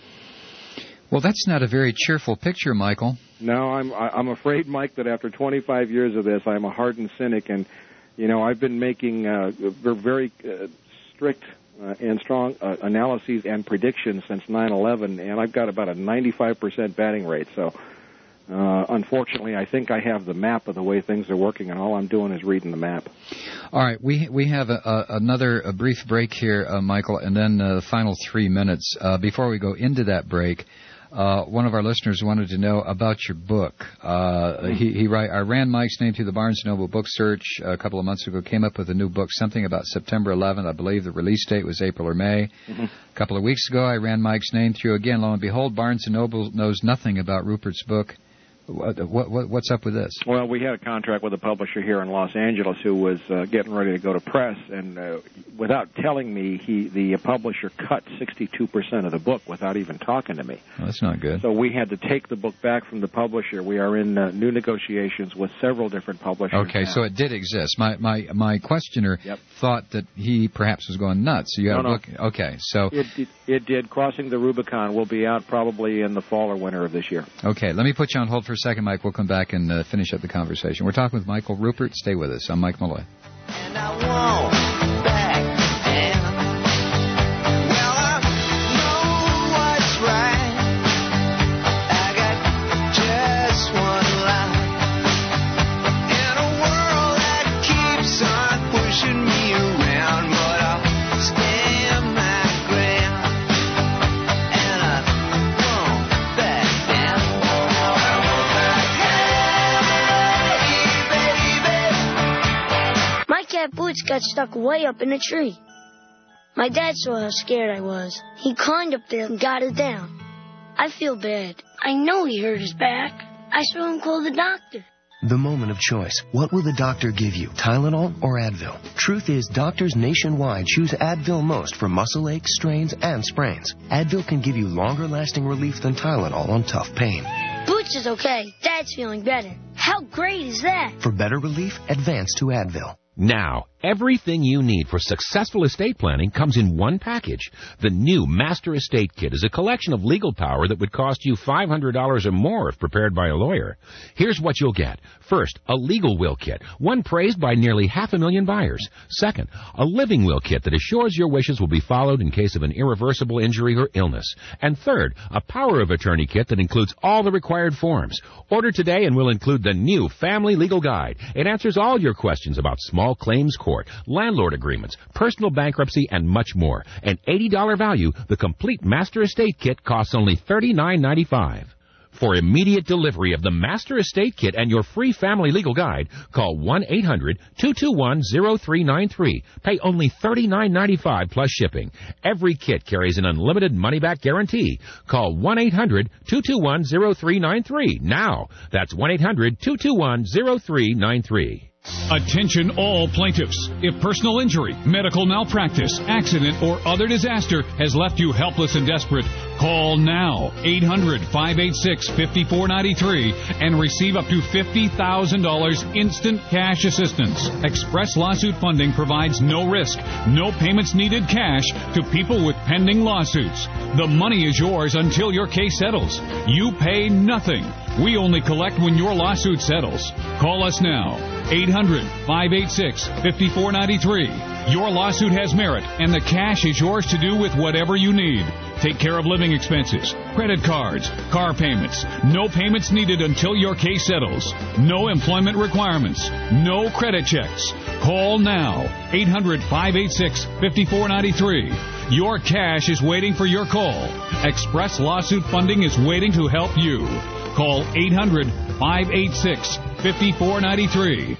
Well, that's not a very cheerful picture, Michael. No, I'm I'm afraid, Mike, that after twenty-five years of this, I'm a hardened cynic, and you know I've been making uh, very uh, strict uh, and strong uh, analyses and predictions since nine eleven, and I've got about a ninety-five percent batting rate. So. Uh, unfortunately, I think I have the map of the way things are working, and all I'm doing is reading the map. All right, we we have a, a, another a brief break here, uh, Michael, and then uh, the final three minutes. Uh, before we go into that break, Uh, one of our listeners wanted to know about your book. Uh, he, he write, I ran Mike's name through the Barnes and Noble book search a couple of months ago, came up with a new book, something about September eleventh. I believe the release date was April or May. Mm-hmm. A couple of weeks ago, I ran Mike's name through again. Lo and behold, Barnes and Noble knows nothing about Rupert's book. What, what, what's up with this? Well, we had a contract with a publisher here in Los Angeles who was uh, getting ready to go to press, and uh, without telling me, he the publisher cut sixty-two percent of the book without even talking to me. Well, that's not good. So we had to take the book back from the publisher. We are in uh, new negotiations with several different publishers. Okay, now. So it did exist. My my my questioner yep. thought that he perhaps was going nuts. So you had no, a book. No. Okay, so it, it it did. Crossing the Rubicon will be out probably in the fall or winter of this year. Okay, let me put you on hold for a second, Mike. We'll come back and uh, finish up the conversation. We're talking with Michael Rupert. Stay with us. I'm Mike Malloy. And I won't back down. Well, I know what's right. I got just one life. In a world that keeps on pushing me around, but I'll stand my ground. And I won't back down. My cat Boots got stuck way up in a tree. My dad saw how scared I was. He climbed up there and got it down. I feel bad. I know he hurt his back. I saw him call the doctor. The moment of choice. What will the doctor give you, Tylenol or Advil? Truth is, doctors nationwide choose Advil most for muscle aches, strains, and sprains. Advil can give you longer-lasting relief than Tylenol on tough pain. Boots is okay. Dad's feeling better. How great is that? For better relief, advance to Advil. Now, everything you need for successful estate planning comes in one package. The new Master Estate Kit is a collection of legal power that would cost you five hundred dollars or more if prepared by a lawyer. Here's what you'll get. First, a legal will kit, one praised by nearly half a million buyers. Second, a living will kit that assures your wishes will be followed in case of an irreversible injury or illness. And third, a power of attorney kit that includes all the required forms. Order today and we'll include the new Family Legal Guide. It answers all your questions about small claims court, landlord agreements, personal bankruptcy, and much more. An eighty dollars value, the complete Master Estate Kit costs only thirty-nine ninety-five. For immediate delivery of the Master Estate Kit and your free Family Legal Guide, call one eight hundred two two one zero three nine three. Pay only thirty-nine ninety-five plus shipping. Every kit carries an unlimited money-back guarantee. Call one eight hundred two two one zero three nine three now. That's one eight hundred two two one zero three nine three. Attention all plaintiffs. If personal injury, medical malpractice, accident, or other disaster has left you helpless and desperate, call now eight hundred five eight six five four nine three and receive up to fifty thousand dollars instant cash assistance. Express Lawsuit Funding provides no risk, no payments needed cash to people with pending lawsuits. The money is yours until your case settles. You pay nothing. We only collect when your lawsuit settles. Call us now, eight hundred five eight six five four nine three. Your lawsuit has merit, and the cash is yours to do with whatever you need. Take care of living expenses, credit cards, car payments. No payments needed until your case settles. No employment requirements. No credit checks. Call now, eight hundred five eight six five four nine three. Your cash is waiting for your call. Express Lawsuit Funding is waiting to help you. Call eight hundred five eight six five four nine three.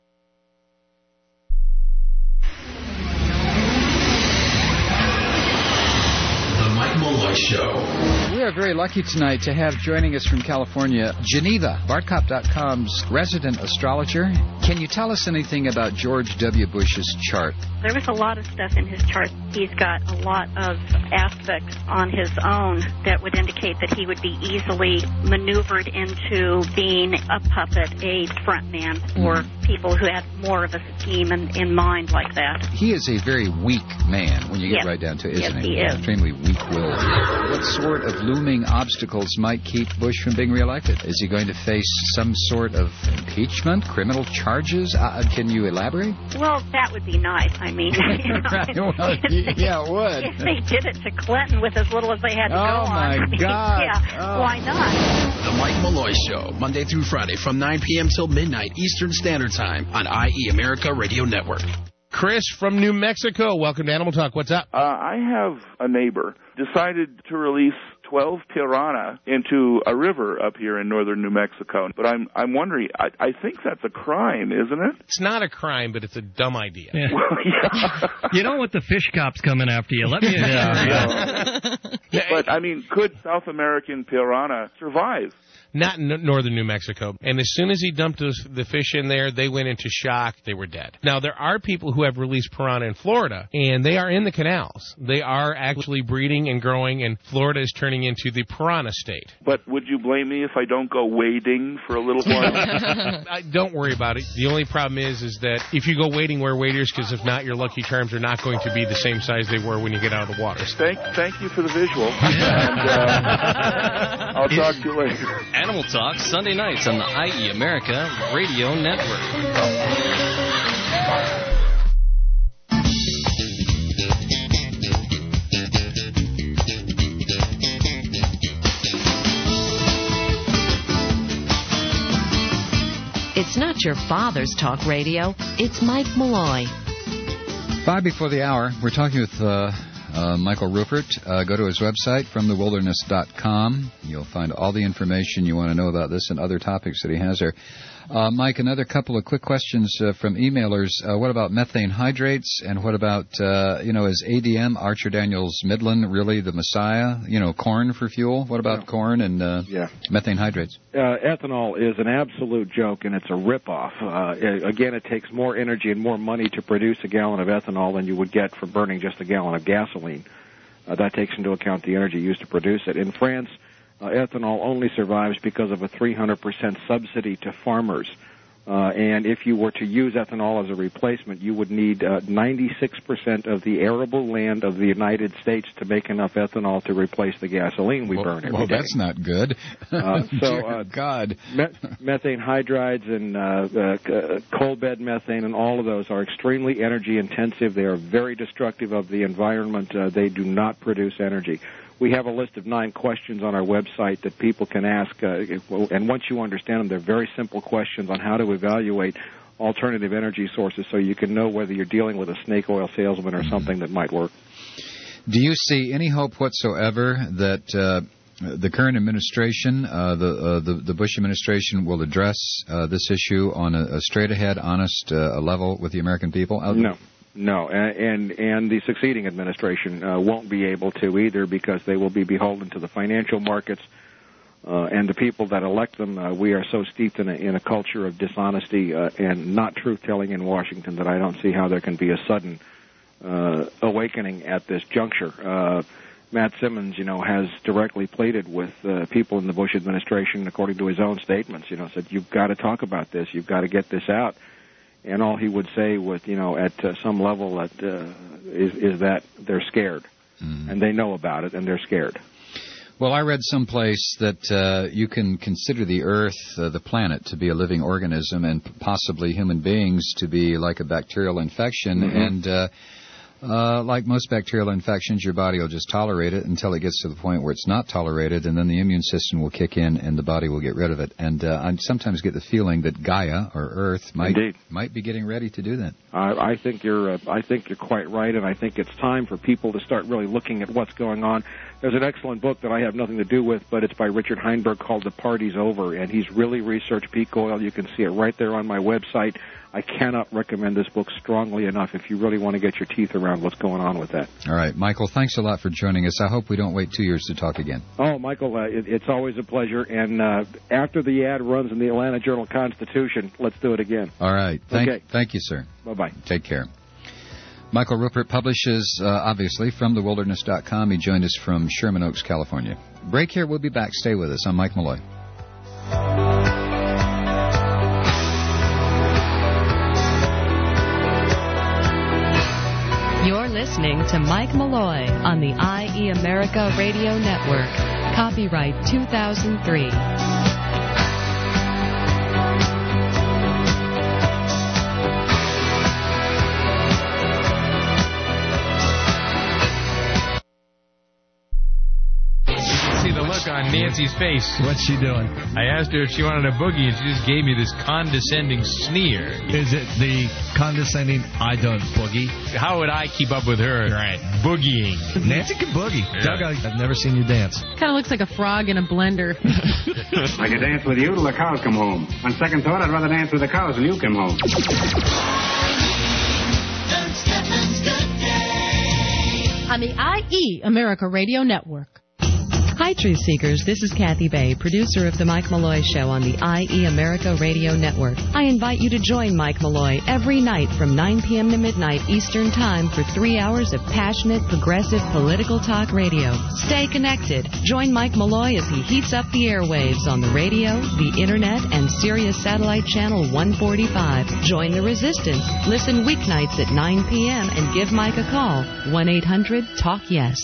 The Mike Malloy Show. We are very lucky tonight to have joining us from California, Geneva, Bart Cop dot com's resident astrologer. Can you tell us anything about George W. Bush's chart? There was a lot of stuff in his chart. He's got a lot of aspects on his own that would indicate that he would be easily maneuvered into being a puppet, a front man for mm-hmm. people who have more of a scheme in, in mind like that. He is a very weak man when you get yes. right down to it, isn't yes, he? he is. Extremely weak-willed. What sort of looming obstacles might keep Bush from being reelected? Is he going to face some sort of impeachment, criminal charges? Uh, can you elaborate? Well, that would be nice. I mean, you know, right. well, yeah, it would. If they did it to Clinton with as little as they had to oh go on. my I mean, God. Yeah, oh. why not? The Mike Malloy Show, Monday through Friday from nine p.m. till midnight Eastern Standard Time on I E America Radio Network. Chris from New Mexico, welcome to Animal Talk. What's up? Uh, I have a neighbor decided to release twelve piranha into a river up here in northern New Mexico. But I'm I'm wondering, I, I think that's a crime, isn't it? It's not a crime, but it's a dumb idea. Yeah. Well, yeah. You don't want the fish cops coming after you. Let me. yeah, yeah. But, I mean, could South American piranha survive? Not in northern New Mexico. And as soon as he dumped those, the fish in there, they went into shock. They were dead. Now, there are people who have released piranha in Florida, and they are in the canals. They are actually breeding and growing, and Florida is turning into the piranha state. But would you blame me if I don't go wading for a little while? I, don't worry about it. The only problem is is that if you go wading, wear waders, because if not, your Lucky Charms are not going to be the same size they were when you get out of the water. Thank, thank you for the visual. And, uh, I'll talk to you later. Animal Talk, Sunday nights on the I E America Radio Network. It's not your father's talk radio. It's Mike Malloy. Five before the hour, we're talking with uh, uh, Michael Ruppert. Uh, go to his website, from the wilderness dot com. You'll find all the information you want to know about this and other topics that he has there. Uh, Mike, another couple of quick questions uh, from emailers. Uh, what about methane hydrates? And what about, uh, you know, is A D M, Archer Daniels Midland, really the messiah? You know, corn for fuel? What about yeah. corn and uh, yeah. methane hydrates? Uh, ethanol is an absolute joke, and it's a ripoff. Uh, again, it takes more energy and more money to produce a gallon of ethanol than you would get from burning just a gallon of gasoline. Uh, that takes into account the energy used to produce it. In France, Uh, ethanol only survives because of a three hundred percent subsidy to farmers. Uh, and if you were to use ethanol as a replacement, you would need uh, ninety-six percent of the arable land of the United States to make enough ethanol to replace the gasoline we well, burn every well, day. Well, that's not good. Uh, so, uh, God. Me- methane hydrides and uh, uh, coal bed methane and all of those are extremely energy intensive. They are very destructive of the environment. Uh, they do not produce energy. We have a list of nine questions on our website that people can ask, uh, and once you understand them, they're very simple questions on how to evaluate alternative energy sources so you can know whether you're dealing with a snake oil salesman or something that might work. Do you see any hope whatsoever that uh, the current administration, uh, the, uh, the the Bush administration, will address uh, this issue on a, a straight-ahead, honest uh, level with the American people? No. No, and and the succeeding administration uh, won't be able to either because they will be beholden to the financial markets uh, and the people that elect them. Uh, we are so steeped in a, in a culture of dishonesty uh, and not truth-telling in Washington that I don't see how there can be a sudden uh, awakening at this juncture. Uh, Matt Simmons, you know, has directly pleaded with uh, people in the Bush administration, according to his own statements, you know, said, you've got to talk about this, you've got to get this out. And all he would say with, you know, at uh, some level that, uh, is, is that they're scared. Mm. And they know about it, and they're scared. Well, I read someplace that uh, you can consider the Earth, uh, the planet, to be a living organism and possibly human beings to be like a bacterial infection. Mm-hmm. And uh, uh, like most bacterial infections, your body will just tolerate it until it gets to the point where it's not tolerated, and then the immune system will kick in and the body will get rid of it. And uh, I sometimes get the feeling that Gaia, or Earth, might Indeed. might be getting ready to do that. I, I think you're uh, I think you're quite right, and I think it's time for people to start really looking at what's going on. There's an excellent book that I have nothing to do with, but it's by Richard Heinberg called The Party's Over, and he's really researched peak oil. You can see it right there on my website. I cannot recommend this book strongly enough if you really want to get your teeth around what's going on with that. All right, Michael, thanks a lot for joining us. I hope we don't wait two years to talk again. Oh, Michael, uh, it, it's always a pleasure. And uh, after the ad runs in the Atlanta Journal-Constitution, let's do it again. All right. Thank, okay. Thank you, sir. Bye-bye. Take care. Michael Ruppert publishes, uh, obviously, from the wilderness dot com. He joined us from Sherman Oaks, California. Break here. We'll be back. Stay with us. I'm Mike Malloy. You're listening to Mike Malloy on the I E America Radio Network. Copyright two thousand three. See, the look on Nancy's face. What's she doing? I asked her if she wanted a boogie, and she just gave me this condescending sneer. Is it the condescending, I don't boogie? How would I keep up with her? Right. Boogieing. Nancy can boogie. Yeah. Doug, I- I've never seen you dance. Kind of looks like a frog in a blender. I could dance with you till the cows come home. On second thought, I'd rather dance with the cows than you come home. On the I E America Radio Network. Hi, Truth Seekers. This is Kathy Bay, producer of The Mike Malloy Show on the I E America Radio Network. I invite you to join Mike Malloy every night from nine p.m. to midnight Eastern Time for three hours of passionate, progressive political talk radio. Stay connected. Join Mike Malloy as he heats up the airwaves on the radio, the internet, and Sirius Satellite Channel one forty-five. Join the resistance. Listen weeknights at nine p.m. and give Mike a call. one eight hundred talk yes.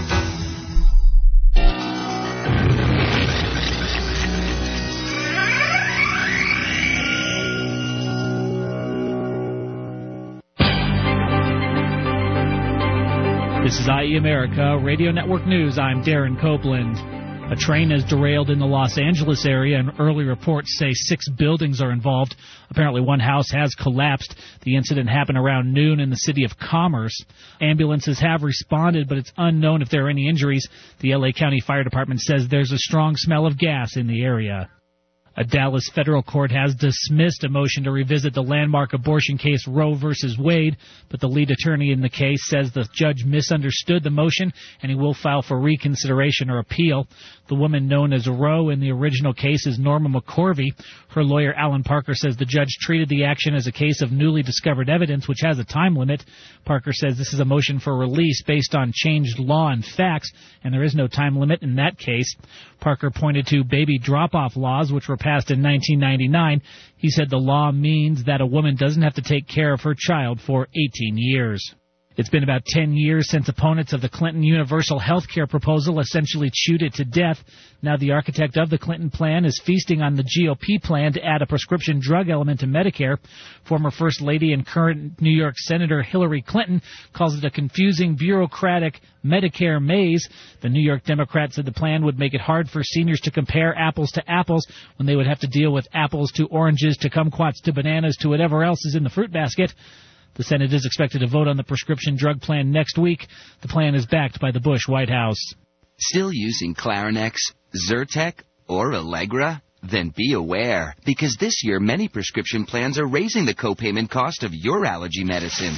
This is I E America Radio Network News. I'm Darren Copeland. A train has derailed in the Los Angeles area, and early reports say six buildings are involved. Apparently one house has collapsed. The incident happened around noon in the city of Commerce. Ambulances have responded, but it's unknown if there are any injuries. The L A County Fire Department says there's a strong smell of gas in the area. A Dallas federal court has dismissed a motion to revisit the landmark abortion case Roe versus Wade, but the lead attorney in the case says the judge misunderstood the motion and he will file for reconsideration or appeal. The woman known as Roe in the original case is Norma McCorvey. Her lawyer, Alan Parker, says the judge treated the action as a case of newly discovered evidence, which has a time limit. Parker says this is a motion for release based on changed law and facts, and there is no time limit in that case. Parker pointed to baby drop-off laws, which were passed in nineteen ninety-nine. He said the law means that a woman doesn't have to take care of her child for eighteen years. It's been about ten years since opponents of the Clinton universal health care proposal essentially chewed it to death. Now the architect of the Clinton plan is feasting on the G O P plan to add a prescription drug element to Medicare. Former First Lady and current New York Senator Hillary Clinton calls it a confusing, bureaucratic Medicare maze. The New York Democrat said the plan would make it hard for seniors to compare apples to apples when they would have to deal with apples to oranges to kumquats to bananas to whatever else is in the fruit basket. The Senate is expected to vote on the prescription drug plan next week. The plan is backed by the Bush White House. Still using Clarinex, Zyrtec, or Allegra? Then be aware, because this year many prescription plans are raising the copayment cost of your allergy medicine.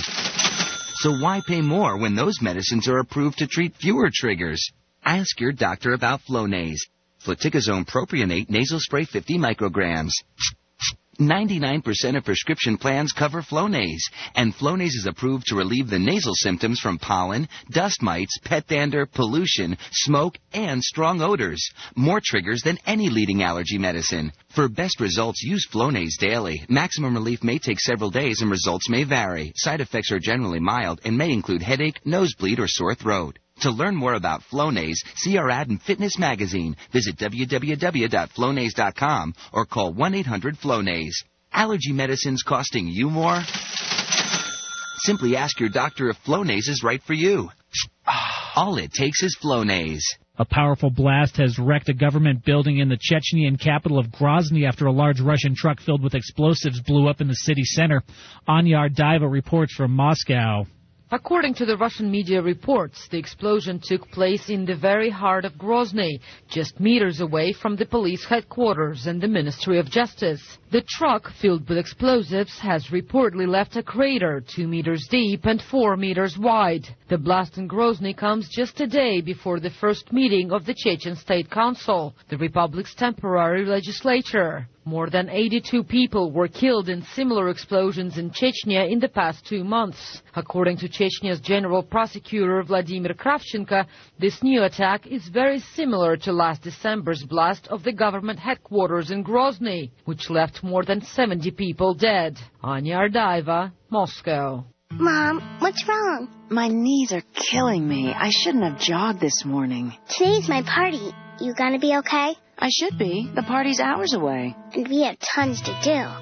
So why pay more when those medicines are approved to treat fewer triggers? Ask your doctor about Flonase, fluticasone propionate nasal spray fifty micrograms. ninety-nine percent of prescription plans cover Flonase, and Flonase is approved to relieve the nasal symptoms from pollen, dust mites, pet dander, pollution, smoke, and strong odors. More triggers than any leading allergy medicine. For best results, use Flonase daily. Maximum relief may take several days and results may vary. Side effects are generally mild and may include headache, nosebleed, or sore throat. To learn more about Flonase, see our ad in Fitness Magazine. Visit w w w dot flonase dot com or call one eight hundred flonase. Allergy medicines costing you more? Simply ask your doctor if Flonase is right for you. All it takes is Flonase. A powerful blast has wrecked a government building in the Chechenian capital of Grozny after a large Russian truck filled with explosives blew up in the city center. Anya Ardaiva reports from Moscow. According to the Russian media reports, the explosion took place in the very heart of Grozny, just meters away from the police headquarters and the Ministry of Justice. The truck, filled with explosives, has reportedly left a crater two meters deep and four meters wide. The blast in Grozny comes just a day before the first meeting of the Chechen State Council, the republic's temporary legislature. More than eighty-two people were killed in similar explosions in Chechnya in the past two months. According to Chechnya's general prosecutor Vladimir Kravchenko, this new attack is very similar to last December's blast of the government headquarters in Grozny, which left more than seventy people dead. Anya Ardaiva, Moscow. Mom, what's wrong? My knees are killing me. I shouldn't have jogged this morning. Today's my party. You gonna be okay? I should be. The party's hours away. And we have tons to do.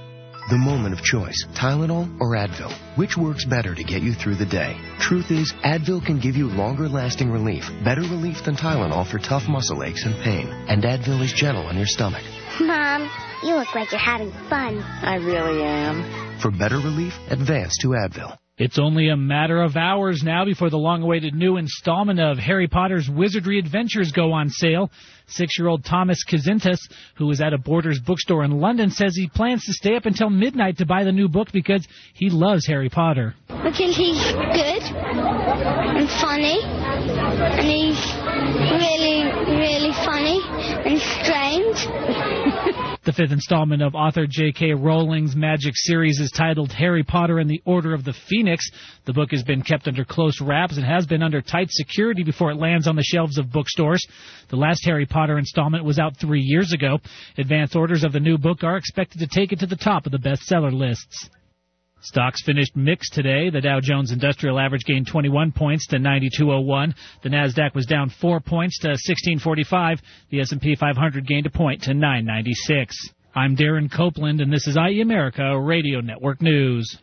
The moment of choice, Tylenol or Advil. Which works better to get you through the day? Truth is, Advil can give you longer-lasting relief, better relief than Tylenol for tough muscle aches and pain. And Advil is gentle on your stomach. Mom, you look like you're having fun. I really am. For better relief, advance to Advil. It's only a matter of hours now before the long-awaited new installment of Harry Potter's Wizardry Adventures go on sale. Six-year-old Thomas Kazintas, who is at a Borders bookstore in London, says he plans to stay up until midnight to buy the new book because he loves Harry Potter. Because he's good and funny, and he's really, really funny and strange. The fifth installment of author J K. Rowling's Magic series is titled Harry Potter and the Order of the Phoenix. The book has been kept under close wraps and has been under tight security before it lands on the shelves of bookstores. The last Harry Potter installment was out three years ago. Advance orders of the new book are expected to take it to the top of the bestseller lists. Stocks finished mixed today. The Dow Jones Industrial Average gained twenty-one points to ninety-two oh one. The Nasdaq was down four points to sixteen forty-five. The S and P five hundred gained a point to nine ninety-six. I'm Darren Copeland, and this is I E America Radio Network News.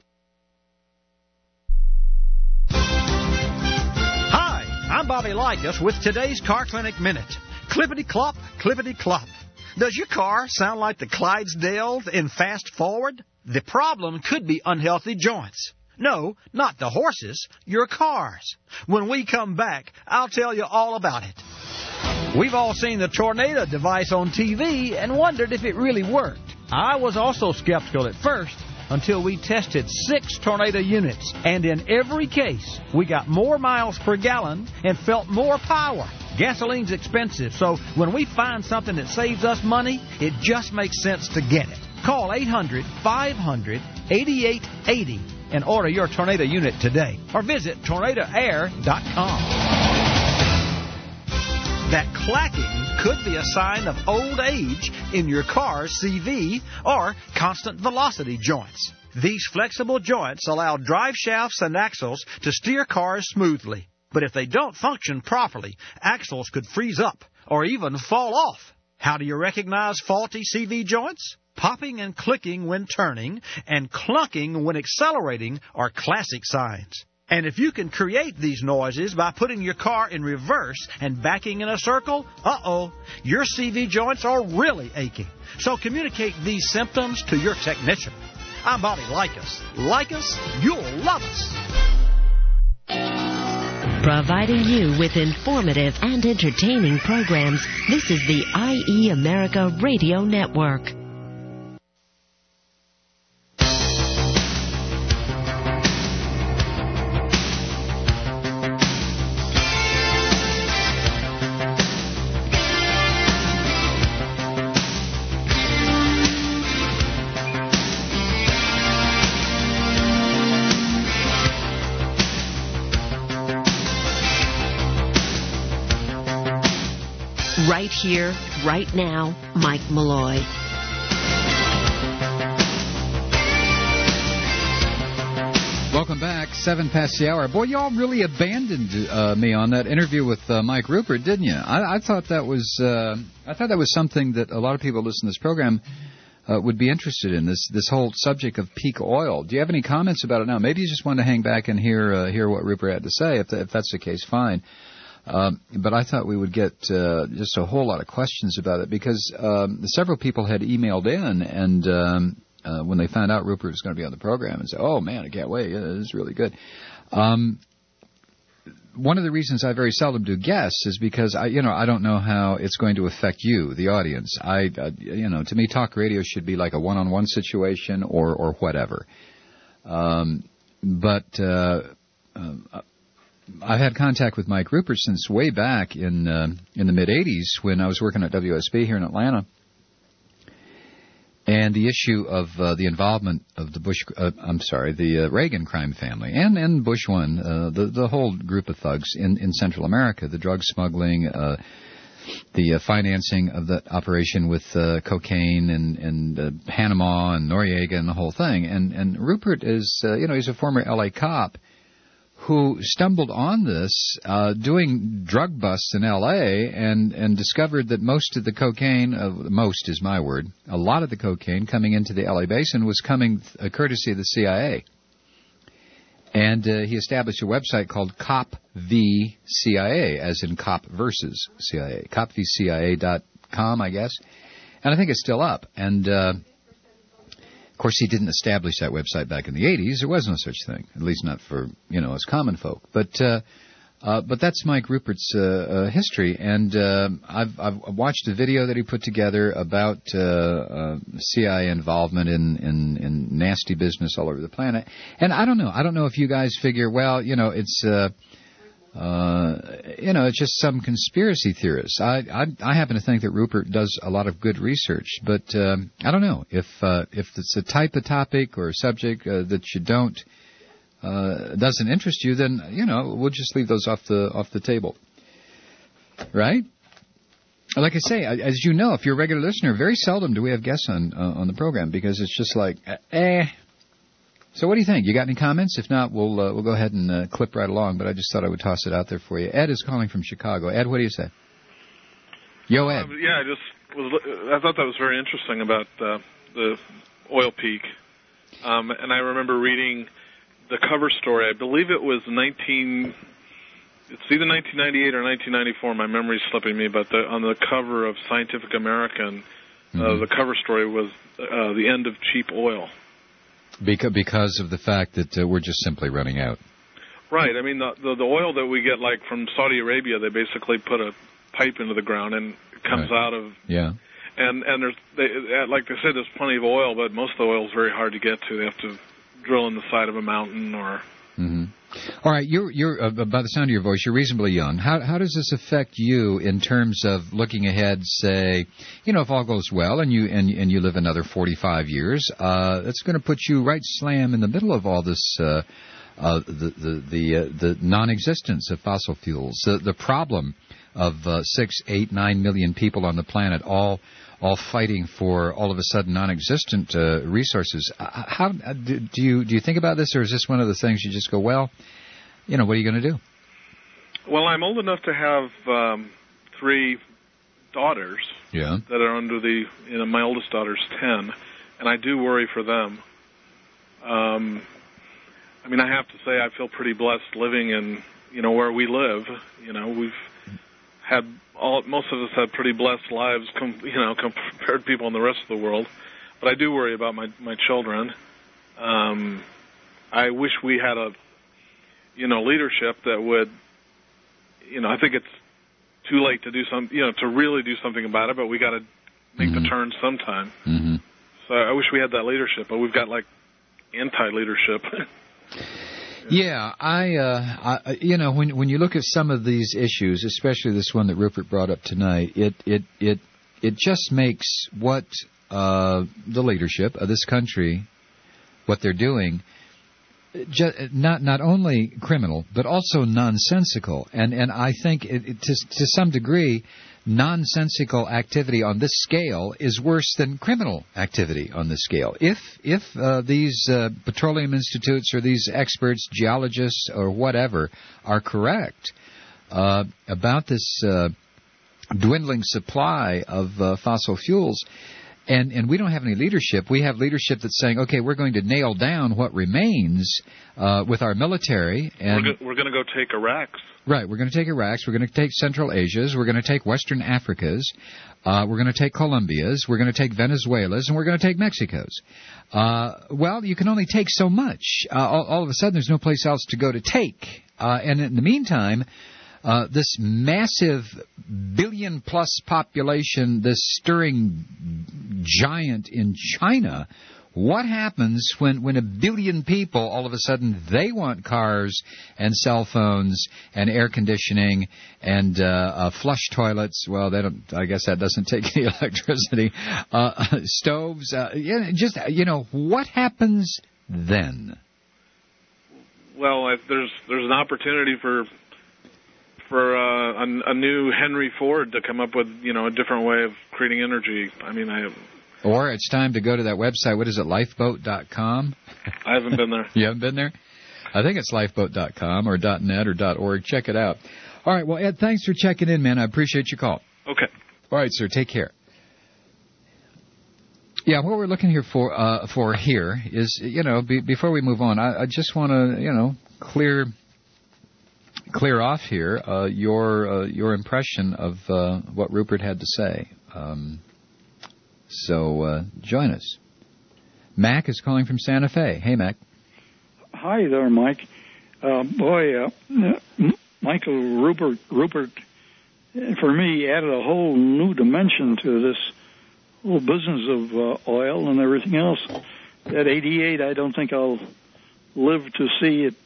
Hi, I'm Bobby Likas with today's Car Clinic Minute. Clippity-clop, clippity-clop. Does your car sound like the Clydesdales in Fast Forward? The problem could be unhealthy joints. No, not the horses, your cars. When we come back, I'll tell you all about it. We've all seen the Tornado device on T V and wondered if it really worked. I was also skeptical at first until we tested six Tornado units. And in every case, we got more miles per gallon and felt more power. Gasoline's expensive, so when we find something that saves us money, it just makes sense to get it. Call eight hundred, five hundred, eighty-eight eighty and order your Tornado unit today. Or visit tornado air dot com. That clacking could be a sign of old age in your car's C V or constant velocity joints. These flexible joints allow drive shafts and axles to steer cars smoothly. But if they don't function properly, axles could freeze up or even fall off. How do you recognize faulty C V joints? Popping and clicking when turning and clunking when accelerating are classic signs. And if you can create these noises by putting your car in reverse and backing in a circle, uh-oh, your C V joints are really aching. So communicate these symptoms to your technician. I'm Bobby Likas. Like us, you'll love us. Providing you with informative and entertaining programs, this is the I E America Radio Network. Right here, right now, Mike Malloy. Welcome back, seven past the hour. Boy, y'all really abandoned uh, me on that interview with uh, Mike Rupert, didn't you? I, I thought that was uh, I thought that was something that a lot of people listening to this program uh, would be interested in. This this whole subject of peak oil. Do you have any comments about it now? Maybe you just want to hang back and hear uh, hear what Rupert had to say. If, if that's the case, fine. Um, but I thought we would get uh, just a whole lot of questions about it because um, several people had emailed in and um, uh, when they found out Rupert was going to be on the program and said, oh, man, I can't wait. Yeah, this is really good. Um, one of the reasons I very seldom do guests is because, I, you know, I don't know how it's going to affect you, the audience. I, uh, you know, to me, talk radio should be like a one-on-one situation or, or whatever. Um, but... Uh, uh, I've had contact with Mike Rupert since way back in uh, in the mid eighties when I was working at W S B here in Atlanta. And the issue of uh, the involvement of the Bush, uh, I'm sorry, the uh, Reagan crime family and, and Bush one, uh, the, the whole group of thugs in, in Central America, the drug smuggling, uh, the uh, financing of the operation with uh, cocaine and, and uh, Panama and Noriega and the whole thing. And, and Rupert is, uh, you know, he's a former L A cop who stumbled on this uh, doing drug busts in L A and, and discovered that most of the cocaine, uh, most is my word, a lot of the cocaine coming into the L A basin was coming uh, courtesy of the C I A. And uh, he established a website called Cop v C I A, as in Cop versus C I A, cop v C I A dot com, I guess. And I think it's still up. And, uh, of course, he didn't establish that website back in the eighties. There was no such thing, at least not for, you know, us common folk. But uh, uh, but that's Mike Rupert's uh, uh, history. And uh, I've, I've watched a video that he put together about uh, uh, C I A involvement in, in, in nasty business all over the planet. And I don't know. I don't know if you guys figure, well, you know, it's... Uh, Uh, you know, it's just some conspiracy theorists. I, I I happen to think that Rupert does a lot of good research, but um, I don't know if uh, if it's a type of topic or a subject uh, that you don't uh, doesn't interest you, then you know we'll just leave those off the off the table, right? Like I say, as you know, if you're a regular listener, very seldom do we have guests on uh, on the program because it's just like eh. So what do you think? You got any comments? If not, we'll uh, we'll go ahead and uh, clip right along. But I just thought I would toss it out there for you. Ed is calling from Chicago. Ed, what do you say? Yo, Ed. Uh, yeah, I just was. I thought that was very interesting about uh, the oil peak, um, and I remember reading the cover story. I believe it was nineteen. It's either nineteen ninety-eight or nineteen ninety-four. My memory's slipping me, but the, on the cover of Scientific American, mm-hmm. uh, the cover story was uh, the end of cheap oil. Because because of the fact that uh, we're just simply running out. Right. I mean, the, the the oil that we get, like from Saudi Arabia, they basically put a pipe into the ground and it comes right. out of. Yeah. And and there's they, like they said, there's plenty of oil, but most of the oil is very hard to get to. They have to drill in the side of a mountain or. Mm-hmm. All right, you're you're uh, by the sound of your voice, you're reasonably young. How how does this affect you in terms of looking ahead? Say, you know, if all goes well and you and and you live another forty-five years, uh, it's going to put you right slam in the middle of all this. Uh, uh, the the the, uh, the non-existence of fossil fuels, the the problem of uh, six, eight, nine million people on the planet, all all fighting for all of a sudden non-existent uh, resources. How do you do you think about this, or is this one of the things you just go, well, you know, what are you going to do? Well, I'm old enough to have um, three daughters. Yeah. That are under the, you know, my oldest daughter's ten, and I do worry for them. Um, I mean, I have to say I feel pretty blessed living in, you know, where we live. You know, we've had all, most of us had pretty blessed lives, com, you know, compared to people in the rest of the world. But I do worry about my my children. Um, I wish we had a, you know, leadership that would, you know, I think it's too late to do some, you know, to really do something about it, but we got to make mm-hmm. the turn sometime. Mm-hmm. So I wish we had that leadership, but we've got like anti-leadership. Yeah, I, uh, I, you know, when when you look at some of these issues, especially this one that Rupert brought up tonight, it it it it just makes what uh, the leadership of this country, what they're doing, just, not not only criminal but also nonsensical, and and I think it, it, to to some degree, nonsensical activity on this scale is worse than criminal activity on this scale. If if uh, these uh, petroleum institutes or these experts, geologists or whatever, are correct uh, about this uh, dwindling supply of uh, fossil fuels, and, and we don't have any leadership, we have leadership that's saying, okay, we're going to nail down what remains uh, with our military. And we're, go- we're going to go take Iraq's. Right, we're going to take Iraq's, we're going to take Central Asia's, we're going to take Western Africa's, uh, we're going to take Colombia's, we're going to take Venezuela's, and we're going to take Mexico's. Uh, well, you can only take so much. Uh, all, all of a sudden, there's no place else to go to take. Uh, and in the meantime, uh, this massive billion-plus population, this stirring giant in China, what happens when, when a billion people, all of a sudden, they want cars and cell phones and air conditioning and uh, uh, flush toilets? Well, they don't. I guess that doesn't take any electricity. Uh, stoves. Uh, yeah, just you know, what happens then? Well, if there's there's an opportunity for for uh, a, a new Henry Ford to come up with, you know, a different way of creating energy. I mean, I. Or it's time to go to that website. What is it, lifeboat dot com? I haven't been there. You haven't been there? I think it's lifeboat dot com or .net or .org. Check it out. All right. Well, Ed, thanks for checking in, man. I appreciate your call. Okay. All right, sir. Take care. Yeah, what we're looking here for uh, for here is, you know, be, before we move on, I, I just want to, you know, clear clear off here uh, your uh, your impression of uh, what Rupert had to say. Um, so uh, join us. Mac is calling from Santa Fe. Hey, Mac. Hi there, Mike. Uh, boy, uh, Michael Rupert, Rupert, for me, added a whole new dimension to this whole business of uh, oil and everything else. At eighty-eight, I don't think I'll live to see it,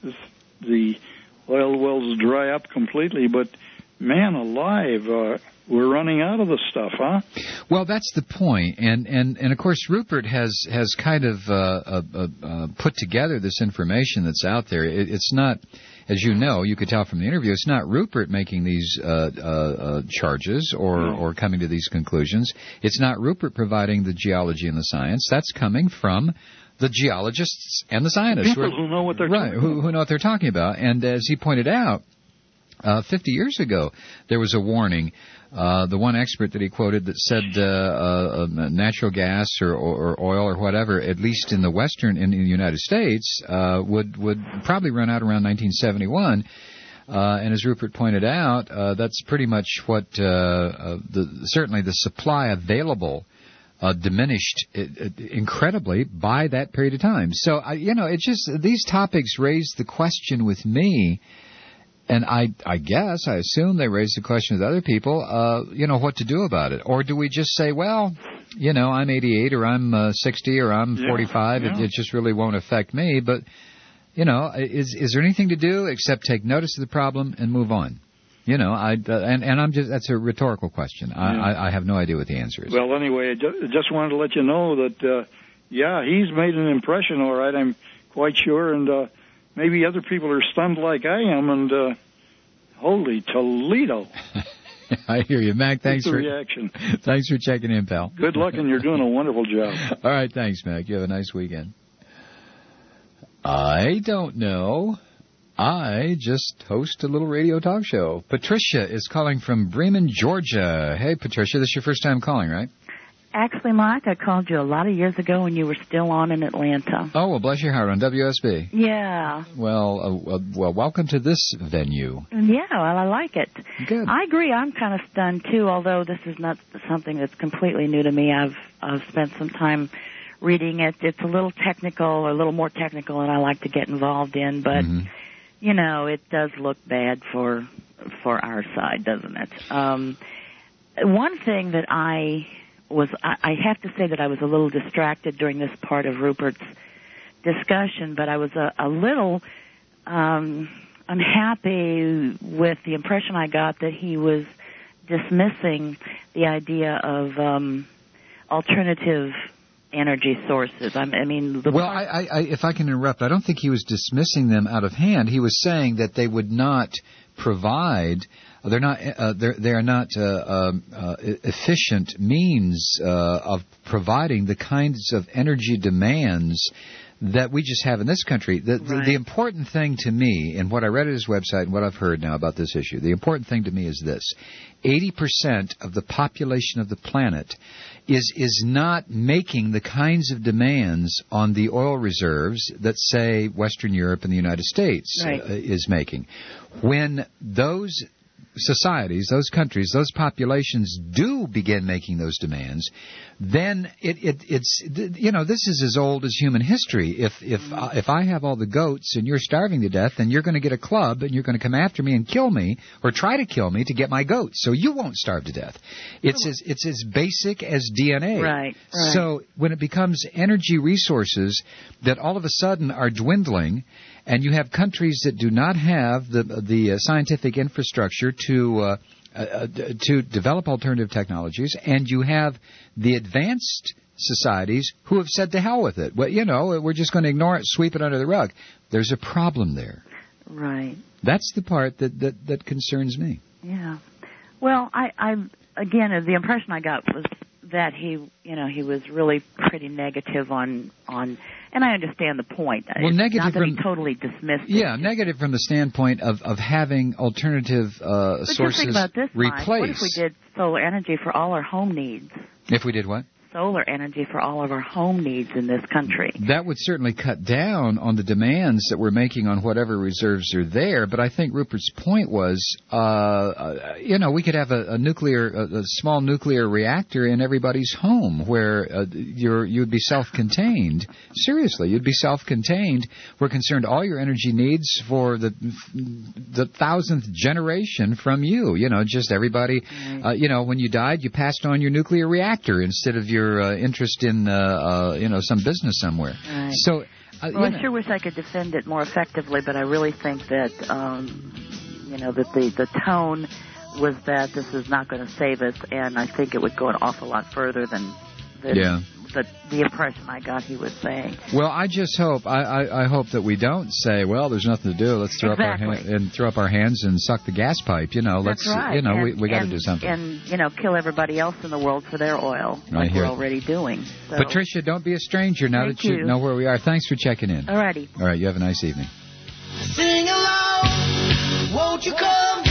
the oil wells dry up completely, but man alive, uh, we're running out of the stuff, huh? Well, that's the point, and and, and of course Rupert has has kind of uh, uh, uh, put together this information that's out there. It, it's not, as you know, you could tell from the interview, it's not Rupert making these uh, uh, uh, charges or no. or coming to these conclusions. It's not Rupert providing the geology and the science. That's coming from the geologists and the scientists, people who, are, who know what they're right, talking who, about. who know what they're talking about. And as he pointed out, uh, fifty years ago, there was a warning. Uh, the one expert that he quoted that said uh, uh, natural gas or, or, or oil or whatever, at least in the western, in, in the United States, uh, would would probably run out around nineteen seventy-one. Uh, and as Rupert pointed out, uh, that's pretty much what uh, uh, the certainly the supply available uh, diminished it, it, incredibly by that period of time. So I, you know, it just these topics raise the question with me. And I, I guess, I assume they raise the question with other people, uh, you know, what to do about it. Or do we just say, well, you know, I'm eighty-eight or I'm uh, sixty or I'm yeah, forty-five. Yeah. It, it just really won't affect me. But, you know, is is there anything to do except take notice of the problem and move on? You know, I uh, and, and I'm just that's a rhetorical question. I, Yeah. I, I have no idea what the answer is. Well, anyway, I ju- just wanted to let you know that, uh, yeah, he's made an impression, all right, I'm quite sure, and uh, maybe other people are stunned like I am, and uh, holy Toledo. I hear you, Mac. Thanks What's the for reaction. Thanks for checking in, pal. Good luck, and you're doing a wonderful job. All right, thanks, Mac. You have a nice weekend. I don't know. I just host a little radio talk show. Patricia is calling from Bremen, Georgia. Hey, Patricia, this is your first time calling, right? Actually, Mike, I called you a lot of years ago when you were still on in Atlanta. Oh, well, bless your heart, on W S B. Yeah. Well, uh, uh, well, welcome to this venue. Yeah, well, I like it. Good. I agree. I'm kind of stunned, too, although this is not something that's completely new to me. I've I've spent some time reading it. It's a little technical, or a little more technical than I like to get involved in, but, mm-hmm. you know, it does look bad for for our side, doesn't it? Um, one thing that I... was I, I have to say that I was a little distracted during this part of Rupert's discussion, but I was a, a little um, unhappy with the impression I got that he was dismissing the idea of um, alternative energy sources. I, I mean, the well, I, I, if I can interrupt, I don't think he was dismissing them out of hand. He was saying that they would not provide. They're not. Uh, they're they are not uh, um, uh, efficient means uh, of providing the kinds of energy demands that we just have in this country. The, right. the, the important thing to me, and what I read at his website and what I've heard now about this issue, the important thing to me is this: eighty percent of the population of the planet is is not making the kinds of demands on the oil reserves that, say, Western Europe and the United States right. uh, is making. When those societies, those countries, those populations do begin making those demands, then it, it, it's, you know, this is as old as human history. If if uh, if I have all the goats and you're starving to death, then you're going to get a club and you're going to come after me and kill me or try to kill me to get my goats, so you won't starve to death. It's as it's as basic as D N A. Right, right. So when it becomes energy resources that all of a sudden are dwindling, and you have countries that do not have the the uh, scientific infrastructure to uh, uh, to develop alternative technologies, and you have the advanced societies who have said to hell with it. Well, you know, we're just going to ignore it, sweep it under the rug. There's a problem there. Right. That's the part that that, that concerns me. Yeah. Well, I, I again, the impression I got was that he, you know, he was really pretty negative on on And I understand the point. Well, it's negative not to from, be totally dismissed. Yeah, negative from the standpoint of, of having alternative uh, but sources just think about this, replace. Mike. What if we did solar energy for all our home needs? If we did what? Solar energy for all of our home needs in this country. That would certainly cut down on the demands that we're making on whatever reserves are there. But I think Rupert's point was, uh, uh, you know, we could have a, a nuclear, a, a small nuclear reactor in everybody's home where uh, you're you'd be self-contained. Seriously, you'd be self-contained. We're concerned all your energy needs for the the thousandth generation from you. You know, just everybody. Uh, you know, when you died, you passed on your nuclear reactor instead of your your uh, interest in, uh, uh, you know, some business somewhere. Right. So, uh, well, I know. sure wish I could defend it more effectively, but I really think that, um, you know, that the, the tone was that this is not going to save us, and I think it would go an awful lot further than, than yeah. the, the impression I got he was saying. Well, I just hope, I, I, I hope that we don't say, well, there's nothing to do. Let's throw exactly. up our hand, and throw up our hands and suck the gas pipe. You know, That's let's, right. you know, and, we we got to and, do something. And you know, kill everybody else in the world for their oil, I like hear we're it. already doing. So. Patricia, don't be a stranger now Thank that you, you know where we are. Thanks for checking in. All righty. All right, you have a nice evening. Sing along, won't you come?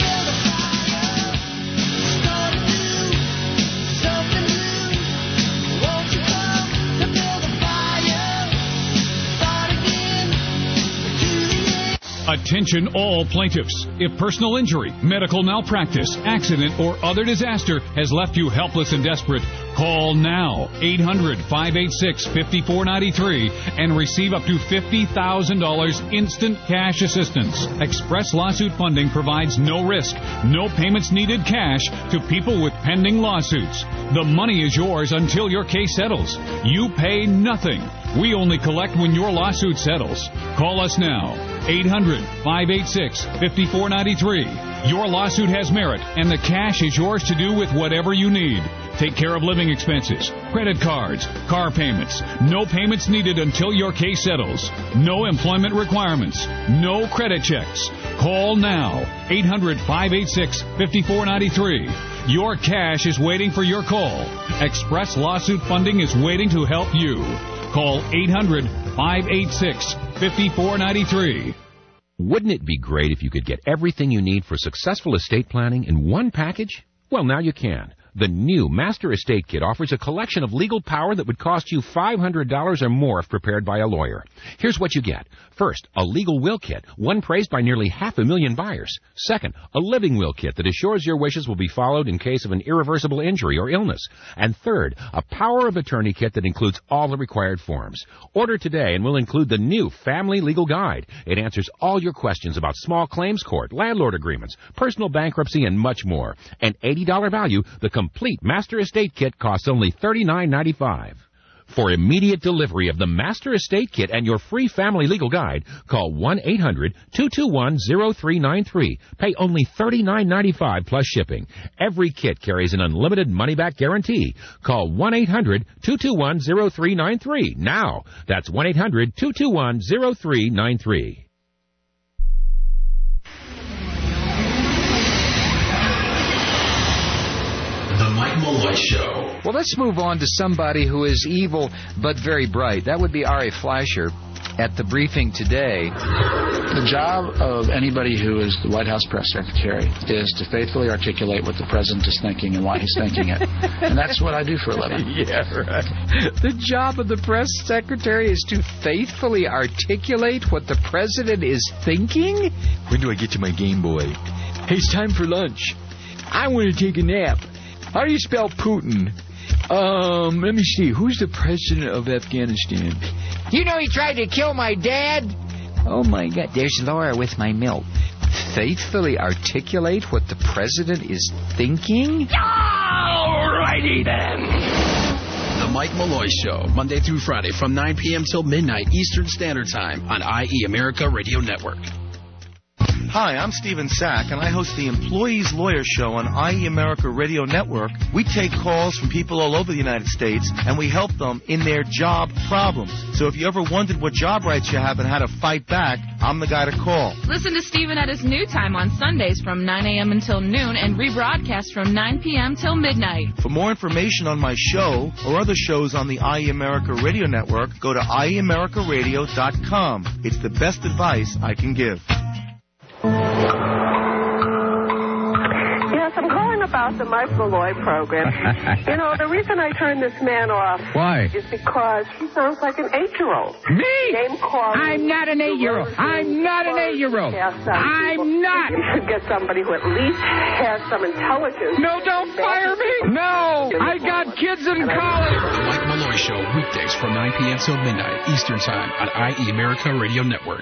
Attention all plaintiffs. If personal injury, medical malpractice, accident, or other disaster has left you helpless and desperate, call now eight hundred, five eight six, five four nine three and receive up to fifty thousand dollars instant cash assistance. Express Lawsuit Funding provides no risk, no payments needed cash to people with pending lawsuits. The money is yours until your case settles. You pay nothing. We only collect when your lawsuit settles. Call us now. eight hundred, five eight six, five four nine three. Your lawsuit has merit, and the cash is yours to do with whatever you need. Take care of living expenses, credit cards, car payments. No payments needed until your case settles. No employment requirements. No credit checks. Call now. eight hundred, five eight six, five four nine three. Your cash is waiting for your call. Express Lawsuit Funding is waiting to help you. Call eight hundred, five eight six, five four nine three. Wouldn't it be great if you could get everything you need for successful estate planning in one package? Well, now you can. The new Master Estate Kit offers a collection of legal power that would cost you five hundred dollars or more if prepared by a lawyer. Here's what you get. First, a legal will kit, one praised by nearly half a million buyers. Second, a living will kit that assures your wishes will be followed in case of an irreversible injury or illness. And third, a power of attorney kit that includes all the required forms. Order today and we'll include the new Family Legal Guide. It answers all your questions about small claims court, landlord agreements, personal bankruptcy, and much more. An eighty dollars value, the complete Master Estate Kit costs only thirty-nine ninety-five. For immediate delivery of the Master Estate Kit and your free Family Legal Guide, call one eight hundred, two two one, zero three nine three. Pay only thirty-nine ninety-five plus shipping. Every kit carries an unlimited money-back guarantee. Call one eight hundred, two two one, zero three nine three now. That's one eight hundred, two two one, zero three nine three. The Mike Malloy Show. Well, let's move on to somebody who is evil but very bright. That would be Ari Fleischer at the briefing today. The job of anybody who is the White House press secretary is to faithfully articulate what the president is thinking and why he's thinking it. And that's what I do for a living. Yeah, right. The job of the press secretary is to faithfully articulate what the president is thinking? When do I get to my Game Boy? Hey, it's time for lunch. I want to take a nap. How do you spell Putin? Um, let me see. Who's the president of Afghanistan? You know he tried to kill my dad? Oh, my God. There's Laura with my milk. Faithfully articulate what the president is thinking? All righty then. The Mike Malloy Show, Monday through Friday from nine p.m. till midnight Eastern Standard Time on I E America Radio Network. Hi, I'm Stephen Sack, and I host the Employees Lawyer Show on I E America Radio Network. We take calls from people all over the United States, and we help them in their job problems. So if you ever wondered what job rights you have and how to fight back, I'm the guy to call. Listen to Stephen at his new time on Sundays from nine a.m. until noon and rebroadcast from nine p.m. till midnight. For more information on my show or other shows on the I E America Radio Network, go to I E America Radio dot com. It's the best advice I can give. Yes, I'm calling about the Mike Malloy program. You know, the reason I turned this man off Why? is because he sounds like an eight-year-old. Me? Name calling. I'm not an eight-year-old. I'm not an eight-year-old. I'm not. You should get somebody who at least has some intelligence. No, don't fire me. No, I got kids in college. The Mike Malloy Show, weekdays from nine p.m. till midnight Eastern Time on I E America Radio Network.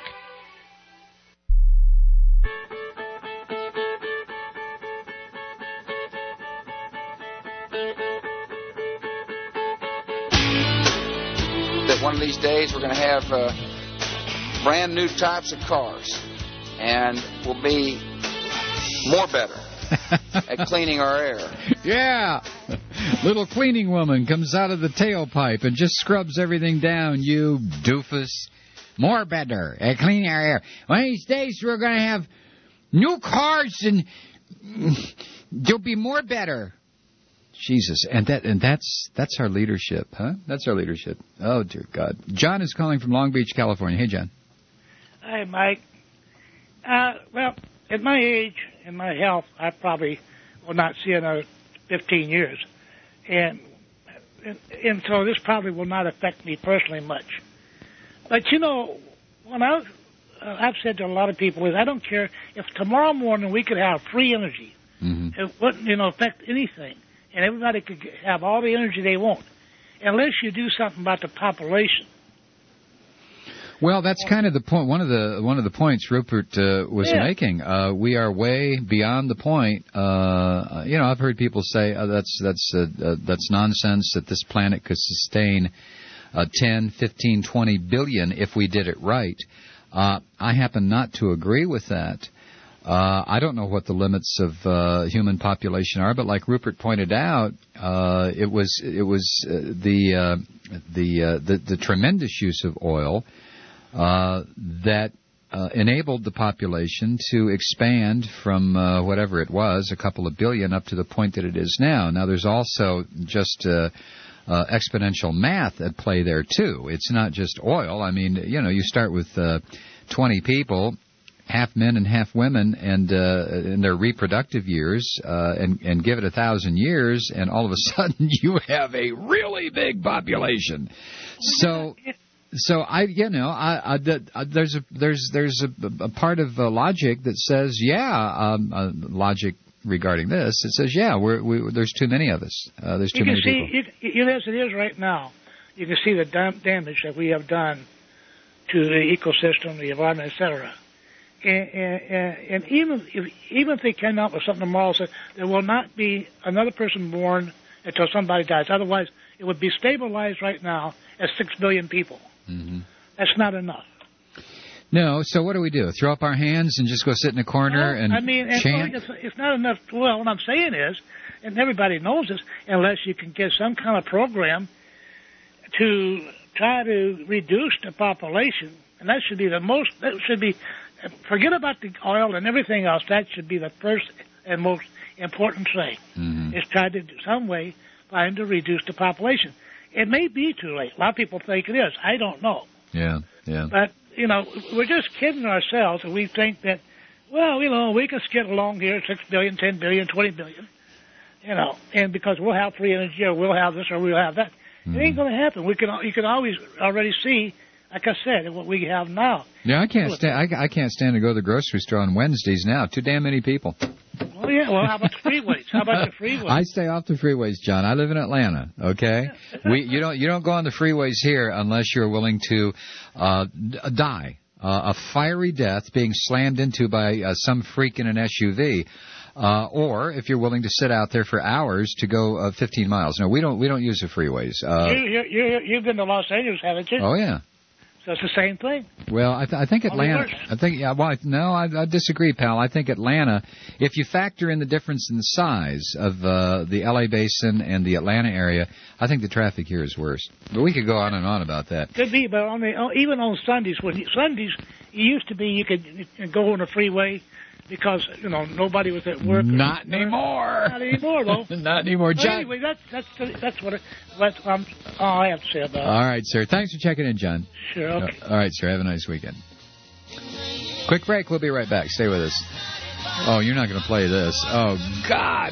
That one of these days we're going to have uh, brand new types of cars, and we'll be more better at cleaning our air. Yeah. Little cleaning woman comes out of the tailpipe and just scrubs everything down, you doofus. More better at cleaning our air. One of these days we're going to have new cars and they'll be more better. Jesus, and that and that's that's our leadership, huh? That's our leadership. Oh, dear God. John is calling from Long Beach, California. Hey, John. Hi, Mike. Uh, well, at my age and my health, I probably will not see another fifteen years. And, and, and so this probably will not affect me personally much. But, you know, when I, uh, I've said to a lot of people is I don't care if tomorrow morning we could have free energy. Mm-hmm. It wouldn't, you know, affect anything. And everybody could have all the energy they want, unless you do something about the population. Well, that's kind of the point. One of the one of the points Rupert uh, was Yeah. making. Uh, we are way beyond the point. Uh, you know, I've heard people say uh, that's that's uh, uh, that's nonsense. That this planet could sustain uh, ten, fifteen, twenty billion if we did it right. Uh, I happen not to agree with that. Uh, I don't know what the limits of uh, human population are, but like Rupert pointed out, uh, it was it was uh, the, uh, the, uh, the the tremendous use of oil uh, that uh, enabled the population to expand from uh, whatever it was, a couple of billion, up to the point that it is now. Now, there's also just uh, uh, exponential math at play there too. It's not just oil. I mean, you know, you start with uh, twenty people. Half men and half women, and uh, in their reproductive years, uh, and, and give it a thousand years, and all of a sudden you have a really big population. So, so I, you know, I, I, I, there's a there's there's a, a part of uh, logic that says, yeah, um, uh, logic regarding this. It says, yeah, we're, we, there's too many of us. Uh, there's too you can many see, people. You, you, as it is right now, you can see the dam- damage that we have done to the ecosystem, the environment, et cetera. And, and, and even if even if they came out with something tomorrow, said there will not be another person born until somebody dies. Otherwise, it would be stabilized right now as six billion people. Mm-hmm. That's not enough. No, so what do we do? Throw up our hands and just go sit in a corner Well, and I mean, and chant? it's, it's not enough. Well, what I'm saying is, and everybody knows this, unless you can get some kind of program to try to reduce the population, and that should be the most. That should be. Forget about the oil and everything else. That should be the first and most important thing. Mm-hmm. Is try to, do some way, find to reduce the population. It may be too late. A lot of people think it is. I don't know. Yeah, yeah. But, you know, we're just kidding ourselves, and we think that, well, you know, we can get along here, six billion, ten billion, twenty billion, you know, and because we'll have free energy or we'll have this or we'll have that. Mm-hmm. It ain't going to happen. We can, you can always already see, like I said, what we have now. Yeah, I can't stand. I, I can't stand to go to the grocery store on Wednesdays now. Too damn many people. Well, yeah. Well, how about the freeways? How about the freeways? I stay off the freeways, John. I live in Atlanta. Okay, we you don't you don't go on the freeways here unless you're willing to uh, d- die uh, a fiery death, being slammed into by uh, some freak in an S U V. Uh, or if you're willing to sit out there for hours to go uh, fifteen miles. No, we don't. We don't use the freeways. Uh, you, you, you, you've been to Los Angeles, haven't you? Oh yeah. does the same thing. Well, I, th- I think Atlanta. I think yeah. Well, I, no, I, I disagree, pal. I think Atlanta. If you factor in the difference in size of uh, the L A basin and the Atlanta area, I think the traffic here is worse. But we could go on and on about that. Could be, but on the, even on Sundays, when you, Sundays it used to be you could go on the freeway because you know nobody was at work. Not anymore. Not anymore, though. Not anymore, But John. anyway, that's that's that's what it, what um, all I have to say about it. All right, sir. Thanks for checking in, John. Sure. Okay. All right, sir. Have a nice weekend. Quick break. We'll be right back. Stay with us. Oh, you're not going to play this. Oh, God.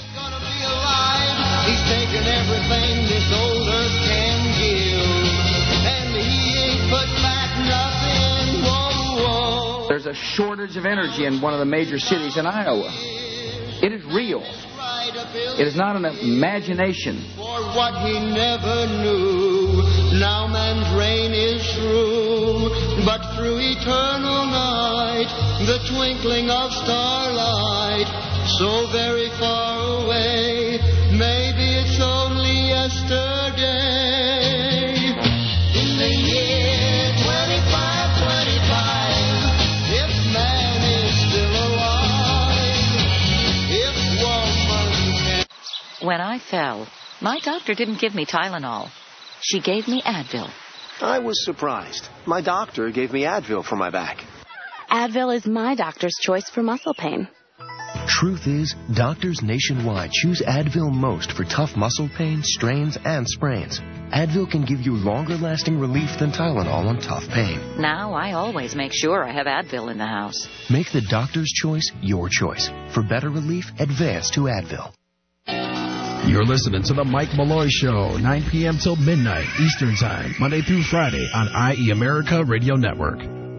He's taken everything this old earth can give, and he ain't put back nothing. Whoa, whoa. There's a shortage of energy in one of the major cities in Iowa. It is real. It is not an imagination. For what he never knew, now man's reign is through. But through eternal night, the twinkling of starlight, so very far away, maybe it's only yesterday. In the year twenty-five twenty-five, if man is still alive, if woman can... When I fell, my doctor didn't give me Tylenol. She gave me Advil. I was surprised. My doctor gave me Advil for my back. Advil is my doctor's choice for muscle pain. Truth is, doctors nationwide choose Advil most for tough muscle pain, strains, and sprains. Advil can give you longer-lasting relief than Tylenol on tough pain. Now I always make sure I have Advil in the house. Make the doctor's choice your choice. For better relief, advance to Advil. You're listening to The Mike Malloy Show, nine p.m. till midnight Eastern Time, Monday through Friday on I E America Radio Network.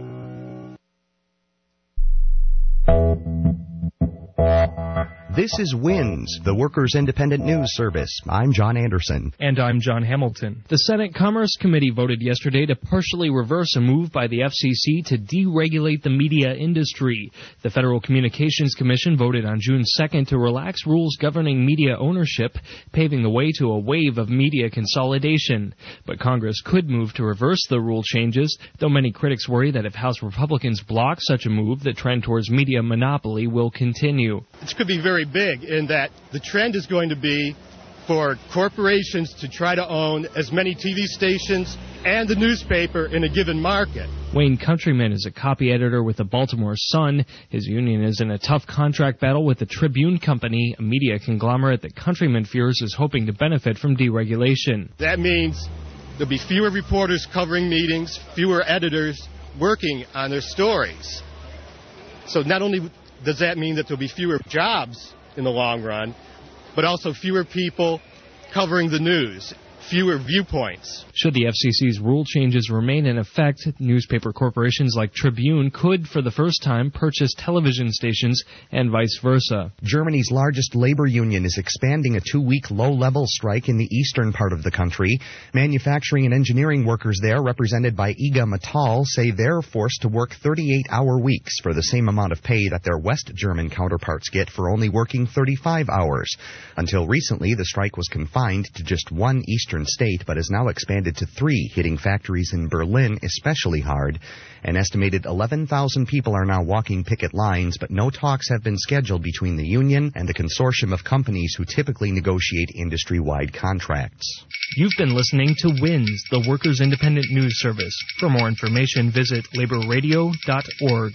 This is WINS, the Workers' Independent News Service. I'm John Anderson. And I'm John Hamilton. The Senate Commerce Committee voted yesterday to partially reverse a move by the F C C to deregulate the media industry. The Federal Communications Commission voted on June second to relax rules governing media ownership, paving the way to a wave of media consolidation. But Congress could move to reverse the rule changes, though many critics worry that if House Republicans block such a move, the trend towards media monopoly will continue. It could be very big in that the trend is going to be for corporations to try to own as many T V stations and the newspaper in a given market. Wayne Countryman is a copy editor with the Baltimore Sun. His union is in a tough contract battle with the Tribune Company, a media conglomerate that Countryman fears is hoping to benefit from deregulation. That means there'll be fewer reporters covering meetings, fewer editors working on their stories. So not only does that mean that there'll be fewer jobs in the long run, but also fewer people covering the news, fewer viewpoints. Should the F C C's rule changes remain in effect, newspaper corporations like Tribune could, for the first time, purchase television stations and vice versa. Germany's largest labor union is expanding a two-week low-level strike in the eastern part of the country. Manufacturing and engineering workers there, represented by I G A Metall, say they're forced to work thirty-eight hour weeks for the same amount of pay that their West German counterparts get for only working thirty-five hours. Until recently, the strike was confined to just one eastern state, but has now expanded to three, hitting factories in Berlin especially hard. An estimated eleven thousand people are now walking picket lines, but no talks have been scheduled between the union and the consortium of companies who typically negotiate industry-wide contracts. You've been listening to WINS, the Workers' Independent News Service. For more information, visit labor radio dot org.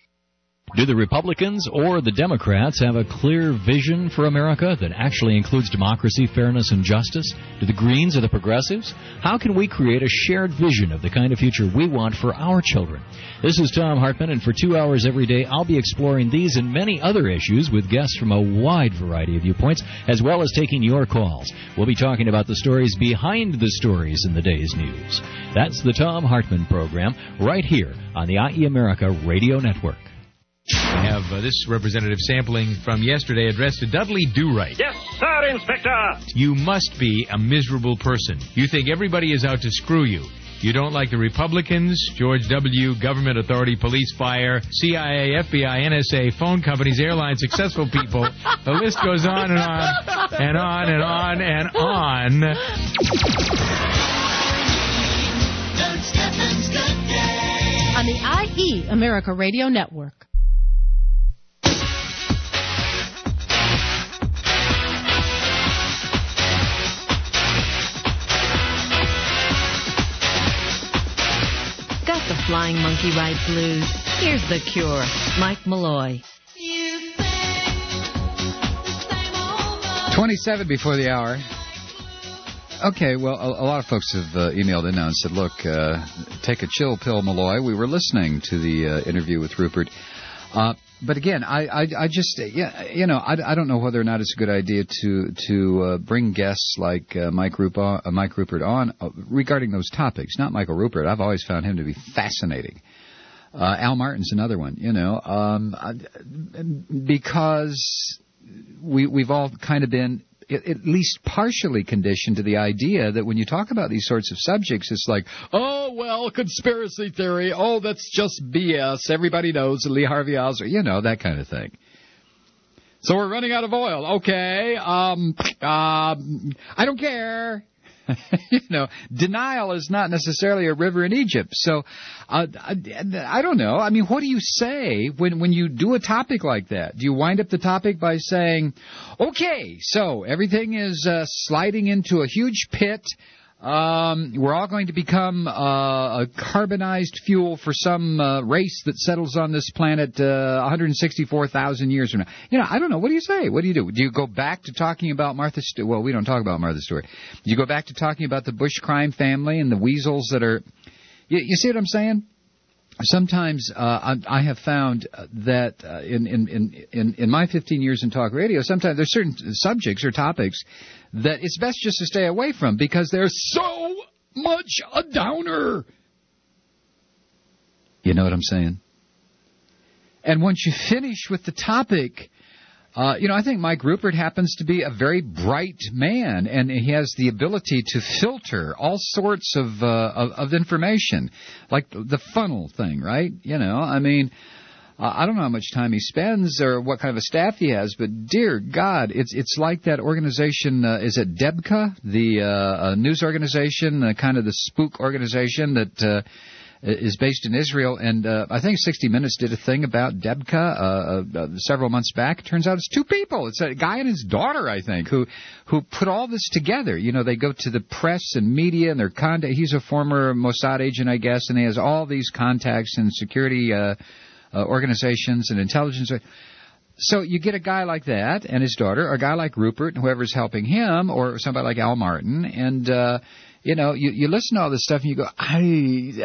Do the Republicans or the Democrats have a clear vision for America that actually includes democracy, fairness, and justice? Do the Greens or the Progressives? How can we create a shared vision of the kind of future we want for our children? This is Tom Hartman, and for two hours every day, I'll be exploring these and many other issues with guests from a wide variety of viewpoints, as well as taking your calls. We'll be talking about the stories behind the stories in the day's news. That's the Tom Hartman Program, right here on the I E America Radio Network. We have uh, this representative sampling from yesterday addressed to Dudley Do-Right. Yes, sir, Inspector. You must be a miserable person. You think everybody is out to screw you. You don't like the Republicans, George W., government authority, police, fire, C I A, F B I, N S A, phone companies, airlines, successful people. The list goes on and on and on and on and on. Don't step and step. the I E America Radio Network. Got the flying monkey ride blues? Here's The Cure, Mike Malloy. twenty-seven before the hour. Okay, well, a, a lot of folks have uh, emailed in now and said, look, uh, take a chill pill, Malloy. We were listening to the uh, interview with Rupert. Uh, but again, I, I, I just, yeah, you know, I, I don't know whether or not it's a good idea to to uh, bring guests like uh, Mike, Rup- uh, Mike Rupert on uh, regarding those topics. Not Michael Rupert. I've always found him to be fascinating. Uh, Al Martin's another one, you know, um, because we, we've all kind of been at least partially conditioned to the idea that when you talk about these sorts of subjects, it's like, oh, well, conspiracy theory. Oh, that's just B S. Everybody knows Lee Harvey Oswald. You know, that kind of thing. So we're running out of oil. Okay. Um, um, I don't care. You know, denial is not necessarily a river in Egypt. So, uh, I, I don't know. I mean, what do you say when, when you do a topic like that? Do you wind up the topic by saying, okay, so everything is uh, sliding into a huge pit. Um, we're all going to become uh, a carbonized fuel for some uh, race that settles on this planet uh, one hundred sixty-four thousand years from now. You know, I don't know. What do you say? What do you do? Do you go back to talking about Martha Stewart? Well, we don't talk about Martha Stewart. Do you go back to talking about the Bush crime family and the weasels that are... You, you see what I'm saying? Sometimes uh, I, I have found that uh, in, in, in, in my fifteen years in talk radio, sometimes there's certain subjects or topics that it's best just to stay away from because they're so much a downer. You know what I'm saying? And once you finish with the topic, uh, you know, I think Mike Rupert happens to be a very bright man, and he has the ability to filter all sorts of, uh, of, of information, like the funnel thing, right? You know, I mean... Uh, I don't know how much time he spends or what kind of a staff he has, but dear God, it's it's like that organization, uh, is it Debka, the uh, uh, news organization, uh, kind of the spook organization that uh, is based in Israel. And uh, I think sixty minutes did a thing about Debka uh, uh, several months back. It turns out it's two people. It's a guy and his daughter, I think, who who put all this together. You know, they go to the press and media, and they're contact. He's a former Mossad agent, I guess, and he has all these contacts in security uh Uh, organizations and intelligence. So you get a guy like that and his daughter, or a guy like Rupert and whoever's helping him, or somebody like Al Martin, and, uh, you know, you, you listen to all this stuff and you go, I,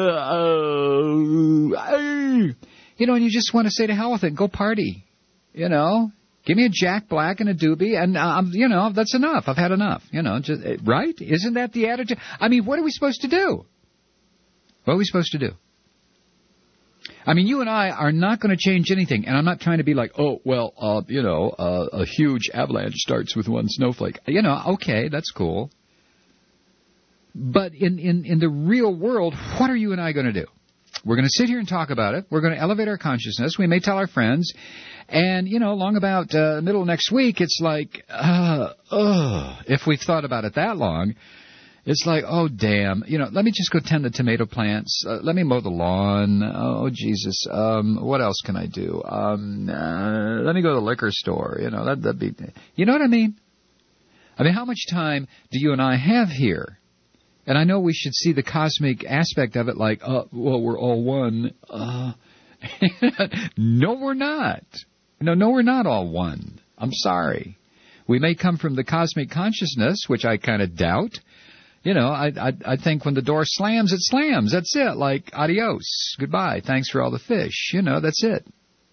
uh, I, you know, and you just want to say to hell with it, go party, you know. Give me a Jack Black and a doobie, and, uh, you know, that's enough. I've had enough, you know, just, right? Isn't that the attitude? I mean, what are we supposed to do? What are we supposed to do? I mean, you and I are not going to change anything, and I'm not trying to be like, oh, well, uh, you know, uh, a huge avalanche starts with one snowflake. You know, okay, that's cool. But in, in, in the real world, what are you and I going to do? We're going to sit here and talk about it. We're going to elevate our consciousness. We may tell our friends. And, you know, along about uh, the middle of next week, it's like, uh, uh, if we've thought about it that long, it's like, oh, damn, you know, let me just go tend the tomato plants. Uh, let me mow the lawn. Oh, Jesus. Um, what else can I do? Um, uh, let me go to the liquor store. You know, that, that'd be, you know what I mean? I mean, how much time do you and I have here? And I know we should see the cosmic aspect of it like, uh, well, we're all one. Uh, no, we're not. No, no, we're not all one. I'm sorry. We may come from the cosmic consciousness, which I kind of doubt. You know, I, I I think when the door slams, it slams. That's it. Like, adios, goodbye, thanks for all the fish. You know, that's it.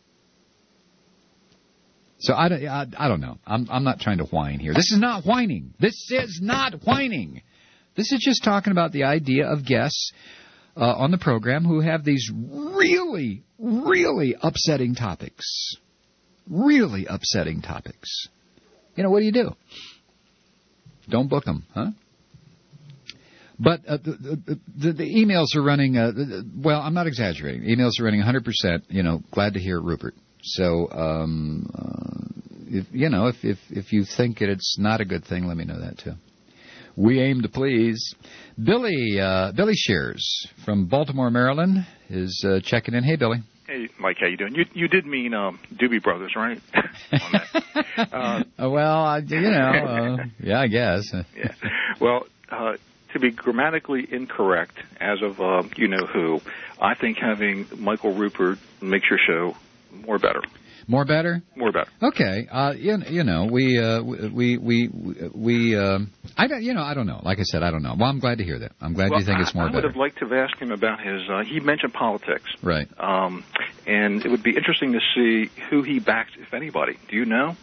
So I don't, I, I don't know. I'm I'm not trying to whine here. This is not whining. This is not whining. This is just talking about the idea of guests uh, on the program who have these really, really upsetting topics. Really upsetting topics. You know, what do you do? Don't book them, huh? But uh, the, the, the emails are running, uh, well, I'm not exaggerating. Emails are running one hundred percent. You know, glad to hear it, Rupert. So, um, uh, if, you know, if, if, if you think that it's not a good thing, let me know that, too. We aim to please. Billy, uh, Billy Shears from Baltimore, Maryland, is uh, checking in. Hey, Billy. Hey, Mike, how you doing? You you did mean um, Doobie Brothers, right? uh, well, I, you know, uh, yeah, I guess. yeah. Well, uh, to be grammatically incorrect, as of uh, you know who, I think having Michael Rupert makes your show more better. More better? More better. Okay. Uh, you, you know, we, uh, we, we, we, um, I don't, you know, I don't know. Like I said, I don't know. Well, I'm glad to hear that. I'm glad well, you think it's more I, I better. would have liked to have asked him about his, uh, he mentioned politics. Right. Um, and it would be interesting to see who he backs, if anybody. Do you know?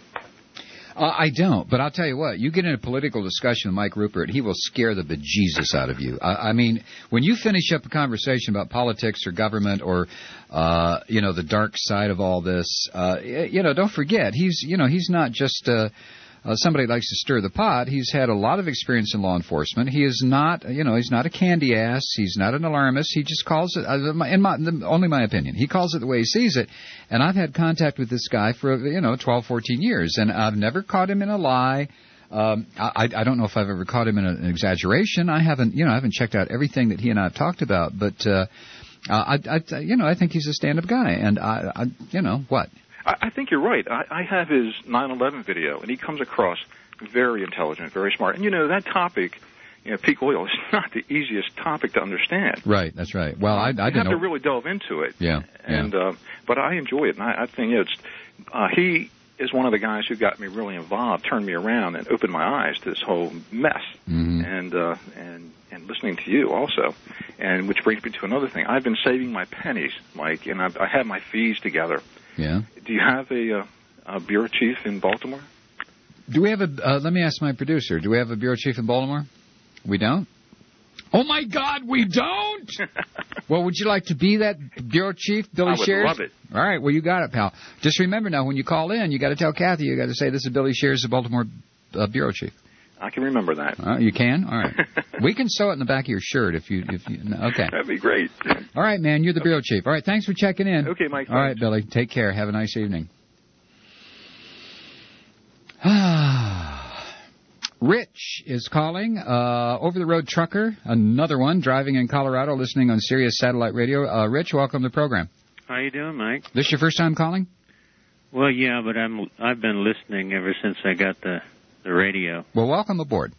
Uh, I don't, but I'll tell you what, you get in a political discussion with Mike Rupert, he will scare the bejesus out of you. I, I mean, when you finish up a conversation about politics or government or, uh, you know, the dark side of all this, uh, you know, don't forget, he's, you know, he's not just, uh, Uh, somebody likes to stir the pot. He's had a lot of experience in law enforcement. He is not, you know, he's not a candy ass. He's not an alarmist. He just calls it, uh, in my, only my opinion, he calls it the way he sees it. And I've had contact with this guy for, you know, twelve, fourteen years, and I've never caught him in a lie. Um, I, I don't know if I've ever caught him in a, an exaggeration. I haven't, you know, I haven't checked out everything that he and I have talked about, but, uh, I, I, you know, I think he's a stand-up guy, and I, I you know, what? I think you're right. I, I have his nine eleven video, and he comes across very intelligent, very smart. And, you know, that topic, you know, peak oil, is not the easiest topic to understand. Right, that's right. Well, I, I didn't You have know. to really delve into it. Yeah, and yeah. Uh, but I enjoy it, and I, I think it's, uh, he is one of the guys who got me really involved, turned me around, and opened my eyes to this whole mess. Mm-hmm. And, uh, and, and listening to you also. And which brings me to another thing. I've been saving my pennies, Mike, and I, I have my fees together. Yeah. Do you have a, uh, a bureau chief in Baltimore? Do we have a, uh, let me ask my producer, do we have a bureau chief in Baltimore? We don't? Oh, my God, we don't? Well, would you like to be that bureau chief, Billy I would Shears? love it. All right, well, you got it, pal. Just remember now, when you call in, you got to tell Kathy, you got to say, this is Billy Shears, the Baltimore uh, bureau chief. I can remember that. Uh, you can? All right. We can sew it in the back of your shirt if you, if you, no, okay. That'd be great. All right, man, you're the bureau chief. All right, thanks for checking in. Okay, Mike. All right, Billy, take care. Have a nice evening. Rich is calling, uh, over-the-road trucker, another one, driving in Colorado, listening on Sirius Satellite Radio. Uh, Rich, welcome to the program. How you doing, Mike? This your first time calling? Well, yeah, but I'm I've been listening ever since I got the the radio. Well, welcome aboard.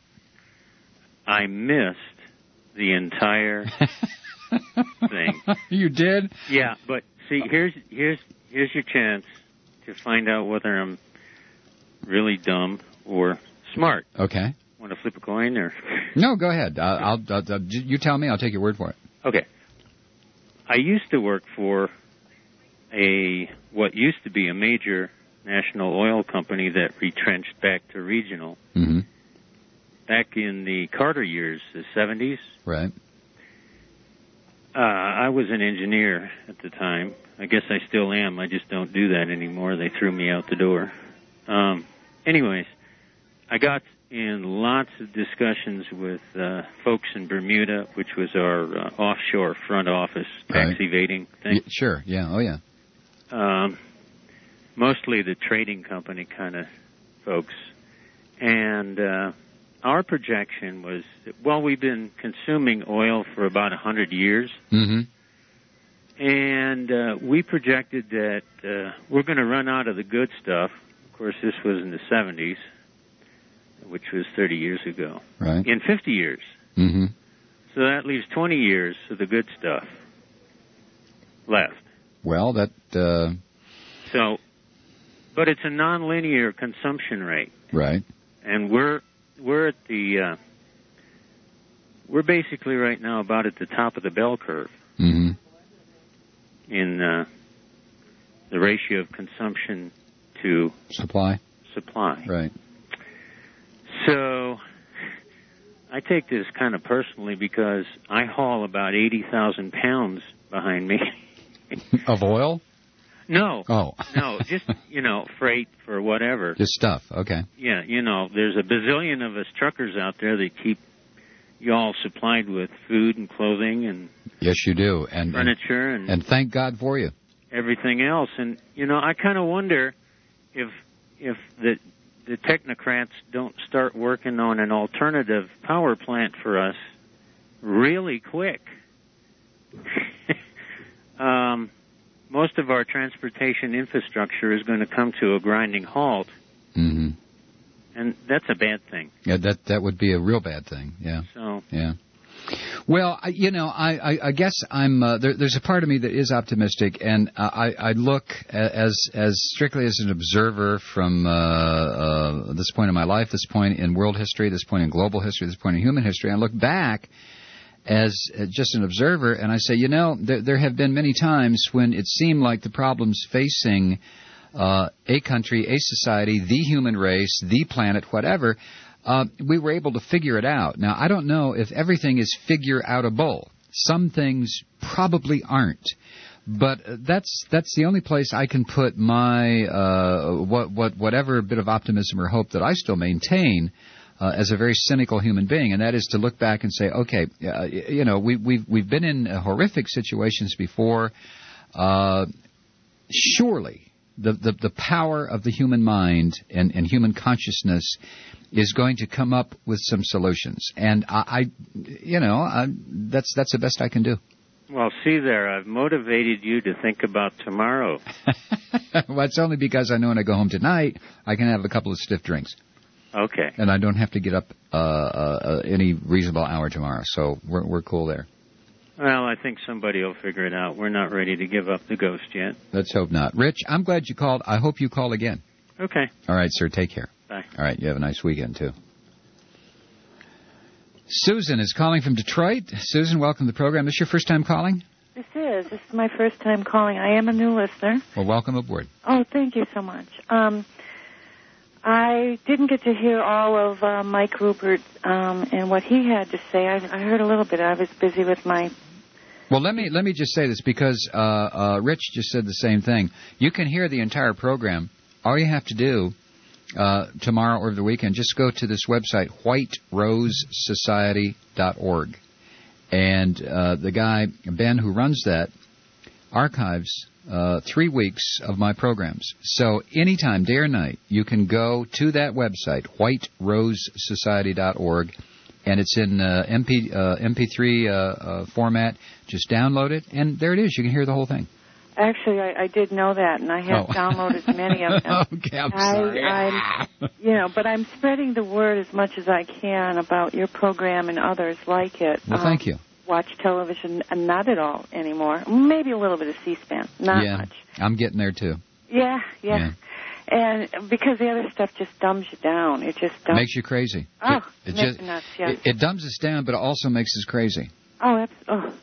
I missed the entire thing. You did? Yeah, but see, here's here's here's your chance to find out whether I'm really dumb or smart. Okay. Want to flip a coin or? No, go ahead. Uh, I'll, I'll, I'll you tell me. I'll take your word for it. Okay. I used to work for a what used to be a major national oil company that retrenched back to regional. Mm-hmm. Back in the Carter years, the seventies. Right. Uh, I was an engineer at the time. I guess I still am. I just don't do that anymore. They threw me out the door. Um, anyways, I got in lots of discussions with uh, folks in Bermuda, which was our uh, offshore front office tax Right. evading thing. Yeah, sure. Yeah. Oh, yeah. Um, mostly the trading company kind of folks. And uh, our projection was, well, we've been consuming oil for about one hundred years. Mm-hmm. And uh, we projected that uh, we're going to run out of the good stuff. Of course, this was in the seventies, which was thirty years ago. Right. In fifty years. Mm-hmm. So that leaves twenty years of the good stuff left. Well, that... Uh... So, but it's a nonlinear consumption rate. Right. And we're we're at the uh, we're basically right now about at the top of the bell curve Mm-hmm. in uh, the ratio of consumption to Supply. supply. Right. So I take this kind of personally because I haul about eighty thousand pounds behind me. Of oil? No. Oh. No, just, you know, freight for whatever. Just stuff. Okay. Yeah, you know, there's a bazillion of us truckers out there that keep you all supplied with food and clothing and Yes, you do. And furniture and, and thank God for you. everything else. And, you know, I kind of wonder if if the the technocrats don't start working on an alternative power plant for us really quick, um, most of our transportation infrastructure is going to come to a grinding halt. Mm-hmm. And that's a bad thing. Yeah, that that would be a real bad thing. Yeah. So. Yeah. Well, I, you know, I, I, I guess I'm. Uh, there, there's a part of me that is optimistic, and uh, I, I look as as strictly as an observer from uh, uh, this point in my life, this point in world history, this point in global history, this point in human history. I look back as uh, just an observer, and I say, you know, there, there have been many times when it seemed like the problems facing uh, a country, a society, the human race, the planet, whatever. Uh, we were able to figure it out. Now, I don't know if everything is figure-outable. Some things probably aren't. But that's that's the only place I can put my uh, what what whatever bit of optimism or hope that I still maintain uh, as a very cynical human being, and that is to look back and say, okay, uh, you know, we, we've we've been in horrific situations before. Uh, surely, the, the the power of the human mind and, and human consciousness is going to come up with some solutions, and I, I you know, I, that's that's the best I can do. Well, see there, I've motivated you to think about tomorrow. Well, it's only because I know when I go home tonight, I can have a couple of stiff drinks. Okay. And I don't have to get up uh, uh, any reasonable hour tomorrow, so we're we're cool there. Well, I think somebody will figure it out. We're not ready to give up the ghost yet. Let's hope not. Rich, I'm glad you called. I hope you call again. Okay. All right, sir. Take care. Bye. All right. You have a nice weekend, too. Susan is calling from Detroit. Susan, welcome to the program. This your first time calling? This is. This is my first time calling. I am a new listener. Well, welcome aboard. Oh, thank you so much. Um, I didn't get to hear all of uh, Mike Rupert um, and what he had to say. I, I heard a little bit. I was busy with my... Well, let me let me just say this, because uh, uh, Rich just said the same thing. You can hear the entire program. All you have to do uh, tomorrow or the weekend, just go to this website, white rose society dot org. And uh, the guy, Ben, who runs that, archives uh, three weeks of my programs. So anytime, day or night, you can go to that website, white rose society dot org, and it's in uh, M P, uh, M P three uh, uh, format. Just download it, and there it is. You can hear the whole thing. Actually, I, I did know that, and I have oh. downloaded many of them. Okay, I'm I, sorry. I'm, you know, but I'm spreading the word as much as I can about your program and others like it. Well, um, thank you. Watch television, uh, not at all anymore. Maybe a little bit of C-SPAN, not yeah, much. I'm getting there, too. Yeah, yeah, yeah. And because the other stuff just dumbs you down. It just dumbs... Makes you crazy. Oh, it, it makes just, you nuts, yes. It, it dumbs us down, but it also makes us crazy. Oh, that's... Oh.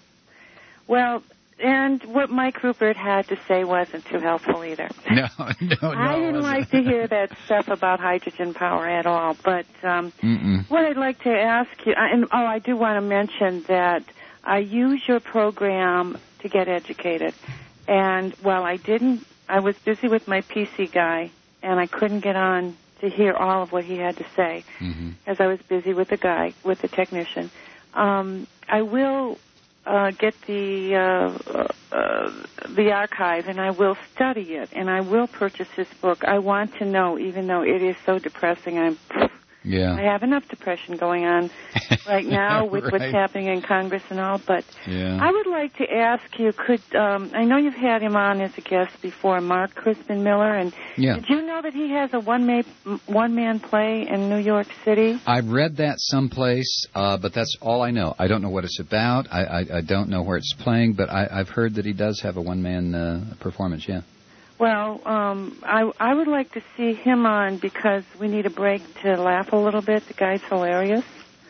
Well, and what Mike Rupert had to say wasn't too helpful either. No, no, no. I didn't like to hear that stuff about hydrogen power at all. But um, what I'd like to ask you, and oh, I do want to mention that I use your program to get educated. And while I didn't, I was busy with my P C guy, and I couldn't get on to hear all of what he had to say, mm-hmm. as I was busy with the guy, with the technician. Um, I will uh, get the uh, uh, the archive, and I will study it, and I will purchase his book. I want to know, even though it is so depressing, I'm... Yeah. I have enough depression going on right now with right. what's happening in Congress and all, but yeah. I would like to ask you, could, um, I know you've had him on as a guest before, Mark Crispin Miller, and yeah. did you know that he has a one-man, one-man play in New York City? I've read that someplace, uh, but that's all I know. I don't know what it's about. I, I, I don't know where it's playing, but I, I've heard that he does have a one-man uh, performance, yeah. Well, um, I, I would like to see him on because we need a break to laugh a little bit. The guy's hilarious.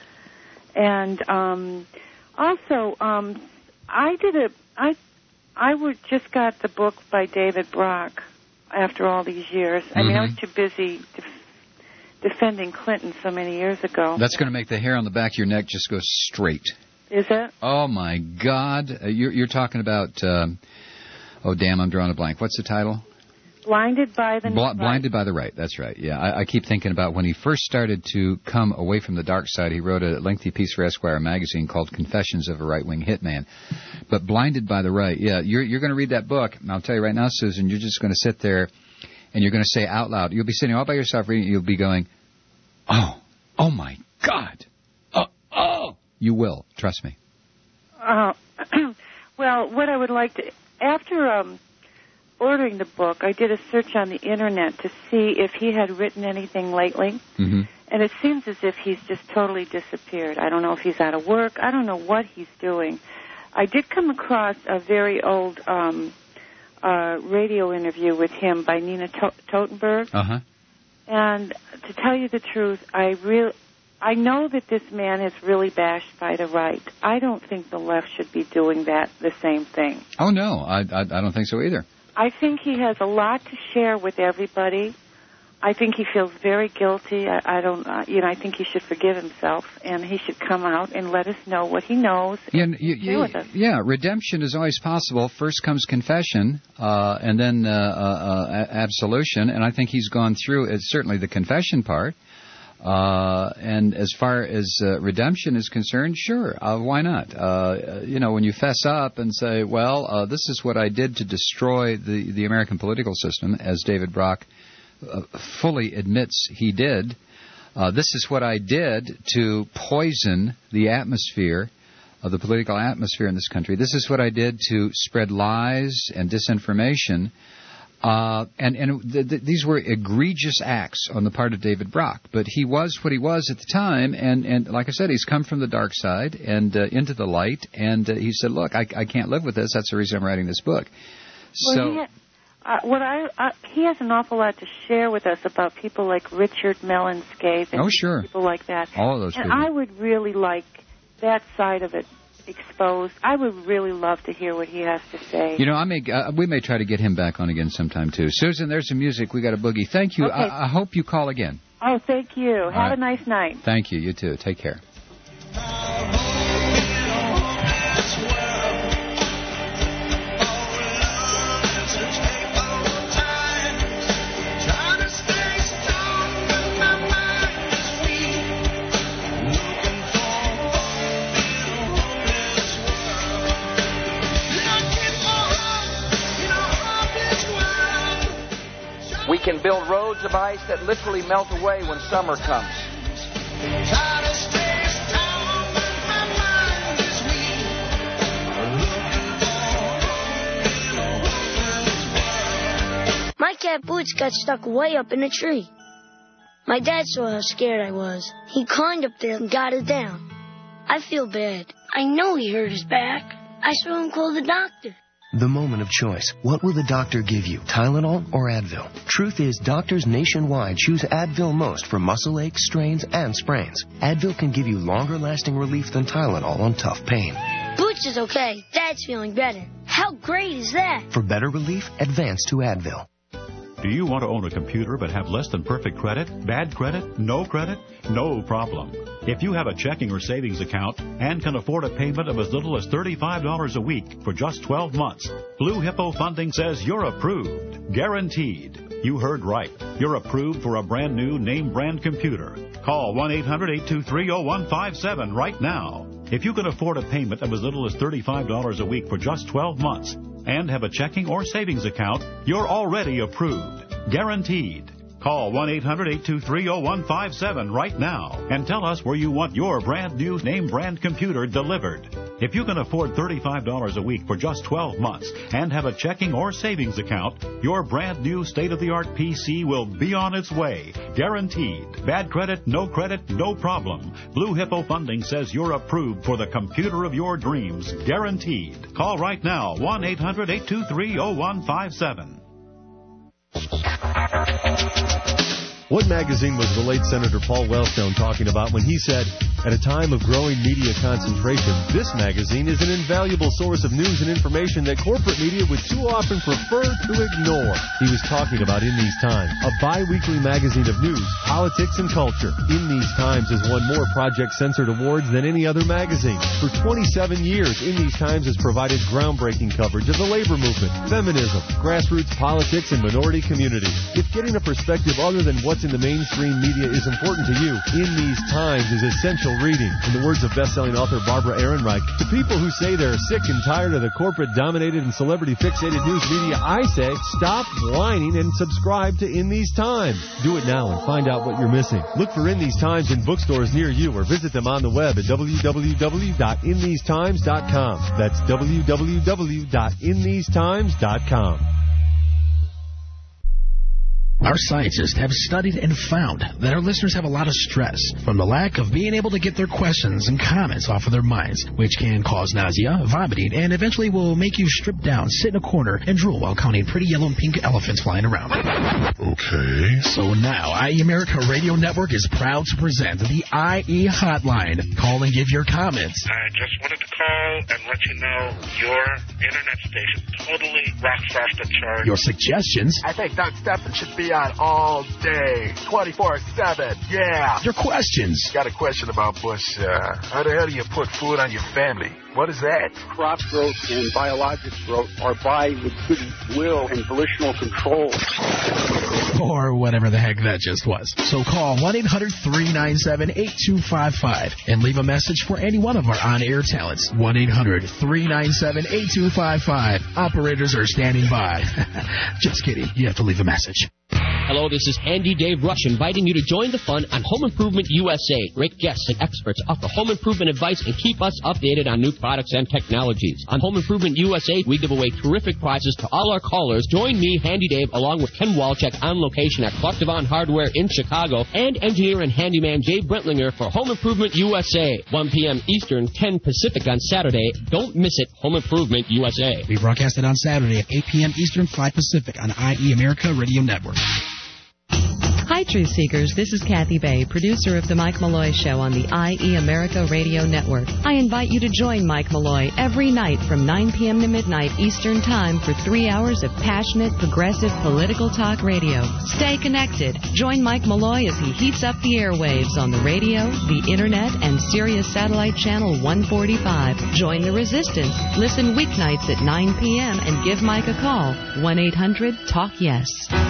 And um, also, um, I did a, I, I would, just got the book by David Brock after all these years. I mm-hmm. mean, I was too busy def- defending Clinton so many years ago. That's going to make the hair on the back of your neck just go straight. Is it? Oh, my God. Uh, you're, you're talking about... Um, Oh, damn, I'm drawing a blank. What's the title? Blinded by the Bl- Right. Blinded by the Right. That's right. Yeah, I, I keep thinking about when he first started to come away from the dark side, he wrote a lengthy piece for Esquire magazine called Confessions of a Right-Wing Hitman. But Blinded by the Right, yeah, you're, you're going to read that book, and I'll tell you right now, Susan, you're just going to sit there and you're going to say out loud, you'll be sitting all by yourself reading, you'll be going, oh, oh my God, oh, oh. You will, trust me. Uh, well, what I would like to, after um, ordering the book, I did a search on the Internet to see if he had written anything lately. Mm-hmm. And it seems as if he's just totally disappeared. I don't know if he's out of work. I don't know what he's doing. I did come across a very old um, uh, radio interview with him by Nina to- Totenberg. Uh-huh. And to tell you the truth, I real I know that this man is really bashed by the right. I don't think the left should be doing that, the same thing. Oh, no, I, I, I don't think so either. I think he has a lot to share with everybody. I think he feels very guilty. I, I don't, uh, you know, I think he should forgive himself, and he should come out and let us know what he knows. Yeah, and you, share you, with us. yeah, redemption is always possible. First comes confession, uh, and then uh, uh, absolution. And I think he's gone through it's certainly the confession part. Uh, and as far as uh, redemption is concerned, sure, uh, why not? Uh, you know, when you fess up and say, well, uh, this is what I did to destroy the, the American political system, as David Brock Uh, fully admits he did. Uh, this is what I did to poison the atmosphere of the political atmosphere in this country. This is what I did to spread lies and disinformation. Uh, and and th- th- these were egregious acts on the part of David Brock. But he was what he was at the time. And, and like I said, he's come from the dark side and uh, into the light. And uh, he said, look, I, I can't live with this. That's the reason I'm writing this book. Well, So. he ha- Uh, what I uh, he has an awful lot to share with us about people like Richard Mellon Scaife and Oh, sure. people like that. All of those and people. I would really like that side of it exposed. I would really love to hear what he has to say. You know, I may uh, we may try to get him back on again sometime too. Susan, there's some music. We got a boogie. Thank you. Okay. I, I hope you call again. Oh, thank you. Have right. a nice night. Thank you. You too. Take care. We can build roads of ice that literally melt away when summer comes. My cat Boots got stuck way up in a tree. My dad saw how scared I was. He climbed up there and got it down. I feel bad. I know he hurt his back. I saw him call the doctor. The moment of choice. What will the doctor give you, Tylenol or Advil? Truth is, doctors nationwide choose Advil most for muscle aches, strains, and sprains. Advil can give you longer-lasting relief than Tylenol on tough pain. Boots is okay. Dad's feeling better. How great is that? For better relief, advance to Advil. Do you want to own a computer but have less than perfect credit? Bad credit? No credit? No problem. If you have a checking or savings account and can afford a payment of as little as thirty-five dollars a week for just twelve months, Blue Hippo Funding says you're approved. Guaranteed. You heard right. You're approved for a brand new name brand computer. Call one eight hundred eight two three oh one five seven right now. If you can afford a payment of as little as thirty-five dollars a week for just twelve months and have a checking or savings account, you're already approved. Guaranteed. Call one eight hundred eight two three oh one five seven right now and tell us where you want your brand new name brand computer delivered. If you can afford thirty-five dollars a week for just twelve months and have a checking or savings account, your brand new state-of-the-art P C will be on its way. Guaranteed. Bad credit, no credit, no problem. Blue Hippo Funding says you're approved for the computer of your dreams. Guaranteed. Call right now, one eight hundred eight two three oh one five seven. What magazine was the late Senator Paul Wellstone talking about when he said, at a time of growing media concentration, this magazine is an invaluable source of news and information that corporate media would too often prefer to ignore? He was talking about In These Times, a bi-weekly magazine of news, politics, and culture. In These Times has won more Project Censored awards than any other magazine. For twenty-seven years, In These Times has provided groundbreaking coverage of the labor movement, feminism, grassroots politics, and minority communities. If getting a perspective other than what's what's in the mainstream media is important to you. In these times is essential reading. In the words of best-selling author Barbara Ehrenreich, to people who say they're sick and tired of the corporate-dominated and celebrity-fixated news media, I say, stop whining and subscribe to In These Times. Do it now and find out what you're missing. Look for In These Times in bookstores near you or visit them on the web at w w w dot in these times dot com. That's w w w dot in these times dot com. Our scientists have studied and found that our listeners have a lot of stress from the lack of being able to get their questions and comments off of their minds, which can cause nausea, vomiting, and eventually will make you strip down, sit in a corner, and drool while counting pretty yellow and pink elephants flying around. Okay. So now, I E America Radio Network is proud to present the I E Hotline. Call and give your comments. I just wanted to call and let you know your internet station totally rocks off the chart. Your suggestions. I think Doug Stephan should be on all day, twenty-four seven, yeah. Your questions. Got a question about Bush. Uh, how the hell do you put food on your family? What is that? Crop growth and biologic growth are by the good will and volitional control. Or whatever the heck that just was. So call one eight hundred three nine seven eight two five five and leave a message for any one of our on-air talents. one eight hundred three nine seven eight two five five. Operators are standing by. Just kidding. You have to leave a message. Hello, this is Handy Dave Rush inviting you to join the fun on Home Improvement U S A. Great guests and experts offer home improvement advice and keep us updated on new products and technologies. On Home Improvement U S A, we give away terrific prizes to all our callers. Join me, Handy Dave, along with Ken Walchek on location at Clark Devon Hardware in Chicago and engineer and handyman Jay Brentlinger for Home Improvement U S A. one p.m. Eastern, ten Pacific on Saturday. Don't miss it, Home Improvement U S A. We broadcast it on Saturday at eight p.m. Eastern, five Pacific on I E America Radio Network. Hi, Truth Seekers. This is Kathy Bay, producer of The Mike Malloy Show on the I E America Radio Network. I invite you to join Mike Malloy every night from nine p.m. to midnight Eastern Time for three hours of passionate, progressive political talk radio. Stay connected. Join Mike Malloy as he heats up the airwaves on the radio, the Internet, and Sirius Satellite Channel one forty-five. Join the resistance. Listen weeknights at nine p.m. and give Mike a call. one eight hundred talk yes.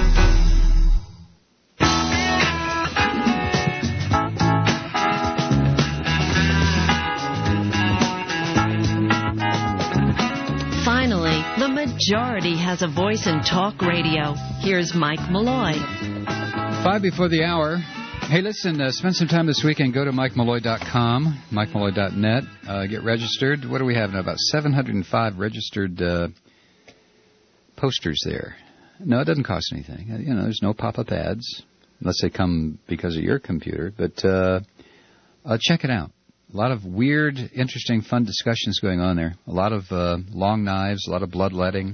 Finally, the majority has a voice in talk radio. Here's Mike Malloy. Five before the hour. Hey, listen, uh, spend some time this weekend. Go to mike malloy dot com, mike malloy dot net. Uh, get registered. What do we have now? About seven hundred five registered uh, posters there. No, it doesn't cost anything. You know, there's no pop-up ads, unless they come because of your computer. But uh, uh, check it out. A lot of weird, interesting, fun discussions going on there. A lot of uh, long knives, a lot of bloodletting.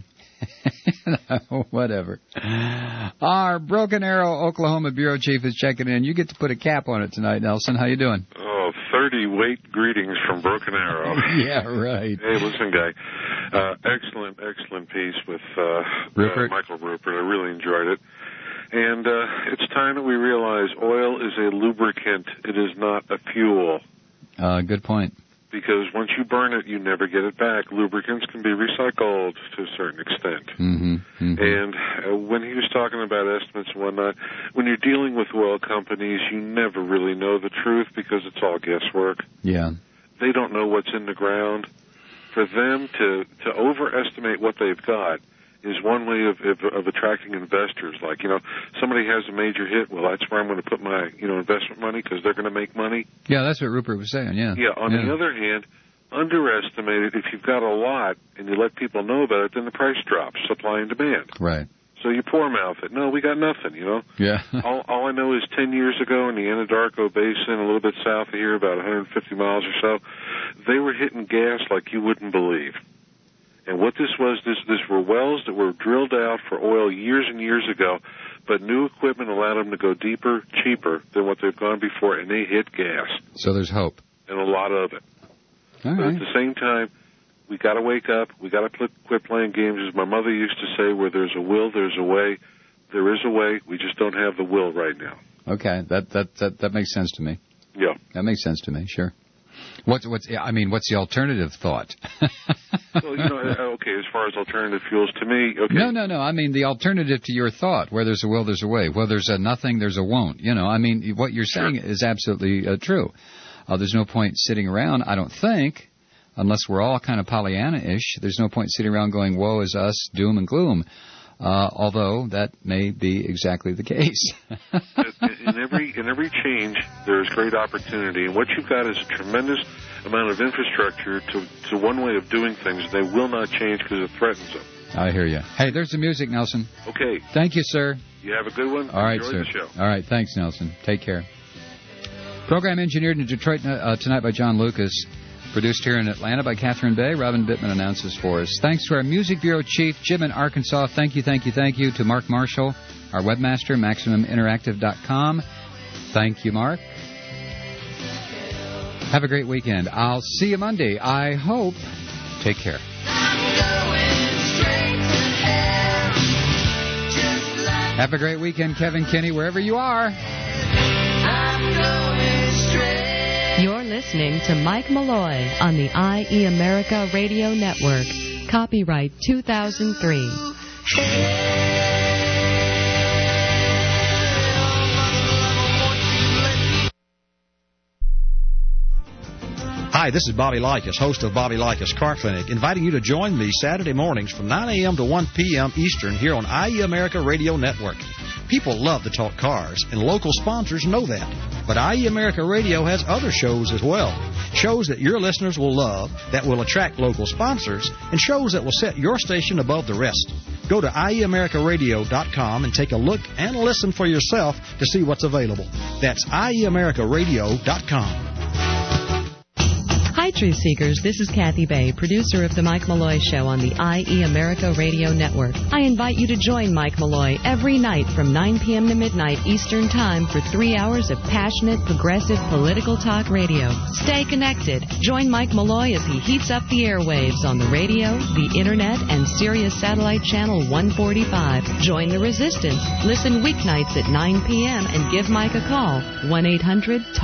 Whatever. Our Broken Arrow, Oklahoma bureau chief is checking in. You get to put a cap on it tonight, Nelson. How you doing? Oh, thirty weight greetings from Broken Arrow. Yeah, right. Hey, listen, guy. Uh, excellent, excellent piece with uh, Rupert. Uh, Michael Rupert. I really enjoyed it. And uh, it's time that we realize oil is a lubricant. It is not a fuel. Uh, good point. Because once you burn it, you never get it back. Lubricants can be recycled to a certain extent. Mm-hmm, mm-hmm. And uh, when he was talking about estimates and whatnot, when you're dealing with oil companies, you never really know the truth because it's all guesswork. Yeah. They don't know what's in the ground. For them to, to overestimate what they've got is one way of, of, of attracting investors. Like, you know, somebody has a major hit, well, that's where I'm going to put my, you know, investment money because they're going to make money. Yeah, that's what Rupert was saying, yeah. Yeah, on yeah. the other hand, underestimate it. If you've got a lot and you let people know about it, then the price drops, supply and demand. Right. So you poor mouth it. No, we got nothing, you know. Yeah. all, all I know is ten years ago in the Anadarko Basin, a little bit south of here, about one hundred fifty miles or so, they were hitting gas like you wouldn't believe. And what this was, this, this were wells that were drilled out for oil years and years ago, but new equipment allowed them to go deeper, cheaper than what they've gone before, and they hit gas. So there's hope. And a lot of it. All but right. at the same time, we got to wake up. We got to quit playing games. As my mother used to say, where there's a will, there's a way. There is a way. We just don't have the will right now. Okay, that that that, that makes sense to me. Yeah. That makes sense to me, sure. What's what's I mean, what's the alternative thought? Well, you know, okay, as far as alternative fuels, to me, okay. No, no, no. I mean, the alternative to your thought, where there's a will, there's a way. Where there's a nothing, there's a won't. You know, I mean, what you're saying is absolutely uh, true. Uh, there's no point sitting around, I don't think, unless we're all kind of Pollyanna-ish. There's no point sitting around going, woe is us, doom and gloom. Uh, although that may be exactly the case. in every in every change, there's great opportunity, and what you've got is a tremendous amount of infrastructure to to one way of doing things. They will not change because it threatens them. I hear you. Hey, there's the music, Nelson. Okay. Thank you, sir. You have a good one. All right, Enjoy sir. the show. All right, thanks, Nelson. Take care. Program engineered in Detroit uh, tonight by John Lucas. Produced here in Atlanta by Catherine Bay. Robin Bittman announces for us. Thanks to our Music Bureau Chief, Jim in Arkansas. Thank you, thank you, thank you. To Mark Marshall, our webmaster, Maximum Interactive dot com. Thank you, Mark. Have a great weekend. I'll see you Monday, I hope. Take care. Have a great weekend, Kevin Kinney, wherever you are. You're listening to Mike Malloy on the I E America Radio Network. Copyright two thousand three. Hi, this is Bobby Likas, host of Bobby Likas Car Clinic, inviting you to join me Saturday mornings from nine a.m. to one p.m. Eastern here on I E America Radio Network. People love to talk cars, and local sponsors know that. But I E America Radio has other shows as well. Shows that your listeners will love, that will attract local sponsors, and shows that will set your station above the rest. Go to I E America Radio dot com and take a look and listen for yourself to see what's available. That's I E America Radio dot com. Hi, Truth Seekers. This is Kathy Bay, producer of The Mike Malloy Show on the I E America Radio Network. I invite you to join Mike Malloy every night from nine p.m. to midnight Eastern Time for three hours of passionate, progressive political talk radio. Stay connected. Join Mike Malloy as he heats up the airwaves on the radio, the Internet, and Sirius Satellite Channel one forty-five. Join the resistance. Listen weeknights at nine p.m. and give Mike a call. one eight hundred